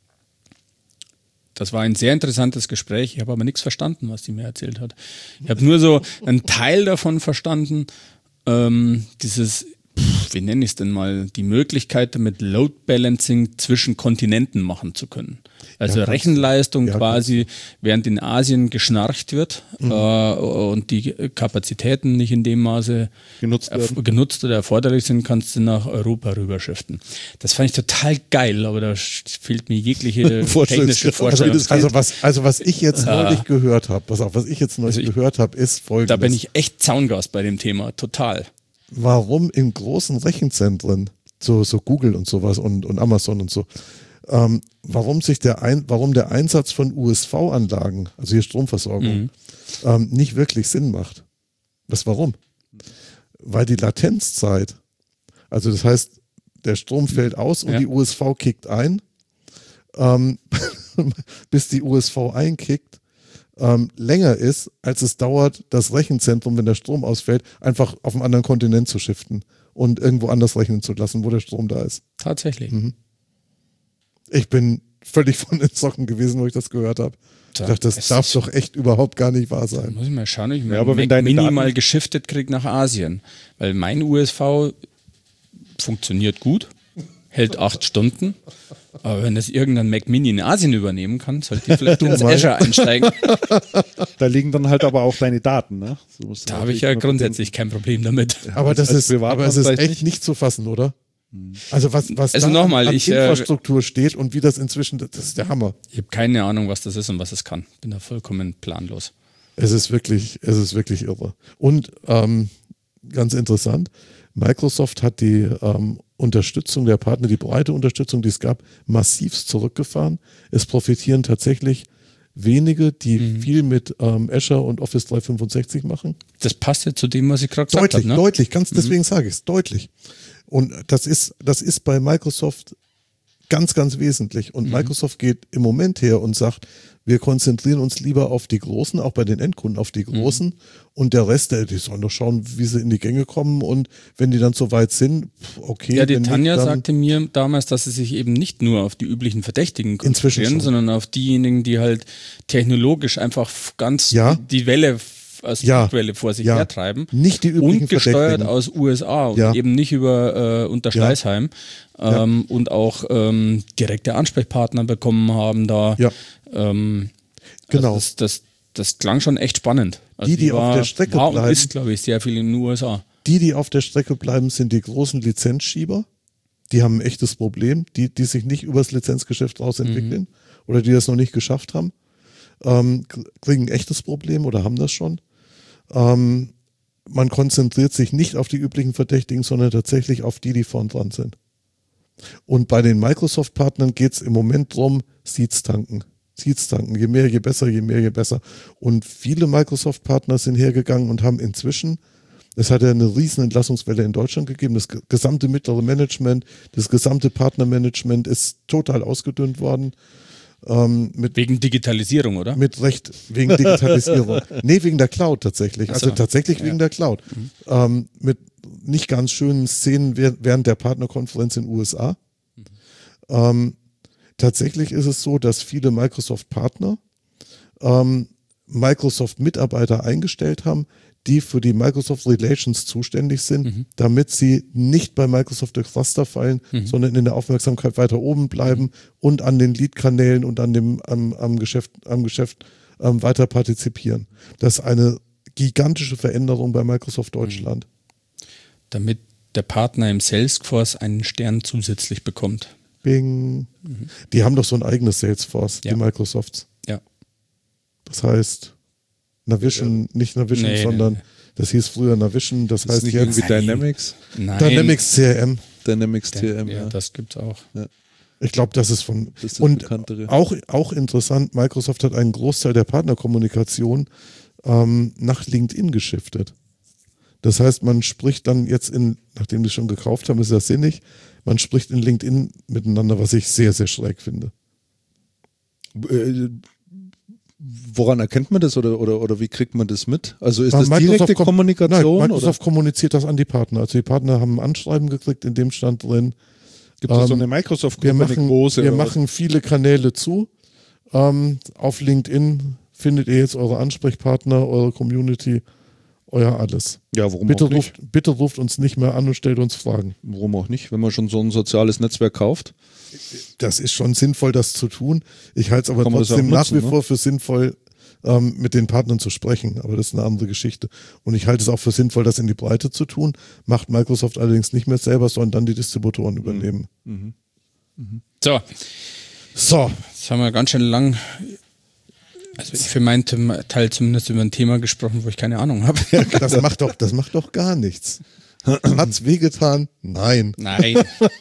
Das war ein sehr interessantes Gespräch. Ich habe aber nichts verstanden, was sie mir erzählt hat. Ich habe nur so einen Teil davon verstanden, ähm, dieses, pff, wie nenne ich es denn mal, die Möglichkeit damit Load Balancing zwischen Kontinenten machen zu können. Also Ja, kannst Rechenleistung Ja, quasi, während in Asien geschnarcht wird Mhm. äh, und die Kapazitäten nicht in dem Maße genutzt erf- werden. genutzt oder erforderlich sind, kannst du nach Europa rüberschiften. Das fand ich total geil, aber da sch- fehlt mir jegliche Vorstellungskraft. technische Also, Vorstellungskraft. also, was, also was ich jetzt neulich gehört habe, pass auf, was ich jetzt neulich Also ich- gehört habe, ist folgendes. Da bin ich echt Zaungast bei dem Thema, total. Warum in großen Rechenzentren, so, so Google und sowas und, und Amazon und so, ähm, warum sich der ein, warum der Einsatz von U S V-Anlagen, also hier Stromversorgung, Mhm. ähm, nicht wirklich Sinn macht. Was warum? Weil die Latenzzeit, also das heißt, der Strom fällt aus und Ja. die U S V kickt ein. Ähm, bis die U S V einkickt, ähm, länger ist, als es dauert, das Rechenzentrum, wenn der Strom ausfällt, einfach auf einen anderen Kontinent zu shiften und irgendwo anders rechnen zu lassen, wo der Strom da ist. Tatsächlich. Mhm. Ich bin völlig von den Socken gewesen, wo ich das gehört habe. Ich dachte, das darf doch echt überhaupt gar nicht wahr sein. Muss ich mal schauen, ob ich Ja, mein aber wenn Mac deine Mini Daten- mal geschiftet kriege nach Asien. Weil mein U S V funktioniert gut, hält acht Stunden. Aber wenn das irgendein Mac Mini in Asien übernehmen kann, sollte ich vielleicht ins mal. Azure einsteigen. Da liegen dann halt aber auch deine Daten, ne? So musst du Da habe ich ja natürlich noch grundsätzlich kein Problem damit. Aber als- das als ist, Privatmann aber es ist vielleicht echt nicht. nicht zu fassen, oder? Also was, was Also da nochmal, an ich, äh, Infrastruktur steht und wie das inzwischen, das ist der Hammer. Ich habe keine Ahnung, was das ist und was es kann. Bin da vollkommen planlos. Es ist wirklich, es ist wirklich irre. Und ähm, ganz interessant, Microsoft hat die ähm, Unterstützung der Partner, die breite Unterstützung, die es gab, massivst zurückgefahren. Es profitieren tatsächlich wenige, die Mhm. viel mit ähm, Azure und Office dreihundertfünfundsechzig machen. Das passt ja zu dem, was ich gerade gesagt Deutlich, habe. Ne? deutlich, ganz deswegen sage ich es, deutlich. Und das ist, das ist bei Microsoft ganz, ganz wesentlich. Und Mhm. Microsoft geht im Moment her und sagt, wir konzentrieren uns lieber auf die Großen, auch bei den Endkunden auf die Großen. Mhm. Und der Rest, der- die sollen doch schauen, wie sie in die Gänge kommen. Und wenn die dann so weit sind, pf, okay. Ja, die wenn Tanja nicht, dann- sagte mir damals, dass sie sich eben nicht nur auf die üblichen Verdächtigen Inzwischen konzentrieren, schon. sondern auf diejenigen, die halt technologisch einfach f- ganz Ja. die Welle, f- als Ja. Flugwelle vor sich Ja. hertreiben. Nicht die üblichen und gesteuert Verdächtigen. aus U S A und Ja. eben nicht über äh, unter Ja. Schleißheim ähm, und auch ähm, direkte Ansprechpartner bekommen haben da. Ja. Ähm, Genau. Also das, das, das klang schon echt spannend. Also Die, die auf der Strecke war bleiben. und ist, glaube ich, sehr viel in den U S A. Die, die auf der Strecke bleiben, sind die großen Lizenzschieber. Die haben ein echtes Problem. Die, die sich nicht übers Lizenzgeschäft rausentwickeln oder die das noch nicht geschafft haben, ähm, kriegen ein echtes Problem oder haben das schon. Ähm, man konzentriert sich nicht auf die üblichen Verdächtigen, sondern tatsächlich auf die, die vorn dran sind. Und bei den Microsoft-Partnern geht es im Moment drum, Seeds tanken. Seeds tanken. Je mehr, je besser, je mehr, je besser. Und viele Microsoft-Partner sind hergegangen und haben inzwischen, es hat ja eine riesen Entlassungswelle in Deutschland gegeben, das ge- gesamte mittlere Management, das gesamte Partnermanagement ist total ausgedünnt worden. Ähm, mit Wegen Digitalisierung, oder? mit Recht wegen Digitalisierung. Nee, wegen der Cloud tatsächlich. Ach Also so. tatsächlich Ja. wegen der Cloud. Ähm, mit nicht ganz schönen Szenen während während der Partnerkonferenz in den U S A. Ähm, tatsächlich ist es so, dass viele Microsoft-Partner ähm, Microsoft-Mitarbeiter eingestellt haben, die für die Microsoft Relations zuständig sind, damit sie nicht bei Microsoft durchs Raster fallen, sondern in der Aufmerksamkeit weiter oben bleiben und an den Lead-Kanälen und an dem, am, am Geschäft, am Geschäft ähm, weiter partizipieren. Das ist eine gigantische Veränderung bei Microsoft Deutschland. Damit der Partner im Salesforce einen Stern zusätzlich bekommt. Bing. Die haben doch so ein eigenes Salesforce, Ja. die Microsofts. Ja. Das heißt, Navision, nicht Navision, Nee, nee, sondern nee. das hieß früher Navision, das, Das ist heißt nicht jetzt irgendwie Dynamics? Nein. Dynamics C R M. Dynamics T M, Ja, ja. das gibt's auch. Ich glaube, das ist von. Das ist das und Bekanntere. auch, auch interessant, Microsoft hat einen Großteil der Partnerkommunikation ähm, nach LinkedIn geschiftet. Das heißt, man spricht dann jetzt in, nachdem die es schon gekauft haben, ist das sinnig, man spricht in LinkedIn miteinander, was ich sehr, sehr schräg finde. Äh, woran erkennt man das oder, oder, oder wie kriegt man das mit? Also ist Na, das Microsoft direkte kom- Kommunikation? Nein, Microsoft oder kommuniziert das an die Partner. Also die Partner haben ein Anschreiben gekriegt, in dem stand drin, gibt es so ähm, eine wir Microsoft-Gruppe, eine machen, große? wir oder was? machen viele Kanäle zu. Ähm, auf LinkedIn findet ihr jetzt eure Ansprechpartner, eure Community, euer alles. Ja, warum Bitte auch nicht? ruft, bitte ruft uns nicht mehr an und stellt uns Fragen. Warum auch nicht, wenn man schon so ein soziales Netzwerk kauft? Das ist schon sinnvoll, das zu tun. Ich halte es aber Kann man das trotzdem auch nach nutzen, wie ne? vor für sinnvoll, ähm, mit den Partnern zu sprechen. Aber das ist eine andere Geschichte. Und ich halte es auch für sinnvoll, das in die Breite zu tun. Macht Microsoft allerdings nicht mehr selber, sondern dann die Distributoren übernehmen. So, So, jetzt haben wir ganz schön lang, also für meinen Teil zumindest über ein Thema gesprochen, wo ich keine Ahnung habe. das macht doch, das macht doch gar nichts. Hat's wehgetan? Nein. Nein.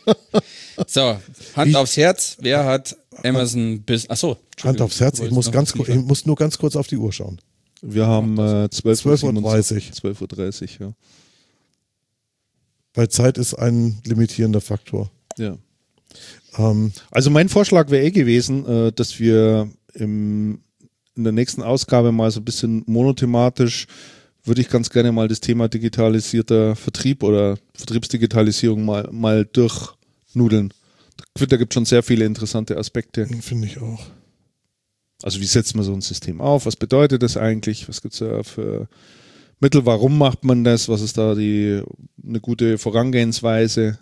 So, Hand aufs Herz. Wer hat Amazon bis. Achso. Hand aufs Herz, ich muss, ganz, kur- ich muss nur ganz kurz auf die Uhr schauen. Wir haben äh, zwölf zwölf Uhr dreißig. zwölf Uhr dreißig, ja. Weil Zeit ist ein limitierender Faktor. ja. Ähm, Also mein Vorschlag wäre eh gewesen, äh, dass wir im, in der nächsten Ausgabe mal so ein bisschen monothematisch, würde ich ganz gerne mal das Thema digitalisierter Vertrieb oder Vertriebsdigitalisierung mal, mal durchnudeln. Da gibt es schon sehr viele interessante Aspekte. Finde ich auch. Also wie setzt man so ein System auf? Was bedeutet das eigentlich? Was gibt es da für Mittel? Warum macht man das? Was ist da die eine gute Vorangehensweise?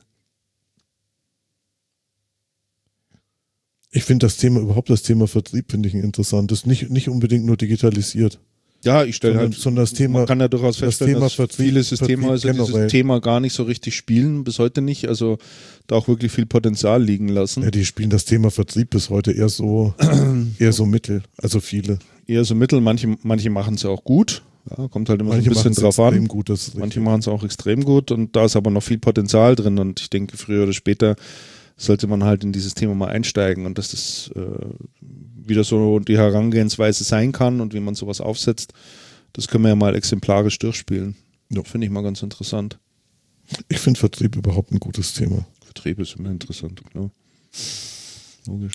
Ich finde das Thema, überhaupt das Thema Vertrieb finde ich ein interessantes. Nicht, nicht unbedingt nur digitalisiert. Ja, ich stelle Sondern- halt, sondern das Thema- man kann ja durchaus das feststellen, Thema dass Vertrieb- viele Systemhäuser Vertrieb generell. dieses Thema gar nicht so richtig spielen, bis heute nicht, also da auch wirklich viel Potenzial liegen lassen. Ja, die spielen das Thema Vertrieb bis heute eher so, eher so mittel. Also viele. Eher so mittel, manche, manche machen es ja auch gut, ja, kommt halt immer Manche so ein bisschen machen es drauf extrem an. gut. Das ist Manche richtig. machen es auch extrem gut und da ist aber noch viel Potenzial drin und ich denke, früher oder später sollte man halt in dieses Thema mal einsteigen und dass das äh, wieder so die Herangehensweise sein kann und wie man sowas aufsetzt, das können wir ja mal exemplarisch durchspielen. Ja. Finde ich mal ganz interessant. Ich finde Vertrieb überhaupt ein gutes Thema. Vertrieb ist immer interessant, klar. Logisch.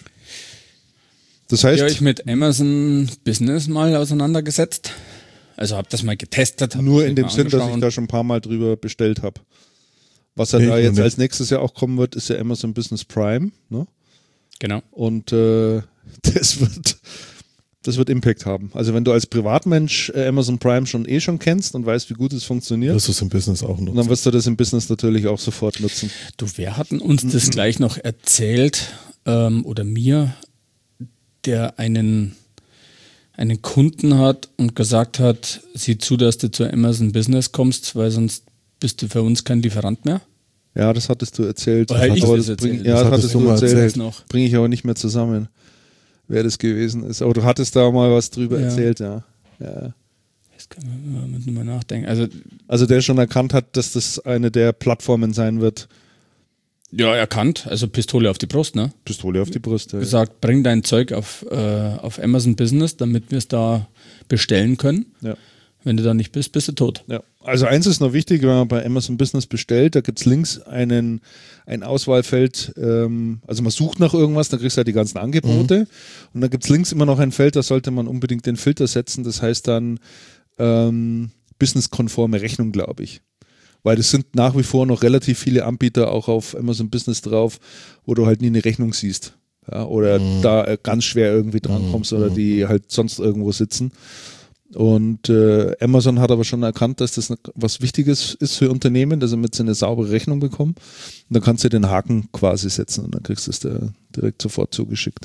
Das heißt, Habt ihr euch mit Amazon Business mal auseinandergesetzt? Also habt das mal getestet? habt nur das in dem mal Sinn, dass ich angeschaut? da schon ein paar Mal drüber bestellt habe. Was ja Nee, da ich jetzt noch als nächstes ja auch kommen wird, ist ja Amazon Business Prime. Ne? Genau. Und äh, das wird das wird Impact haben. Also wenn du als Privatmensch äh, Amazon Prime schon eh schon kennst und weißt, wie gut es funktioniert, Das ist im Business auch und dann noch. wirst du das im Business natürlich auch sofort nutzen. Du, wer hatten uns das gleich noch erzählt ähm, oder mir, der einen, einen Kunden hat und gesagt hat, sieh zu, dass du zu Amazon Business kommst, weil sonst bist du für uns kein Lieferant mehr? Ja, das hattest du erzählt. Oder ich aber das das bring, erzählt? ja, Das das hattest hattest du du mal erzählt. erzählt. noch. Bringe ich aber nicht mehr zusammen, wer das gewesen ist. Aber du hattest da mal was drüber Ja. erzählt, ja. ja. Jetzt können wir mal, mal nachdenken. Also, Also der schon erkannt hat, dass das eine der Plattformen sein wird. ja, erkannt, also Pistole auf die Brust, ne? Pistole auf die Brust. Ja. Gesagt, bring dein Zeug auf, äh, auf Amazon Business, damit wir es da bestellen können. Ja. Wenn du da nicht bist, bist du tot. Ja. Also eins ist noch wichtig, wenn man bei Amazon Business bestellt, da gibt es links einen, ein Auswahlfeld, ähm, also man sucht nach irgendwas, dann kriegst du halt die ganzen Angebote Mhm. und da gibt es links immer noch ein Feld, da sollte man unbedingt den Filter setzen, das heißt dann ähm, businesskonforme Rechnung, glaube ich. Weil es sind nach wie vor noch relativ viele Anbieter auch auf Amazon Business drauf, wo du halt nie eine Rechnung siehst. Ja, oder Mhm. da äh, ganz schwer irgendwie drankommst oder die halt sonst irgendwo sitzen. Und äh, Amazon hat aber schon erkannt, dass das was Wichtiges ist für Unternehmen, dass damit sie eine saubere Rechnung bekommen. Und dann kannst du den Haken quasi setzen und dann kriegst du es da direkt sofort zugeschickt.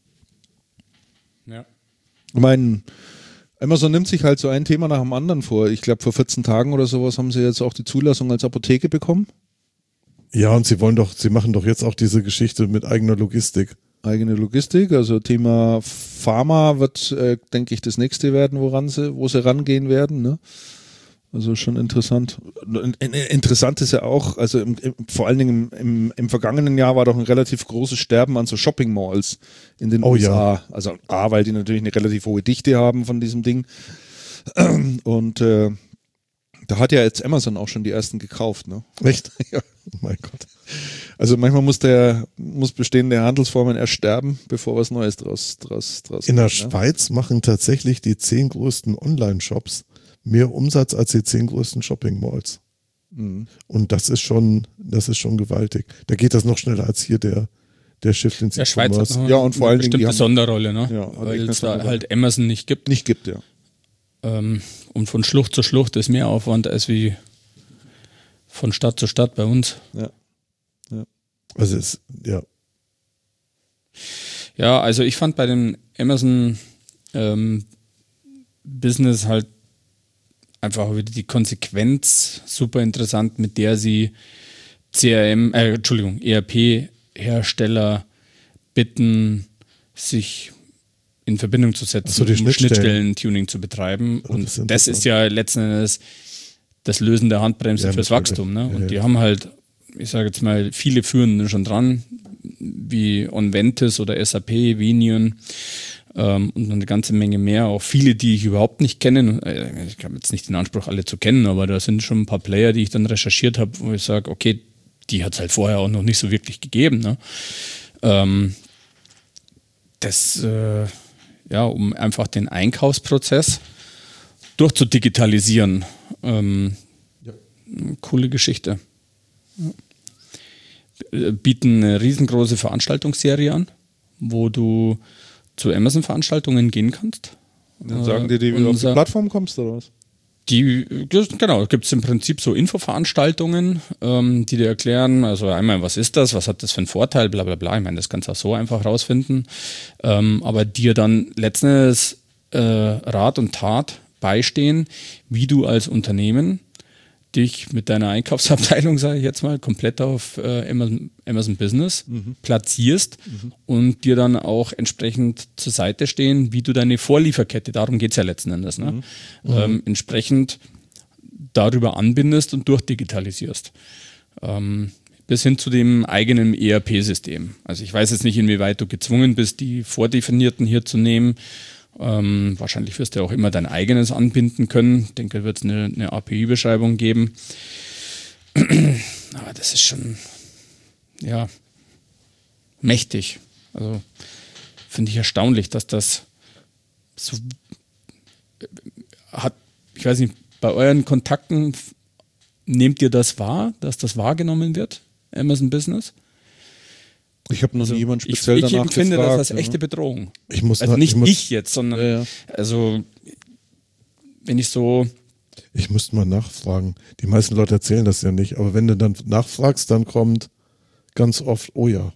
Ja. Ich meine, Amazon nimmt sich halt so ein Thema nach dem anderen vor. Ich glaube, vor vierzehn Tagen oder sowas haben sie jetzt auch die Zulassung als Apotheke bekommen. Ja, und sie wollen doch, sie machen doch jetzt auch diese Geschichte mit eigener Logistik. Eigene Logistik, also Thema Pharma wird, äh, denke ich, das nächste werden, woran sie, wo sie rangehen werden. Ne? Also schon interessant. Interessant ist ja auch, also im, im, vor allen Dingen im, im, im vergangenen Jahr war doch ein relativ großes Sterben an so Shopping Malls in den Oh U S A. ja. Also A, weil die natürlich eine relativ hohe Dichte haben von diesem Ding. Und äh, da hat ja jetzt Amazon auch schon die ersten gekauft. Ne? Echt? Ja. Oh mein Gott. Also manchmal muss der muss bestehende Handelsformen erst sterben, bevor was Neues draus draus draus In der kommt, ne? Schweiz machen tatsächlich die zehn größten Online-Shops mehr Umsatz als die zehn größten Shopping-Malls. Mhm. Und das ist schon, das ist schon gewaltig. Da geht das noch schneller als hier der, der Shift ins Der Schweiz hat noch Ja, und vor eine allen Dingen, die bestimmte haben- Sonderrolle, ne? Ja, hat echt weil eine es da Sonderrolle. halt Amazon nicht gibt. Nicht gibt, ja. Ähm, und von Schlucht zu Schlucht ist mehr Aufwand als wie von Stadt zu Stadt bei uns. Ja. Also es, ja. Ja, also ich fand bei dem Amazon ähm, Business halt einfach wieder die Konsequenz super interessant, mit der sie C R M, äh, Entschuldigung, E R P-Hersteller bitten, sich in Verbindung zu setzen, Ach so, die um Schnittstellen. Schnittstellen-Tuning zu betreiben. Oh, Und das ist das ist ja letzten Endes das Lösen der Handbremse Ja, fürs natürlich. Wachstum. Ne? Ja, Und ja. die haben halt, ich sage jetzt mal, viele Führende schon dran, wie Onventis oder S A P, Vinion ähm, und eine ganze Menge mehr. Auch viele, die ich überhaupt nicht kenne. Ich habe jetzt nicht den Anspruch, alle zu kennen, aber da sind schon ein paar Player, die ich dann recherchiert habe, wo ich sage, okay, die hat es halt vorher auch noch nicht so wirklich gegeben. Ne? Ähm, das, äh, ja, um einfach den Einkaufsprozess durchzudigitalisieren. Ähm, ja. Coole Geschichte. Ja. Bieten eine riesengroße Veranstaltungsserie an, wo du zu Amazon-Veranstaltungen gehen kannst. Und dann sagen die, wie du auf die Plattform kommst, oder was? Die, genau, gibt es im Prinzip so Infoveranstaltungen, ähm, die dir erklären, also einmal, was ist das, was hat das für einen Vorteil, bla bla bla, ich meine, das kannst du auch so einfach rausfinden, ähm, aber dir dann letzten Endes äh, Rat und Tat beistehen, wie du als Unternehmen dich mit deiner Einkaufsabteilung, sage ich jetzt mal, komplett auf äh, Amazon, Amazon Business mhm. platzierst mhm. und dir dann auch entsprechend zur Seite stehen, wie du deine Vorlieferkette, darum geht es ja letzten Endes, ne? mhm. ähm, entsprechend darüber anbindest und durchdigitalisierst. Ähm, bis hin zu dem eigenen E R P-System. Also ich weiß jetzt nicht, inwieweit du gezwungen bist, die vordefinierten hier zu nehmen. Ähm, wahrscheinlich wirst du auch immer dein eigenes anbinden können. Ich denke, da wird es eine, eine A P I-Beschreibung geben. Aber das ist schon, ja, mächtig. Also finde ich erstaunlich, dass das so hat, ich weiß nicht, bei euren Kontakten nehmt ihr das wahr, dass das wahrgenommen wird, Amazon Business? Ich habe noch also nie jemand speziell ich, ich danach empfinde gefragt, das als ja. echte Bedrohung. Ich muss also nach, nicht ich, muss, ich jetzt, sondern ja, ja. also wenn ich so... Ich müsste mal nachfragen. Die meisten Leute erzählen das ja nicht, aber wenn du dann nachfragst, dann kommt ganz oft, oh ja.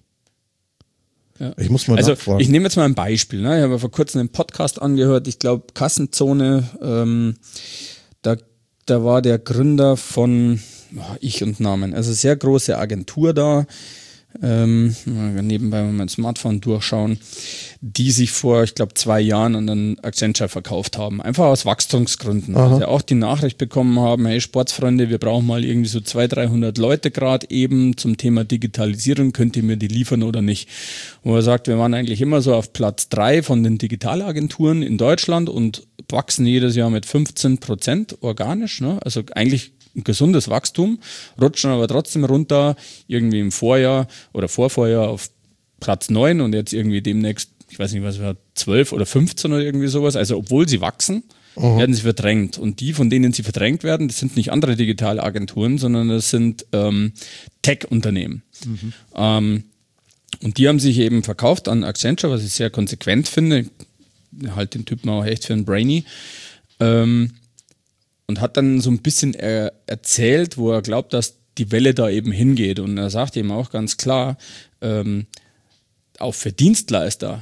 ja. Ich muss mal also, nachfragen. Ich nehme jetzt mal ein Beispiel. Ne? Ich habe vor kurzem einen Podcast angehört, ich glaube Kassenzone, ähm, da, da war der Gründer von, oh, ich und Namen, also sehr große Agentur da, Ähm, nebenbei mal mein Smartphone durchschauen, die sich vor, ich glaube, zwei Jahren an den Accenture verkauft haben. Einfach aus Wachstumsgründen. Aha. Also auch die Nachricht bekommen haben, hey Sportsfreunde, wir brauchen mal irgendwie so zweihundert, dreihundert Leute gerade eben zum Thema Digitalisierung, könnt ihr mir die liefern oder nicht? Wo er sagt, wir waren eigentlich immer so auf Platz drei von den Digitalagenturen in Deutschland und wachsen jedes Jahr mit fünfzehn Prozent organisch. Ne? Also eigentlich ein gesundes Wachstum, rutschen aber trotzdem runter, irgendwie im Vorjahr oder Vorvorjahr auf Platz neun und jetzt irgendwie demnächst, ich weiß nicht, was wir zwölf oder fünfzehn oder irgendwie sowas. Also obwohl sie wachsen, uh-huh. werden sie verdrängt. Und die, von denen sie verdrängt werden, das sind nicht andere digitale Agenturen, sondern das sind ähm, Tech-Unternehmen. Mhm. Ähm, und die haben sich eben verkauft an Accenture, was ich sehr konsequent finde. Ich halte den Typen auch echt für einen Brainy. Ähm, Und hat dann so ein bisschen er erzählt, wo er glaubt, dass die Welle da eben hingeht. Und er sagt eben auch ganz klar, ähm, auch für Dienstleister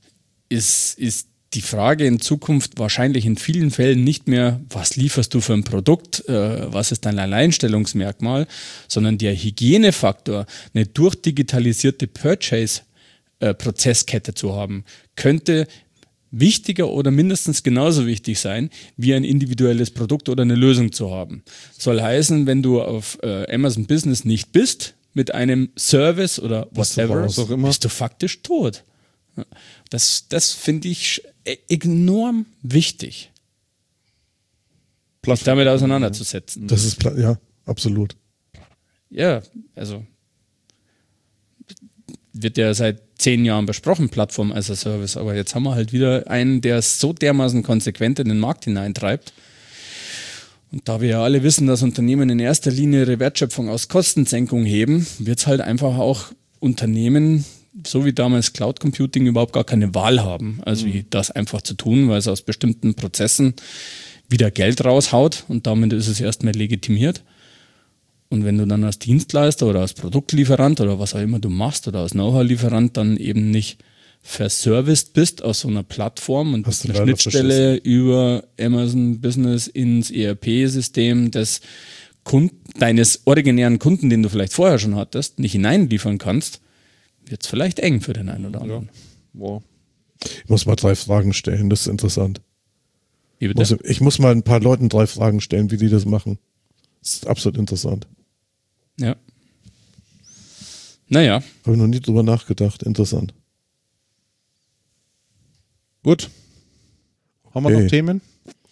ist, ist die Frage in Zukunft wahrscheinlich in vielen Fällen nicht mehr, was lieferst du für ein Produkt, äh, was ist dein Alleinstellungsmerkmal, sondern der Hygienefaktor, eine durchdigitalisierte Purchase-Prozesskette zu haben, könnte wichtiger oder mindestens genauso wichtig sein, wie ein individuelles Produkt oder eine Lösung zu haben. Soll heißen, wenn du auf äh, Amazon Business nicht bist, mit einem Service oder whatever, bist du faktisch tot. Das, das finde ich enorm wichtig, sich damit auseinanderzusetzen. Das ist, ja, absolut. Ja, also wird ja seit zehn Jahren besprochen, Plattform as a Service, aber jetzt haben wir halt wieder einen, der es so dermaßen konsequent in den Markt hineintreibt. Und da wir ja alle wissen, dass Unternehmen in erster Linie ihre Wertschöpfung aus Kostensenkung heben, wird es halt einfach auch Unternehmen, so wie damals Cloud Computing, überhaupt gar keine Wahl haben, also mhm. das einfach zu tun, weil es aus bestimmten Prozessen wieder Geld raushaut und damit ist es erstmal legitimiert. Und wenn du dann als Dienstleister oder als Produktlieferant oder was auch immer du machst oder als Know-how-Lieferant dann eben nicht verserviced bist aus so einer Plattform und hast eine Schnittstelle über Amazon Business ins E R P-System des Kunden, deines originären Kunden, den du vielleicht vorher schon hattest, nicht hineinliefern kannst, wird es vielleicht eng für den einen oder anderen. Ja. Wow. Ich muss mal drei Fragen stellen, das ist interessant. Wie bitte? Muss, ich muss mal ein paar Leuten drei Fragen stellen, wie die das machen. Das ist absolut interessant. Ja. Naja. Habe ich noch nie drüber nachgedacht. Interessant. Gut. Haben wir Okay. noch Themen?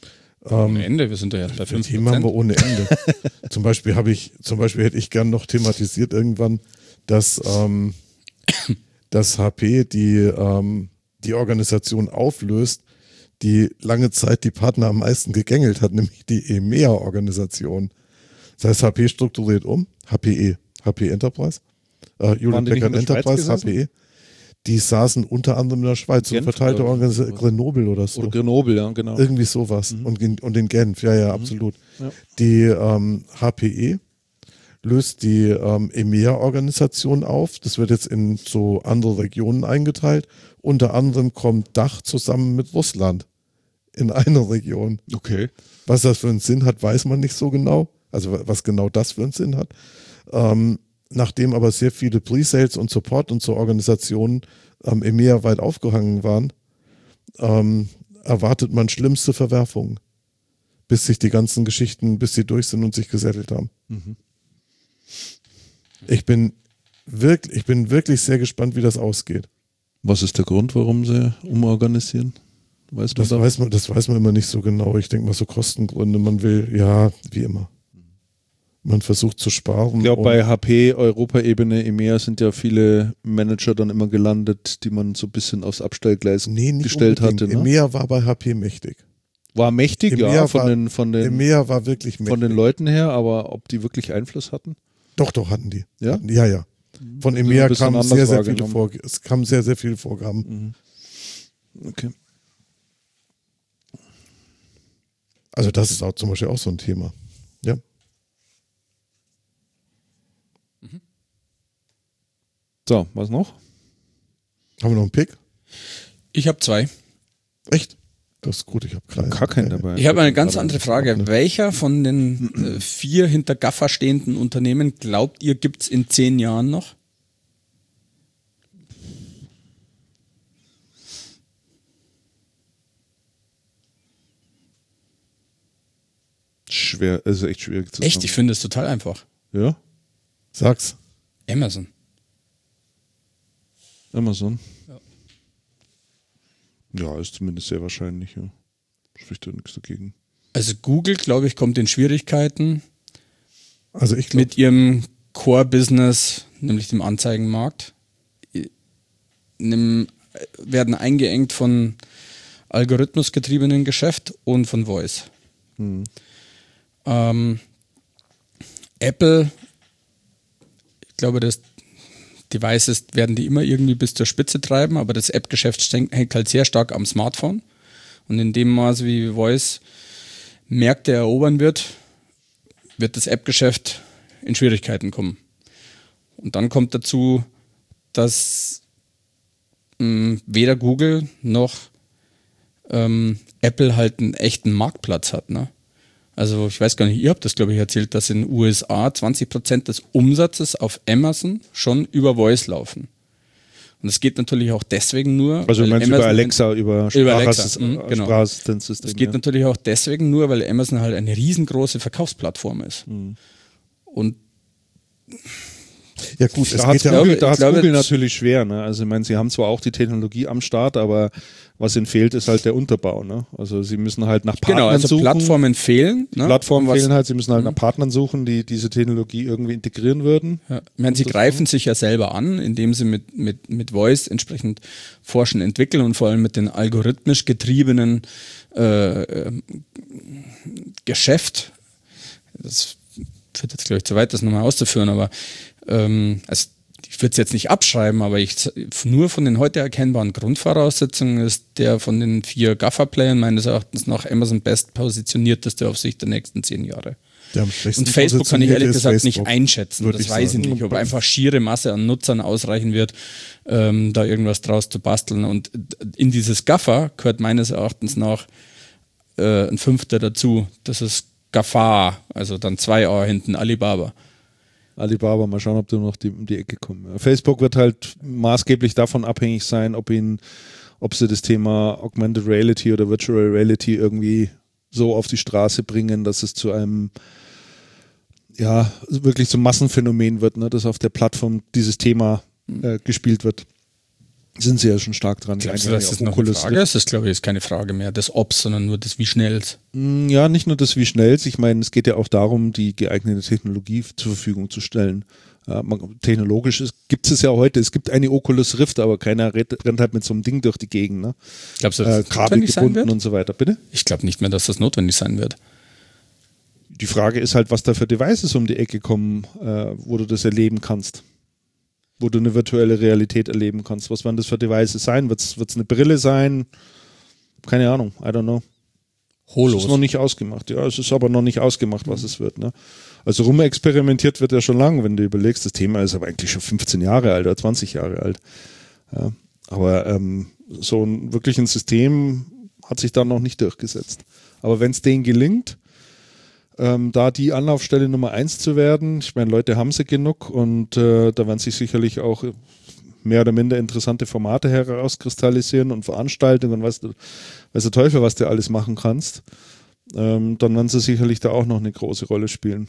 Ohne Ende, wir sind ja jetzt bei fünf Prozent. Themen haben wir ohne Ende. zum Beispiel habe ich, zum Beispiel hätte ich gern noch thematisiert irgendwann, dass, ähm, dass H P die, ähm, die Organisation auflöst, die lange Zeit die Partner am meisten gegängelt hat, nämlich die E M E A-Organisation. Das heißt, H P strukturiert um, H P E, H P Enterprise, äh, Hewlett Packard Enterprise, H P E. Die saßen unter anderem in der Schweiz, so eine verteilte Organisation, Grenoble oder so. Oder Grenoble, ja, genau. Irgendwie sowas. Mhm. Und, in, und in Genf, ja, ja, mhm. absolut. Ja. Die ähm, H P E löst die ähm, E M E A-Organisation auf. Das wird jetzt in so andere Regionen eingeteilt. Unter anderem kommt Dach zusammen mit Russland in einer Region. Okay. Was das für einen Sinn hat, weiß man nicht so genau. Also was genau das für einen Sinn hat. Ähm, Nachdem aber sehr viele Pre-Sales und Support und so Organisationen am E M E A weit aufgehangen waren, ähm, erwartet man schlimmste Verwerfungen, bis sich die ganzen Geschichten, bis sie durch sind und sich gesettelt haben. Mhm. Ich bin wirklich, ich bin wirklich sehr gespannt, wie das ausgeht. Was ist der Grund, warum sie umorganisieren? Weiß man das, weiß man, das weiß man immer nicht so genau. Ich denke mal so Kostengründe. Man will, ja, wie immer. Man versucht zu sparen. Ich glaube, bei H P, Europaebene, E M E A sind ja viele Manager dann immer gelandet, die man so ein bisschen aufs Abstellgleis nee, gestellt unbedingt. hatte. Ne? E M E A war bei H P mächtig. War mächtig, E M E A ja, von war, den, von den, E M E A war wirklich mächtig. Von den Leuten her, aber ob die wirklich Einfluss hatten? Doch, doch, hatten die. Ja? Hatten, ja, ja. Von E M E A kamen sehr, sehr viele Vorgaben. Es kamen sehr, sehr viele Vorgaben. Mhm. Okay. Also das ist auch zum Beispiel auch so ein Thema. Ja. So, was noch? Haben wir noch einen Pick? Ich habe zwei. Echt? Das ist gut, ich habe keinen. Gar keinen dabei. Ich habe eine ganz andere Frage. Welcher von den äh, vier hinter Gaffer stehenden Unternehmen glaubt ihr, gibt es in zehn Jahren noch? Schwer, also echt schwierig zu sagen. Echt? sagen. Ich finde es total einfach. Ja? Sag's. Amazon. Amazon? Ja. Ja, ist zumindest sehr wahrscheinlich, ja. Spricht ja nichts dagegen. Also Google, glaube ich, kommt in Schwierigkeiten also ich glaub, mit ihrem Core-Business, nämlich dem Anzeigenmarkt. Nimm, werden eingeengt von algorithmusgetriebenen Geschäft und von Voice. Hm. Ähm, Apple, ich glaube, das Devices werden die immer irgendwie bis zur Spitze treiben, aber das App-Geschäft hängt halt sehr stark am Smartphone. Und in dem Maße, wie Voice Märkte erobern wird, wird das App-Geschäft in Schwierigkeiten kommen. Und dann kommt dazu, dass mh, weder Google noch ähm, Apple halt einen echten Marktplatz hat, ne? Also ich weiß gar nicht, ihr habt das, glaube ich, erzählt, dass in den U S A zwanzig Prozent des Umsatzes auf Amazon schon über Voice laufen. Und das geht natürlich auch deswegen nur... Also du meinst Amazon über Alexa, über Sprachassistenzsystem. Genau. Sprachassistenzsystem. Das geht ja. natürlich auch deswegen nur, weil Amazon halt eine riesengroße Verkaufsplattform ist. Mhm. Und ja gut, da hat ja Google, da hat's Google natürlich schwer. Ne? Also ich meine, sie haben zwar auch die Technologie am Start, aber was ihnen fehlt, ist halt der Unterbau. Ne? Also sie müssen halt nach Partnern genau, also suchen. Plattformen fehlen. Ne? Plattformen fehlen halt, sie müssen halt mhm. nach Partnern suchen, die diese Technologie irgendwie integrieren würden. Ja. Ich meine, sie greifen sich ja selber an, indem sie mit, mit, mit Voice entsprechend forschen, entwickeln und vor allem mit den algorithmisch getriebenen äh, äh, Geschäft. Das führt jetzt, glaube ich, zu weit, das nochmal auszuführen, aber ähm, also ich würde es jetzt nicht abschreiben, aber ich, nur von den heute erkennbaren Grundvoraussetzungen ist der von den vier Gaffer-Playern meines Erachtens nach Amazon best positionierteste auf Sicht der nächsten zehn Jahre. Und Facebook kann ich ehrlich gesagt Facebook, nicht einschätzen. Das ich weiß sagen. ich nicht, ob einfach schiere Masse an Nutzern ausreichen wird, ähm, da irgendwas draus zu basteln. Und in dieses Gaffer gehört meines Erachtens nach äh, ein Fünfter dazu. Das ist Gaffa, also dann zwei A hinten, Alibaba. Alibaba, mal schauen, ob die noch die, um die Ecke kommen. Facebook wird halt maßgeblich davon abhängig sein, ob ihnen, ob sie das Thema Augmented Reality oder Virtual Reality irgendwie so auf die Straße bringen, dass es zu einem, ja, wirklich zum Massenphänomen wird, ne, dass auf der Plattform dieses Thema äh, gespielt wird. Sind sie ja schon stark dran. Glaubst du, dass das noch eine Frage ist? Das glaube ich ist keine Frage mehr, das Ob, sondern nur das Wie schnell. Ja, nicht nur das Wie schnell. Ich meine, es geht ja auch darum, die geeignete Technologie zur Verfügung zu stellen. Ja, man, technologisch gibt es ja heute, es gibt eine Oculus Rift, aber keiner rennt halt mit so einem Ding durch die Gegend. Ne? Glaubst du, dass äh, das notwendig sein wird? Und so weiter. Bitte? Ich glaube nicht mehr, dass das notwendig sein wird. Die Frage ist halt, was da für Devices um die Ecke kommen, äh, wo du das erleben kannst. Wo du eine virtuelle Realität erleben kannst. Was werden das für Devices sein? Wird es eine Brille sein? Keine Ahnung, I don't know. Holos. Es ist noch nicht ausgemacht. Ja, es ist aber noch nicht ausgemacht, was mhm. es wird. Ne? Also rumexperimentiert wird ja schon lange, wenn du überlegst. Das Thema ist aber eigentlich schon fünfzehn Jahre alt oder zwanzig Jahre alt. Ja, aber ähm, so ein wirklich ein System hat sich da noch nicht durchgesetzt. Aber wenn es denen gelingt, ähm, da die Anlaufstelle Nummer eins zu werden, ich meine, Leute haben sie genug und äh, da werden sich sicherlich auch mehr oder minder interessante Formate herauskristallisieren und Veranstaltungen und was, weiß der Teufel, was du alles machen kannst, ähm, dann werden sie sicherlich da auch noch eine große Rolle spielen.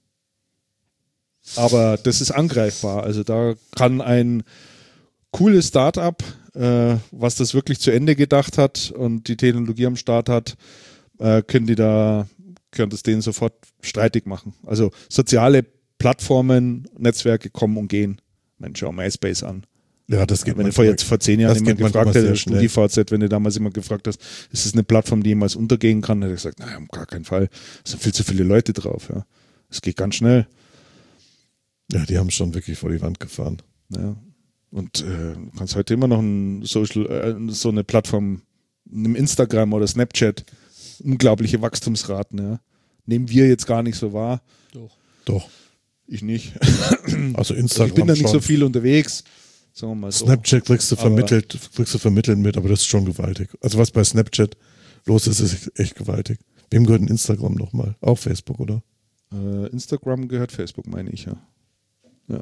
Aber das ist angreifbar. Also da kann ein cooles Startup, äh, was das wirklich zu Ende gedacht hat und die Technologie am Start hat, äh, können die da, können das denen sofort streitig machen. Also soziale Plattformen, Netzwerke kommen und gehen. Mensch, schau MySpace an. Ja, das geht Wenn du vor, jetzt vor zehn Jahren jemand gefragt hätte, StudiVZ, wenn du damals jemand gefragt hast, ist das eine Plattform, die jemals untergehen kann, hätte ich gesagt, naja, um gar keinen Fall. Es sind viel zu viele Leute drauf. Ja. Es geht ganz schnell. Ja, die haben schon wirklich vor die Wand gefahren. Ja. Und äh, du kannst heute immer noch ein Social, äh, so eine Plattform, einem Instagram oder Snapchat, unglaubliche Wachstumsraten. Ja. Nehmen wir jetzt gar nicht so wahr. Doch. Doch. Ich nicht. Also Instagram. Ich bin da nicht schon. so viel unterwegs. Sagen wir mal so. Snapchat kriegst du vermittelt, kriegst du vermittelt mit, aber das ist schon gewaltig. Also was bei Snapchat los ist, ist echt gewaltig. Wem gehört ein Instagram nochmal? Auch Facebook, oder? Äh, Instagram gehört Facebook, meine ich, ja. ja.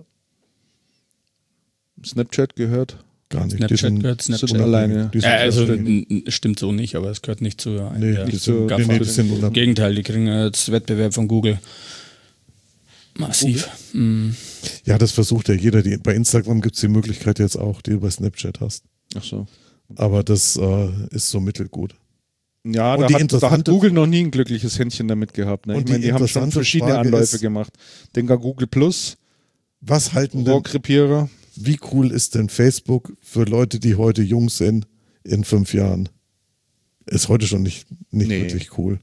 Snapchat gehört? Gar nicht. Snapchat die sind, gehört Snapchat sind alleine. Die sind äh, also n- stimmt so nicht, aber es gehört nicht zu einem nee, der die sind, nee, nee, die sind Im Gegenteil, die kriegen jetzt Wettbewerb von Google. Massiv. Mhm. Ja, das versucht ja jeder. Die, bei Instagram gibt es die Möglichkeit jetzt auch, die du bei Snapchat hast. Ach so. Aber das äh, ist so mittelgut. Ja, Und da die hat, da hat Google noch nie ein glückliches Händchen damit gehabt. Ne? Ich und meine, die die haben schon verschiedene Frage Anläufe ist, gemacht. Denke an Google Plus, Was halten denn, Rohrkrepierer. wie cool ist denn Facebook für Leute, die heute jung sind, in fünf Jahren? Ist heute schon nicht, nicht Nee. wirklich cool.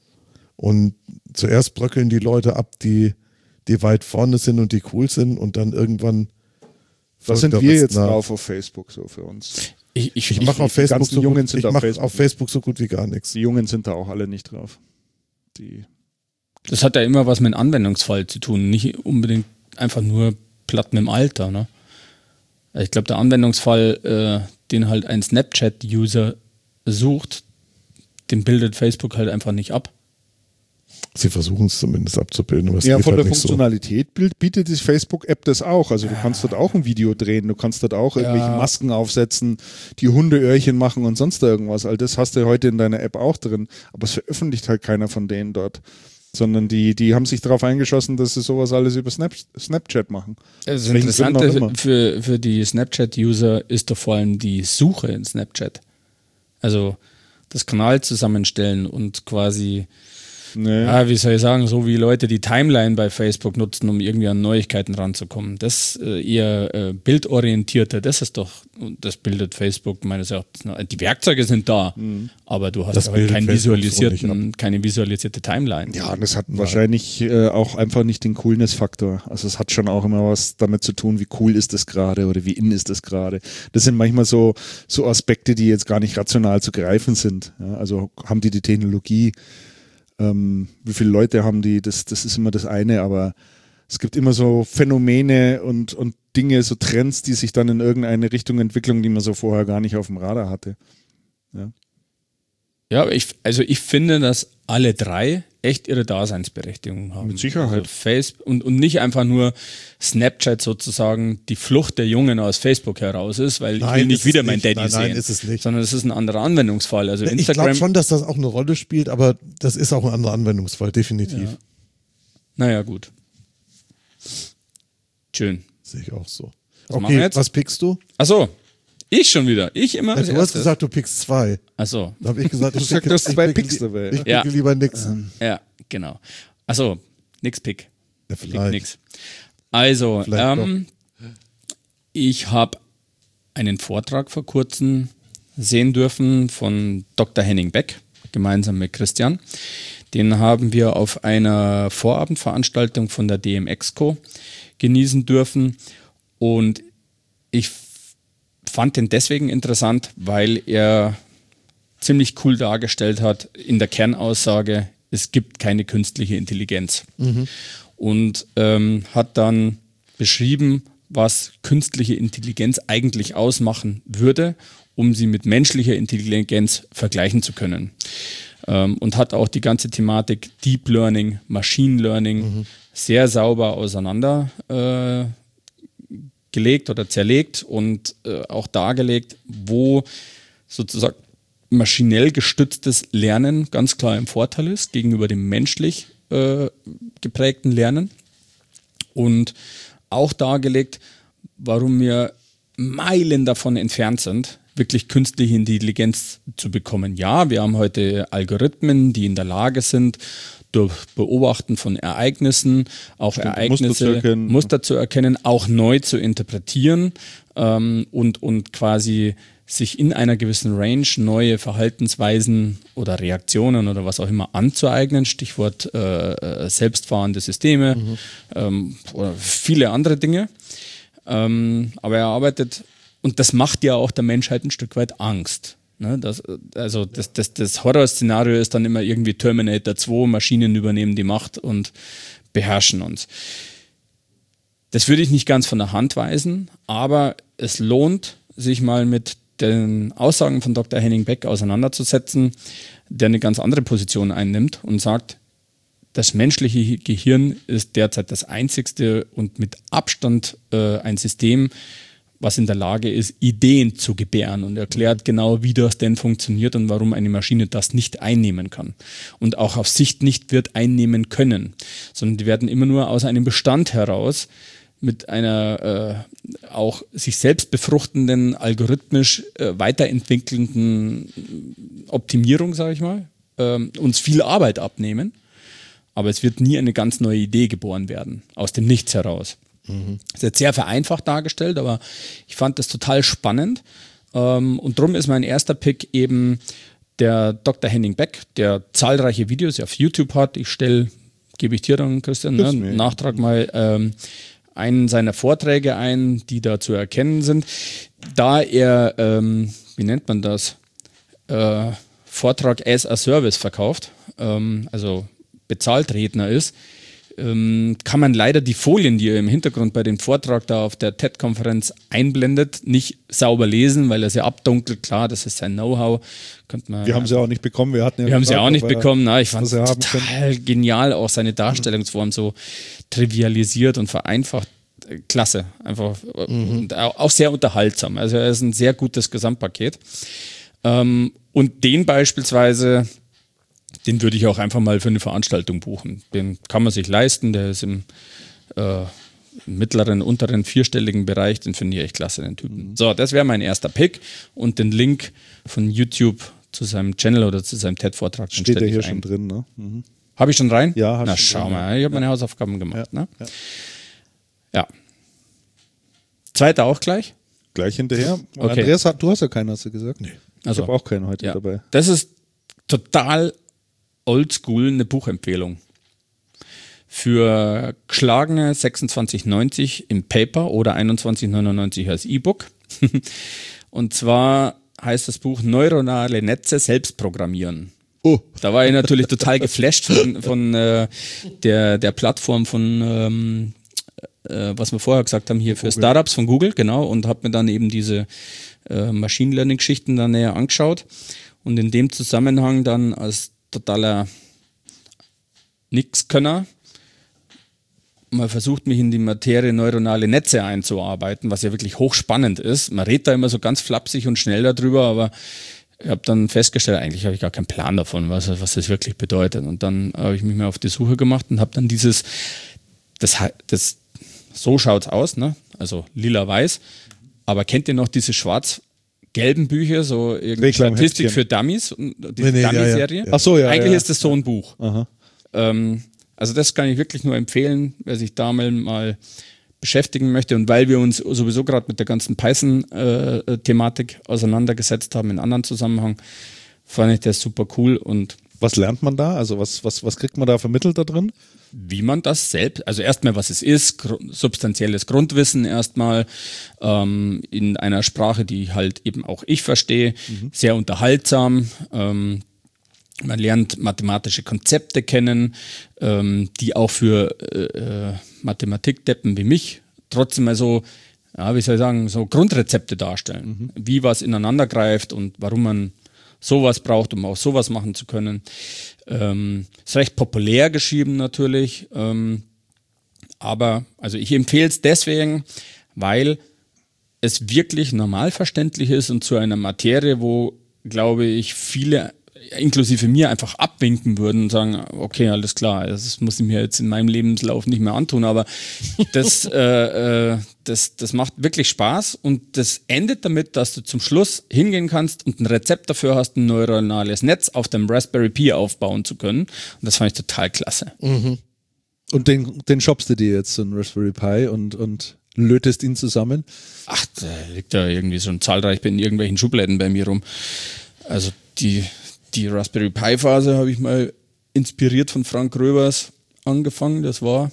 Und zuerst bröckeln die Leute ab, die, die weit vorne sind und die cool sind und dann irgendwann Was folgt sind der wir Rest jetzt nach. drauf auf Facebook so für uns? Ich, ich, Ich mache auf, die Facebook ganzen so Jungen gut- sind ich auf mach Facebook. auf Facebook so gut wie gar nichts. Die Jungen sind da auch alle nicht drauf. Die Das hat ja immer was mit dem Anwendungsfall zu tun, nicht unbedingt einfach nur platt mit dem Alter. Ne? Ich glaube, der Anwendungsfall, äh, den halt ein Snapchat-User sucht, den bildet Facebook halt einfach nicht ab. Sie versuchen es zumindest abzubilden, aber es ja, geht von halt der nicht so. Funktionalität bild- bietet die Facebook-App das auch. Also du kannst dort auch ein Video drehen, du kannst dort auch irgendwelche Ja. Masken aufsetzen, die Hundeöhrchen machen und sonst irgendwas. All das hast du heute in deiner App auch drin. Aber es veröffentlicht halt keiner von denen dort. Sondern die, die haben sich darauf eingeschossen, dass sie sowas alles über Snap, Snapchat machen. Das Welchen Gründen auch Interessante immer. für, für die Snapchat-User ist doch vor allem die Suche in Snapchat. Also das Kanal zusammenstellen und quasi, Nee. ah, wie soll ich sagen, so wie Leute die Timeline bei Facebook nutzen, um irgendwie an Neuigkeiten ranzukommen. Das äh, eher äh, bildorientierte, das ist doch, das bildet Facebook meines Erachtens. noch. Die Werkzeuge sind da, Mhm. aber du hast Das halt bildet keinen Facebook so visualisierten, nicht keine visualisierte Timeline. Ja, und das hat wahrscheinlich äh, auch einfach nicht den Coolness-Faktor. Also es hat schon auch immer was damit zu tun, wie cool ist das gerade oder wie in ist das gerade. Das sind manchmal so, so Aspekte, die jetzt gar nicht rational zu greifen sind. Ja, also haben die die Technologie, ähm, wie viele Leute haben die, das, das ist immer das eine, aber es gibt immer so Phänomene und, und Dinge, so Trends, die sich dann in irgendeine Richtung entwickeln, die man so vorher gar nicht auf dem Radar hatte. Ja. Ja, aber ich, also ich finde, dass alle drei echt ihre Daseinsberechtigung haben. Mit Sicherheit. Also Facebook und, und nicht einfach nur Snapchat sozusagen die Flucht der Jungen aus Facebook heraus ist, weil ich Nein, will nicht ist wieder es mein nicht. Daddy Nein, sehen. nein, ist es nicht. Sondern es ist ein anderer Anwendungsfall. Also Ich Instagram. glaube schon, dass das auch eine Rolle spielt, aber das ist auch ein anderer Anwendungsfall, definitiv. Ja. Naja, gut. Schön. Sehe ich auch so. Was machen wir Okay, jetzt? was pickst du? Achso, Ich schon wieder. Ich immer. Ja, als du hast erstes. gesagt, du pickst zwei. Achso. Da habe ich gesagt, ich sag, picke, du hast ich zwei picke, Picks dabei. ich picke Ja. lieber nix. Ja, genau. Achso, nix Pick. Ja, Pick vielleicht. nix. Also, Vielleicht ähm, ich habe einen Vortrag vor kurzem sehen dürfen von Doktor Henning Beck, gemeinsam mit Christian. Den haben wir auf einer Vorabendveranstaltung von der D M Exco genießen dürfen. Und ich fand den deswegen interessant, weil er ziemlich cool dargestellt hat in der Kernaussage, es gibt keine künstliche Intelligenz. Mhm. Und ähm, hat dann beschrieben, was künstliche Intelligenz eigentlich ausmachen würde, um sie mit menschlicher Intelligenz vergleichen zu können. Ähm, und hat auch die ganze Thematik Deep Learning, Machine Learning mhm. sehr sauber auseinander äh, gelegt oder zerlegt und äh, auch dargelegt, wo sozusagen maschinell gestütztes Lernen ganz klar im Vorteil ist gegenüber dem menschlich äh, geprägten Lernen. Und auch dargelegt, warum wir Meilen davon entfernt sind, wirklich künstliche Intelligenz zu bekommen. Ja, wir haben heute Algorithmen, die in der Lage sind, durch Beobachten von Ereignissen, auch Stimmt, Ereignisse, Muster zu, erkennen. Muster zu erkennen, auch neu zu interpretieren ähm, und, und quasi sich in einer gewissen Range neue Verhaltensweisen oder Reaktionen oder was auch immer anzueignen, Stichwort äh, selbstfahrende Systeme mhm. ähm, oder viele andere Dinge. Ähm, aber er arbeitet, und das macht ja auch der Menschheit ein Stück weit Angst. Ne? Das, also das, das, das Horrorszenario ist dann immer irgendwie Terminator zwei, Maschinen übernehmen die Macht und beherrschen uns. Das würde ich nicht ganz von der Hand weisen, aber es lohnt, sich mal mit den Aussagen von Doktor Henning Beck auseinanderzusetzen, der eine ganz andere Position einnimmt und sagt, das menschliche Gehirn ist derzeit das einzigste und mit Abstand äh, ein System, was in der Lage ist, Ideen zu gebären, und erklärt genau, wie das denn funktioniert und warum eine Maschine das nicht einnehmen kann und auch auf Sicht nicht wird einnehmen können, sondern die werden immer nur aus einem Bestand heraus mit einer äh, auch sich selbst befruchtenden, algorithmisch äh, weiterentwickelnden Optimierung, sage ich mal, äh, uns viel Arbeit abnehmen, aber es wird nie eine ganz neue Idee geboren werden, aus dem Nichts heraus. Mhm. Das ist jetzt sehr vereinfacht dargestellt, aber ich fand das total spannend ähm, und darum ist mein erster Pick eben der Doktor Henning Beck, der zahlreiche Videos auf YouTube hat. Ich stelle, gebe ich dir dann, Christian, ne, einen Nachtrag mal ähm, einen seiner Vorträge ein, die da zu erkennen sind. Da er, ähm, wie nennt man das, äh, Vortrag as a Service verkauft, ähm, also bezahlt Redner ist, ähm, kann man leider die Folien, die er im Hintergrund bei dem Vortrag da auf der T E D-Konferenz einblendet, nicht sauber lesen, weil er sie abdunkelt. Klar, das ist sein Know-how. Man, wir haben sie auch nicht bekommen. Wir, hatten ja wir haben sie auch nicht bekommen. Na, ich fand es total können. genial, auch seine Darstellungsform so trivialisiert und vereinfacht. Klasse, einfach mhm. und auch sehr unterhaltsam. Also er ist ein sehr gutes Gesamtpaket. Ähm, und den beispielsweise, den würde ich auch einfach mal für eine Veranstaltung buchen. Den kann man sich leisten, der ist im äh, mittleren, unteren, vierstelligen Bereich, den finde ich echt klasse, den Typen. Mhm. So, das wäre mein erster Pick und den Link von YouTube zu seinem Channel oder zu seinem T E D-Vortrag. Steht der hier ein. schon drin, ne? Mhm. Habe ich schon rein? Ja, hast Na, du schau drin, mal, ich habe ja. meine Hausaufgaben gemacht. Ja. Ne? Ja. ja. Zweiter auch gleich? Gleich hinterher. Okay. Andreas, du hast ja keinen, hast du gesagt? Nee. Also, ich habe auch keinen heute ja. dabei. Das ist total oldschool, eine Buchempfehlung. Für geschlagene sechsundzwanzig neunzig im Paper oder einundzwanzig neunundneunzig als E-Book. Und zwar heißt das Buch Neuronale Netze selbst programmieren. Oh. Da war ich natürlich total geflasht von, von äh, der, der Plattform von, ähm, äh, was wir vorher gesagt haben, hier für Google. Startups von Google, genau, und habe mir dann eben diese äh, Machine Learning-Geschichten dann näher angeschaut und in dem Zusammenhang dann als totaler Nixkönner mal versucht, mich in die Materie neuronale Netze einzuarbeiten, was ja wirklich hochspannend ist. Man redet da immer so ganz flapsig und schnell darüber, aber ich habe dann festgestellt, eigentlich habe ich gar keinen Plan davon, was, was das wirklich bedeutet. Und dann habe ich mich mal auf die Suche gemacht und habe dann dieses, das, das so schaut es aus, ne? Also lila-weiß, aber kennt ihr noch diese schwarz gelben Bücher, so irgendwie Regler im Statistik Heftchen. für Dummies, und die Nee, nee, ja, Dummy-Serie. ja, ja. Ach so, ja. Eigentlich ja. ist das so ein Buch. Aha. Ähm, also das kann ich wirklich nur empfehlen, wer sich damit mal beschäftigen möchte. Und weil wir uns sowieso gerade mit der ganzen Python-Thematik auseinandergesetzt haben in anderen Zusammenhang, fand ich das super cool. Und Was lernt man da? Also was, was, was kriegt man da vermittelt da drin? wie man das selbst, also erstmal, was es ist, gru- substanzielles Grundwissen erstmal ähm, in einer Sprache, die halt eben auch ich verstehe, sehr unterhaltsam. Ähm, man lernt mathematische Konzepte kennen, ähm, die auch für äh, äh, Mathematikdeppen wie mich trotzdem mal so, ja, wie soll ich sagen, so Grundrezepte darstellen, wie was ineinander greift und warum man sowas braucht, um auch sowas machen zu können. Ähm, ist recht populär geschrieben natürlich, ähm, aber also ich empfehle es deswegen, weil es wirklich normal verständlich ist und zu einer Materie, wo, glaube ich, viele, inklusive mir, einfach abwinken würden und sagen, okay, alles klar, das muss ich mir jetzt in meinem Lebenslauf nicht mehr antun, aber das, äh, äh, das, das macht wirklich Spaß und das endet damit, dass du zum Schluss hingehen kannst und ein Rezept dafür hast, ein neuronales Netz auf dem Raspberry Pi aufbauen zu können. Und das fand ich total klasse. Und den, den shoppst du dir jetzt, so ein Raspberry Pi, und, und lötest ihn zusammen. Ach, da liegt ja irgendwie schon zahlreich in irgendwelchen Schubladen bei mir rum. Also die, die Raspberry Pi Phase habe ich mal inspiriert von Frank Röbers angefangen. Das war,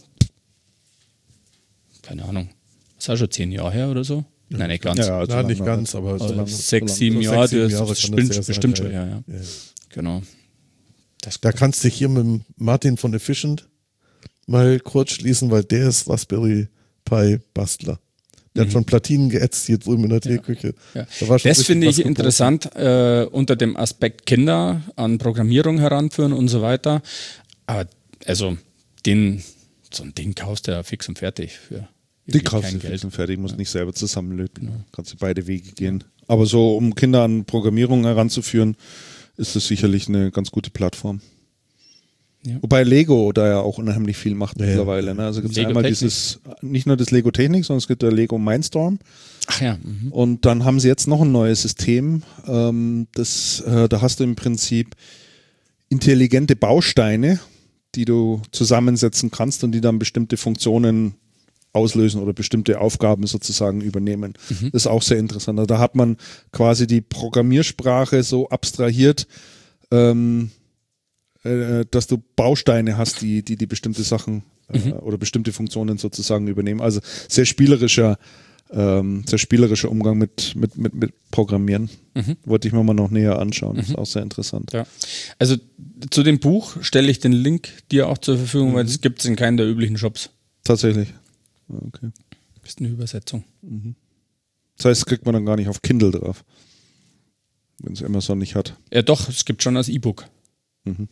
keine Ahnung, das ist auch schon zehn Jahre her oder so. Nein, nicht ganz. Ja, also Na, nicht lang- ganz, aber so Also lange. sechs, so sieben lange. Jahre, So sechs, sieben das Jahre kann bestimmt, das sehr bestimmt sein, schon, ja, ja. ja. Genau. Das Da kannst du dich hier mit dem Martin von Efficient mal kurz schließen, weil der ist Raspberry Pi Bastler. Der hat schon Platinen geätzt hier drüben in der Teeküche. Ja. Da war schon Das richtig finde was ich geboten. interessant äh, unter dem Aspekt Kinder an Programmierung heranführen und so weiter. Aber also den, so ein Ding kaufst du ja fix und fertig für Die wirklich kaufst kein du Geld. fix und fertig, musst nicht selber zusammenlöten. Kannst du beide Wege gehen. Aber so, um Kinder an Programmierung heranzuführen, ist das sicherlich eine ganz gute Plattform. Ja. Wobei Lego da ja auch unheimlich viel macht Ja, ja. mittlerweile. Ne? Also gibt es Lego einmal Technik. dieses, nicht nur das Lego Technik, sondern es gibt der Lego Mindstorm. Ach ja. Mhm. Und dann haben sie jetzt noch ein neues System. Ähm, das, äh, da hast du im Prinzip intelligente Bausteine, die du zusammensetzen kannst und die dann bestimmte Funktionen auslösen oder bestimmte Aufgaben sozusagen übernehmen. Das ist auch sehr interessant. Also da hat man quasi die Programmiersprache so abstrahiert, ähm, äh, dass du Bausteine hast, die die, die bestimmte Sachen äh, oder bestimmte Funktionen sozusagen übernehmen. Also sehr spielerischer, ähm, sehr spielerischer Umgang mit, mit, mit, mit Programmieren. Wollte ich mir mal noch näher anschauen. Ist auch sehr interessant. Ja. Also zu dem Buch stelle ich den Link dir auch zur Verfügung, weil das gibt es in keinem der üblichen Shops. Tatsächlich. Ah, okay. Das ist eine Übersetzung. Das heißt, das kriegt man dann gar nicht auf Kindle drauf, wenn es Amazon nicht hat. Ja doch, es gibt schon als E-Book. Mhm.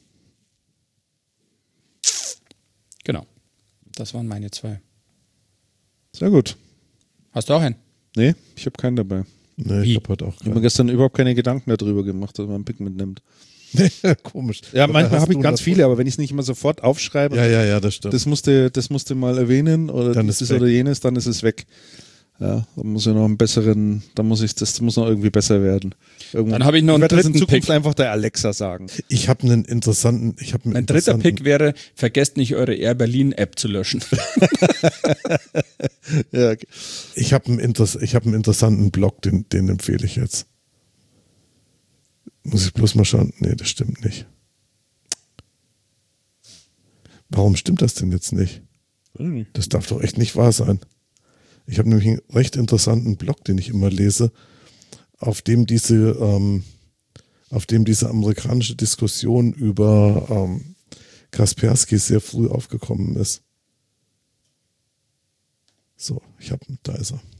Genau. Das waren meine zwei. Sehr gut. Hast du auch einen? Nee, ich habe keinen dabei. Nee, Wie? ich habe heute auch Ich habe mir keinen. gestern überhaupt keine Gedanken darüber gemacht, dass man einen Pick mitnimmt. Komisch. Ja, Oder manchmal hast habe ich du ganz das- viele, aber wenn ich es nicht immer sofort aufschreibe, Ja, ja, ja, das stimmt. das musste, das musste mal erwähnen oder Dann dieses ist weg. oder jenes, dann ist es weg. Ja, dann muss ich noch einen besseren, dann muss ich, das muss noch irgendwie besser werden. Irgendwann. Dann habe ich noch einen werde das in dritten Zukunft Pick. einfach der Alexa sagen. Ich habe einen interessanten, ich habe einen Mein dritter interessanten, Pick wäre, vergesst nicht eure Air Berlin App zu löschen. Ja, okay. ich habe einen, Interess ich hab einen interessanten Blog, den, den empfehle ich jetzt. Muss ich bloß mal schauen. Nee, das stimmt nicht. Warum stimmt das denn jetzt nicht? Das darf doch echt nicht wahr sein. Ich habe nämlich einen recht interessanten Blog, den ich immer lese, auf dem diese, ähm, auf dem diese amerikanische Diskussion über ähm, Kaspersky sehr früh aufgekommen ist. So, ich habe, da ist er.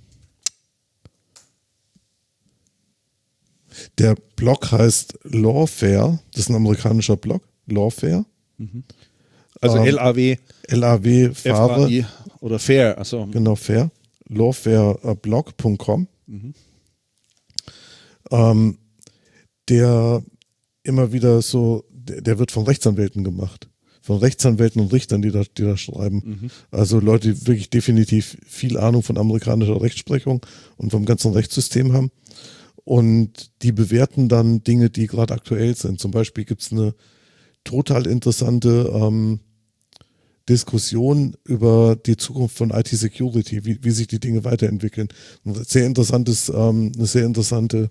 Der Blog heißt Lawfare, das ist ein amerikanischer Blog, Lawfare, Also Ähm, L A W, L A W F A Fahre, I oder Fair, achso. genau, fair, lawfareblog punkt com. Ähm, der immer wieder so, der, der wird von Rechtsanwälten gemacht. Von Rechtsanwälten und Richtern, die da, die da schreiben. Also Leute, die wirklich definitiv viel Ahnung von amerikanischer Rechtsprechung und vom ganzen Rechtssystem haben. Und die bewerten dann Dinge, die gerade aktuell sind. Zum Beispiel gibt es eine total interessante ähm, Diskussion über die Zukunft von I T-Security, wie, wie sich die Dinge weiterentwickeln. Ein sehr interessantes, ähm, eine sehr interessante,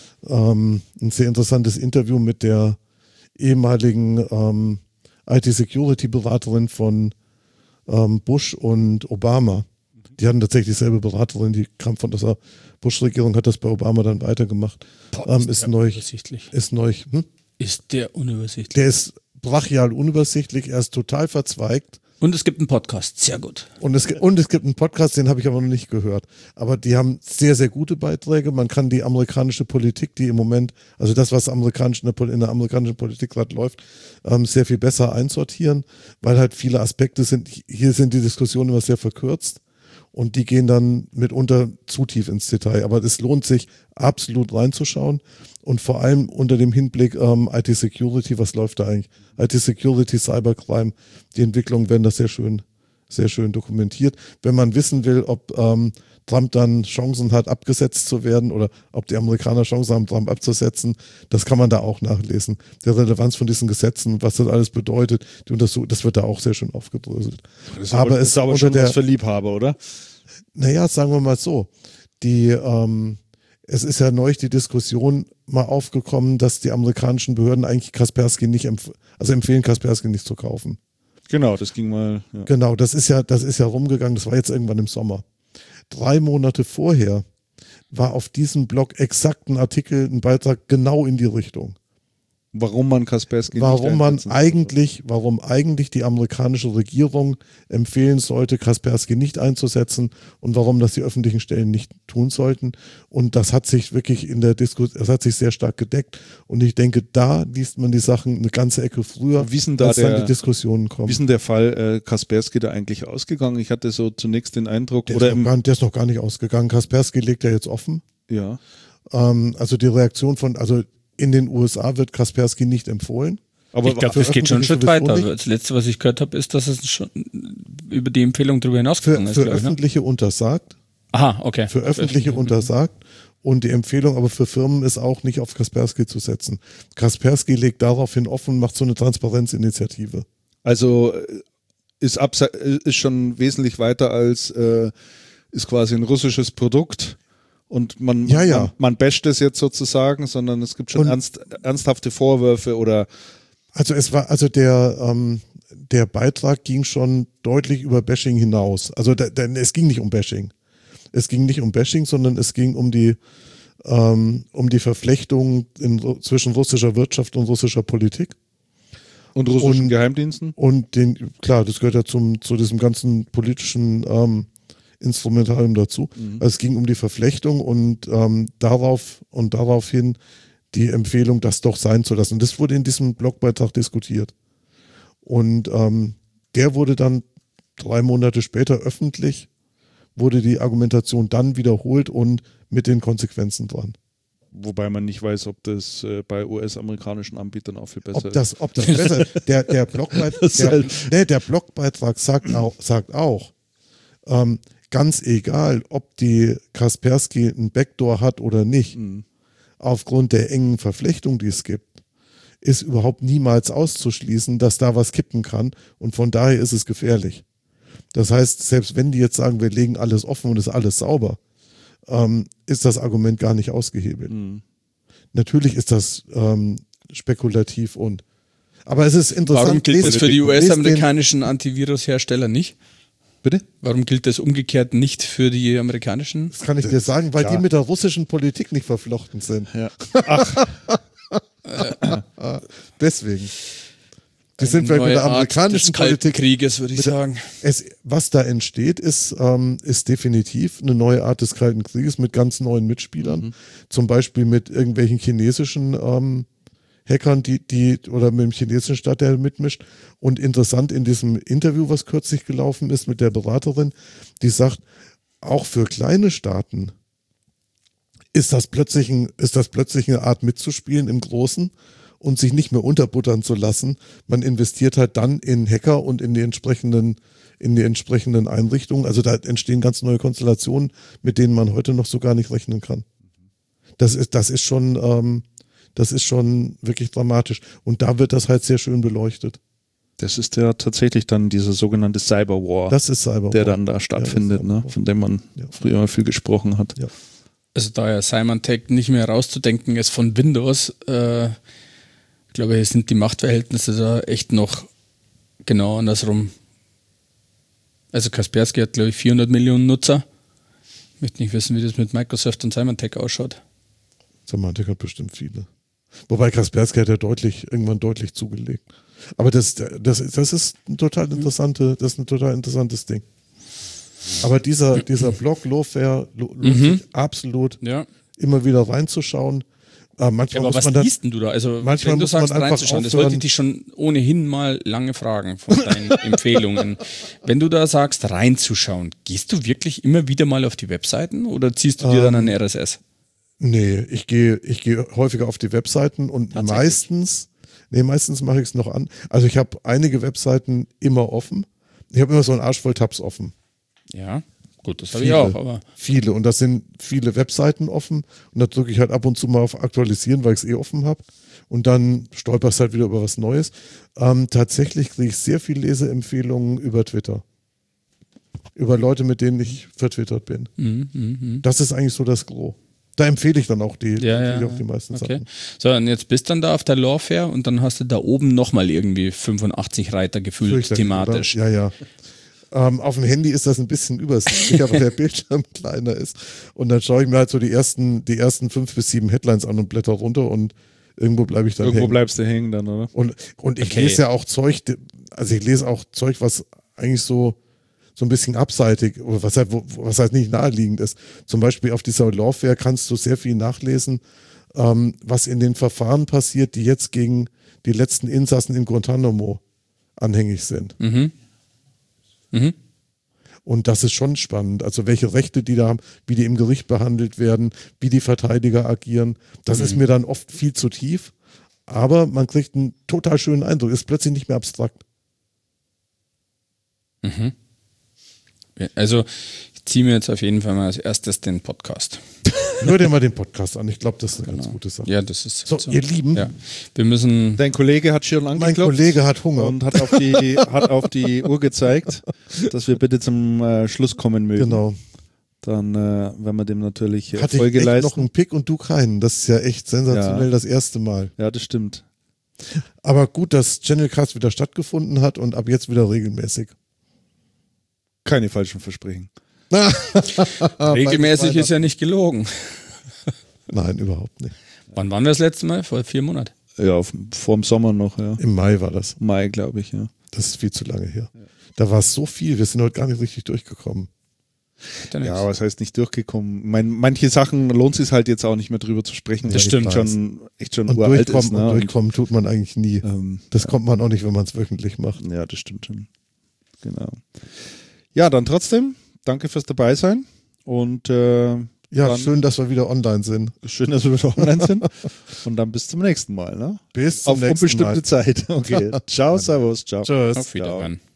ähm, ein sehr interessantes Interview mit der ehemaligen ähm, I T-Security-Beraterin von ähm, Bush und Obama. Die hatten tatsächlich dieselbe Beraterin, die kam von der Bush-Regierung, hat das bei Obama dann weitergemacht. Boah, ähm, ist ist der neu, unübersichtlich. ist neu, hm? Ist der unübersichtlich. Der ist brachial unübersichtlich, er ist total verzweigt. Und es gibt einen Podcast, sehr gut. Und es, und es gibt einen Podcast, den habe ich aber noch nicht gehört. Aber die haben sehr, sehr gute Beiträge. Man kann die amerikanische Politik, die im Moment, also das, was amerikanisch in, der, in der amerikanischen Politik gerade läuft, ähm, sehr viel besser einsortieren, weil halt viele Aspekte sind, hier sind die Diskussionen immer sehr verkürzt. Und die gehen dann mitunter zu tief ins Detail. Aber es lohnt sich, absolut reinzuschauen. Und vor allem unter dem Hinblick ähm, I T-Security, was läuft da eigentlich? I T-Security, Cybercrime, die Entwicklungen werden das sehr schön, sehr schön dokumentiert. Wenn man wissen will, ob ähm, Trump dann Chancen hat, abgesetzt zu werden oder ob die Amerikaner Chancen haben, Trump abzusetzen, das kann man da auch nachlesen. Die Relevanz von diesen Gesetzen, was das alles bedeutet, die Untersuchung, das wird da auch sehr schön aufgedröselt. Das ist aber aber, es ist aber unter schon der, was für Liebhaber, oder? Naja, sagen wir mal so, die, ähm, es ist ja neulich die Diskussion mal aufgekommen, dass die amerikanischen Behörden eigentlich Kaspersky nicht, empf- also empfehlen, Kaspersky nicht zu kaufen. Genau, das ging mal. Ja. Genau, das ist ja, das ist ja rumgegangen, das war jetzt irgendwann im Sommer. Drei Monate vorher war auf diesem Blog exakt ein Artikel, ein Beitrag genau in die Richtung. Warum man Kaspersky Warum nicht man einsetzen eigentlich, warum eigentlich die amerikanische Regierung empfehlen sollte, Kaspersky nicht einzusetzen und warum das die öffentlichen Stellen nicht tun sollten. Und das hat sich wirklich in der Diskussion, das hat sich sehr stark gedeckt. Und ich denke, da liest man die Sachen eine ganze Ecke früher, Wie ist denn da als der- dann die Diskussionen kommen. Wie ist denn der Fall äh, Kaspersky da eigentlich ausgegangen? Ich hatte so zunächst den Eindruck, Der, oder ist noch im, gar, der ist noch gar nicht ausgegangen. Kaspersky legt ja jetzt offen. ja, Ähm, also die Reaktion von, also in den U S A wird Kaspersky nicht empfohlen. aber Ich glaube, für das geht schon einen Schritt öffentliche weiter. sowieso Das Letzte, was ich gehört habe, ist, dass es schon über die Empfehlung darüber für, hinausgegangen ist. für glaub ich, ne? öffentliche untersagt. Aha, okay. Für öffentliche untersagt. Und die Empfehlung aber für Firmen ist auch nicht auf Kaspersky zu setzen. Kaspersky legt daraufhin offen und macht so eine Transparenzinitiative. also äh, ist, abse- äh, ist schon wesentlich weiter als äh, ist quasi ein russisches Produkt und man, Ja, ja. man, man basht es jetzt sozusagen, sondern es gibt schon Und- ernst, ernsthafte Vorwürfe oder Also es war, also der, ähm, der Beitrag ging schon deutlich über Bashing hinaus. Also der, der, es ging nicht um Bashing. Es ging nicht um Bashing, sondern es ging um die, ähm, um die Verflechtung in, zwischen russischer Wirtschaft und russischer Politik. und russischen Und- Geheimdiensten. Und den, klar, das gehört ja zum, zu diesem ganzen politischen ähm, Instrumentarium dazu. Also es ging um die Verflechtung und ähm, darauf und daraufhin die Empfehlung, das doch sein zu lassen. Und das wurde in diesem Blogbeitrag diskutiert. Und ähm, der wurde dann drei Monate später öffentlich, wurde die Argumentation dann wiederholt und mit den Konsequenzen dran. Wobei man nicht weiß, ob das äh, bei U S-amerikanischen Anbietern auch viel besser Ob das, ob das besser der, der, Blogbeitrag, Das ist der, halt- nee, der Blogbeitrag sagt auch, sagt auch ähm, ganz egal, ob die Kaspersky ein Backdoor hat oder nicht, Mhm. aufgrund der engen Verflechtung, die es gibt, ist überhaupt niemals auszuschließen, dass da was kippen kann und von daher ist es gefährlich. Das heißt, selbst wenn die jetzt sagen, wir legen alles offen und ist alles sauber, ähm, ist das Argument gar nicht ausgehebelt. Mhm. Natürlich ist das ähm, spekulativ und aber es ist interessant. Warum gilt das lest- für die lest den- U S-amerikanischen Antivirus-Hersteller nicht? Bitte? Warum gilt das umgekehrt nicht für die amerikanischen? Das kann ich dir sagen, weil Ja. die mit der russischen Politik nicht verflochten sind. Ja. Deswegen. Die sind vielleicht mit Neue der Art amerikanischen des Kalten Politik. Krieges, würde ich mit der- sagen. Es, was da entsteht, ist, ähm, ist definitiv eine neue Art des Kalten Krieges mit ganz neuen Mitspielern. Zum Beispiel mit irgendwelchen chinesischen ähm, Hackern, die, die, oder mit dem chinesischen Staat, der mitmischt. Und interessant in diesem Interview, was kürzlich gelaufen ist mit der Beraterin, die sagt, auch für kleine Staaten ist das plötzlich, ein, ist das plötzlich eine Art mitzuspielen im Großen und sich nicht mehr unterbuttern zu lassen. Man investiert halt dann in Hacker und in die entsprechenden, in die entsprechenden Einrichtungen. Also da entstehen ganz neue Konstellationen, mit denen man heute noch so gar nicht rechnen kann. Das ist, das ist schon, ähm, das ist schon wirklich dramatisch. Und da wird das halt sehr schön beleuchtet. Das ist ja tatsächlich dann dieser sogenannte Cyberwar, Das ist Cyberwar. der dann da stattfindet, Ja, ne? Von dem man ja. früher mal viel gesprochen hat. Ja. Also da ja Symantec nicht mehr rauszudenken ist von Windows, äh, ich glaube, hier sind die Machtverhältnisse da echt noch genau andersrum. Also Kaspersky hat, glaube ich, vierhundert Millionen Nutzer. Ich möchte nicht wissen, wie das mit Microsoft und Symantec ausschaut. Symantec hat bestimmt viele. Wobei Kaspersky hat ja deutlich, irgendwann deutlich zugelegt. Aber das, das, das ist ein total interessante, das ist ein total interessantes Ding. Aber dieser, dieser Blog Lawfare lohnt Mhm. sich absolut, Ja. immer wieder reinzuschauen. Äh, manchmal Aber muss was man dann, liest denn du da? Also manchmal wenn du muss man sagst einfach reinzuschauen, das aufhören. wollte ich dich schon ohnehin mal lange fragen von deinen Empfehlungen. Wenn du da sagst reinzuschauen, gehst du wirklich immer wieder mal auf die Webseiten oder ziehst du dir dann ein R S S? Nee, ich gehe, ich gehe häufiger auf die Webseiten und Tatsächlich? meistens, nee, meistens mache ich es noch an. Also ich habe einige Webseiten immer offen. Ich habe immer so einen Arsch voll Tabs offen. Ja, gut, das habe ich Viele. auch, aber Viele. Und das sind viele Webseiten offen. Und da drücke ich halt ab und zu mal auf Aktualisieren, weil ich es eh offen habe. Und dann stolperst halt wieder über was Neues. Ähm, tatsächlich kriege ich sehr viel Leseempfehlungen über Twitter. Über Leute, mit denen ich vertwittert bin. mhm, mhm. Das ist eigentlich so das Gros. Da empfehle ich dann auch die, Ja, empfehle ja, ich auch die meisten okay. Sachen. So, und jetzt bist dann da auf der Lawfare und dann hast du da oben nochmal irgendwie fünfundachtzig Reiter gefühlt Fürchterlich, thematisch. oder? Ja, ja. Ähm, auf dem Handy ist das ein bisschen übersichtlicher, weil der Bildschirm kleiner ist. Und dann schaue ich mir halt so die ersten, die ersten fünf bis sieben Headlines an und blätter runter und irgendwo bleibe ich dann Irgendwo hängen. bleibst du hängen dann, oder? Und, und ich Okay. lese ja auch Zeug, also ich lese auch Zeug, was eigentlich so, so ein bisschen abseitig, oder was halt, wo- was halt nicht naheliegend ist. Zum Beispiel auf dieser Lawfare kannst du sehr viel nachlesen, ähm, was in den Verfahren passiert, die jetzt gegen die letzten Insassen in Guantanamo anhängig sind. Mhm. Mhm. Und das ist schon spannend. Also welche Rechte die da haben, wie die im Gericht behandelt werden, wie die Verteidiger agieren. Das ist mir dann oft viel zu tief. Aber man kriegt einen total schönen Eindruck. Ist plötzlich nicht mehr abstrakt. Also ich ziehe mir jetzt auf jeden Fall mal als erstes den Podcast. Hör dir mal den Podcast an. Ich glaube, das ist eine ganz gute Sache. Ja, das ist So, ihr Lieben, Ja. Wir müssen. Dein Kollege hat schon mein angeklopft Kollege hat Hunger. und hat auf die, hat auf die Uhr gezeigt, dass wir bitte zum äh, Schluss kommen mögen. Genau. Dann äh, werden wir dem natürlich äh, Hatte ich Folge echt leisten. noch einen Pick und du keinen. Das ist ja echt sensationell Ja. das erste Mal. Ja, das stimmt. Aber gut, dass Channelcast wieder stattgefunden hat und ab jetzt wieder regelmäßig. Keine falschen Versprechen. Regelmäßig ist ja nicht gelogen. Nein, überhaupt nicht. Wann waren wir das letzte Mal? Vor vier Monaten. Ja, auf, vor dem Sommer noch, ja. Im Mai war das. Mai, glaube ich, ja. Das ist viel zu lange her. Da war es so viel. Wir sind heute gar nicht richtig durchgekommen. Ja, Ja, aber es heißt nicht durchgekommen. Mein, manche Sachen lohnt es sich halt jetzt auch nicht mehr drüber zu sprechen, Das weil stimmt. es schon echt schon Und uralt durchkommen, ist. Ne? und durchkommen tut man eigentlich nie. Und, ähm, Das kommt man auch nicht, wenn man es wöchentlich macht. ja, das stimmt schon. Genau. Ja, dann trotzdem, danke fürs Dabeisein und äh, Ja, dann schön, dass wir wieder online sind. schön, dass wir wieder online sind. Und dann bis zum nächsten Mal. Ne? Bis zum Auf nächsten unbestimmte Mal. Zeit. Okay. Ciao, servus, ciao. Tschüss. Auf Wiederhören.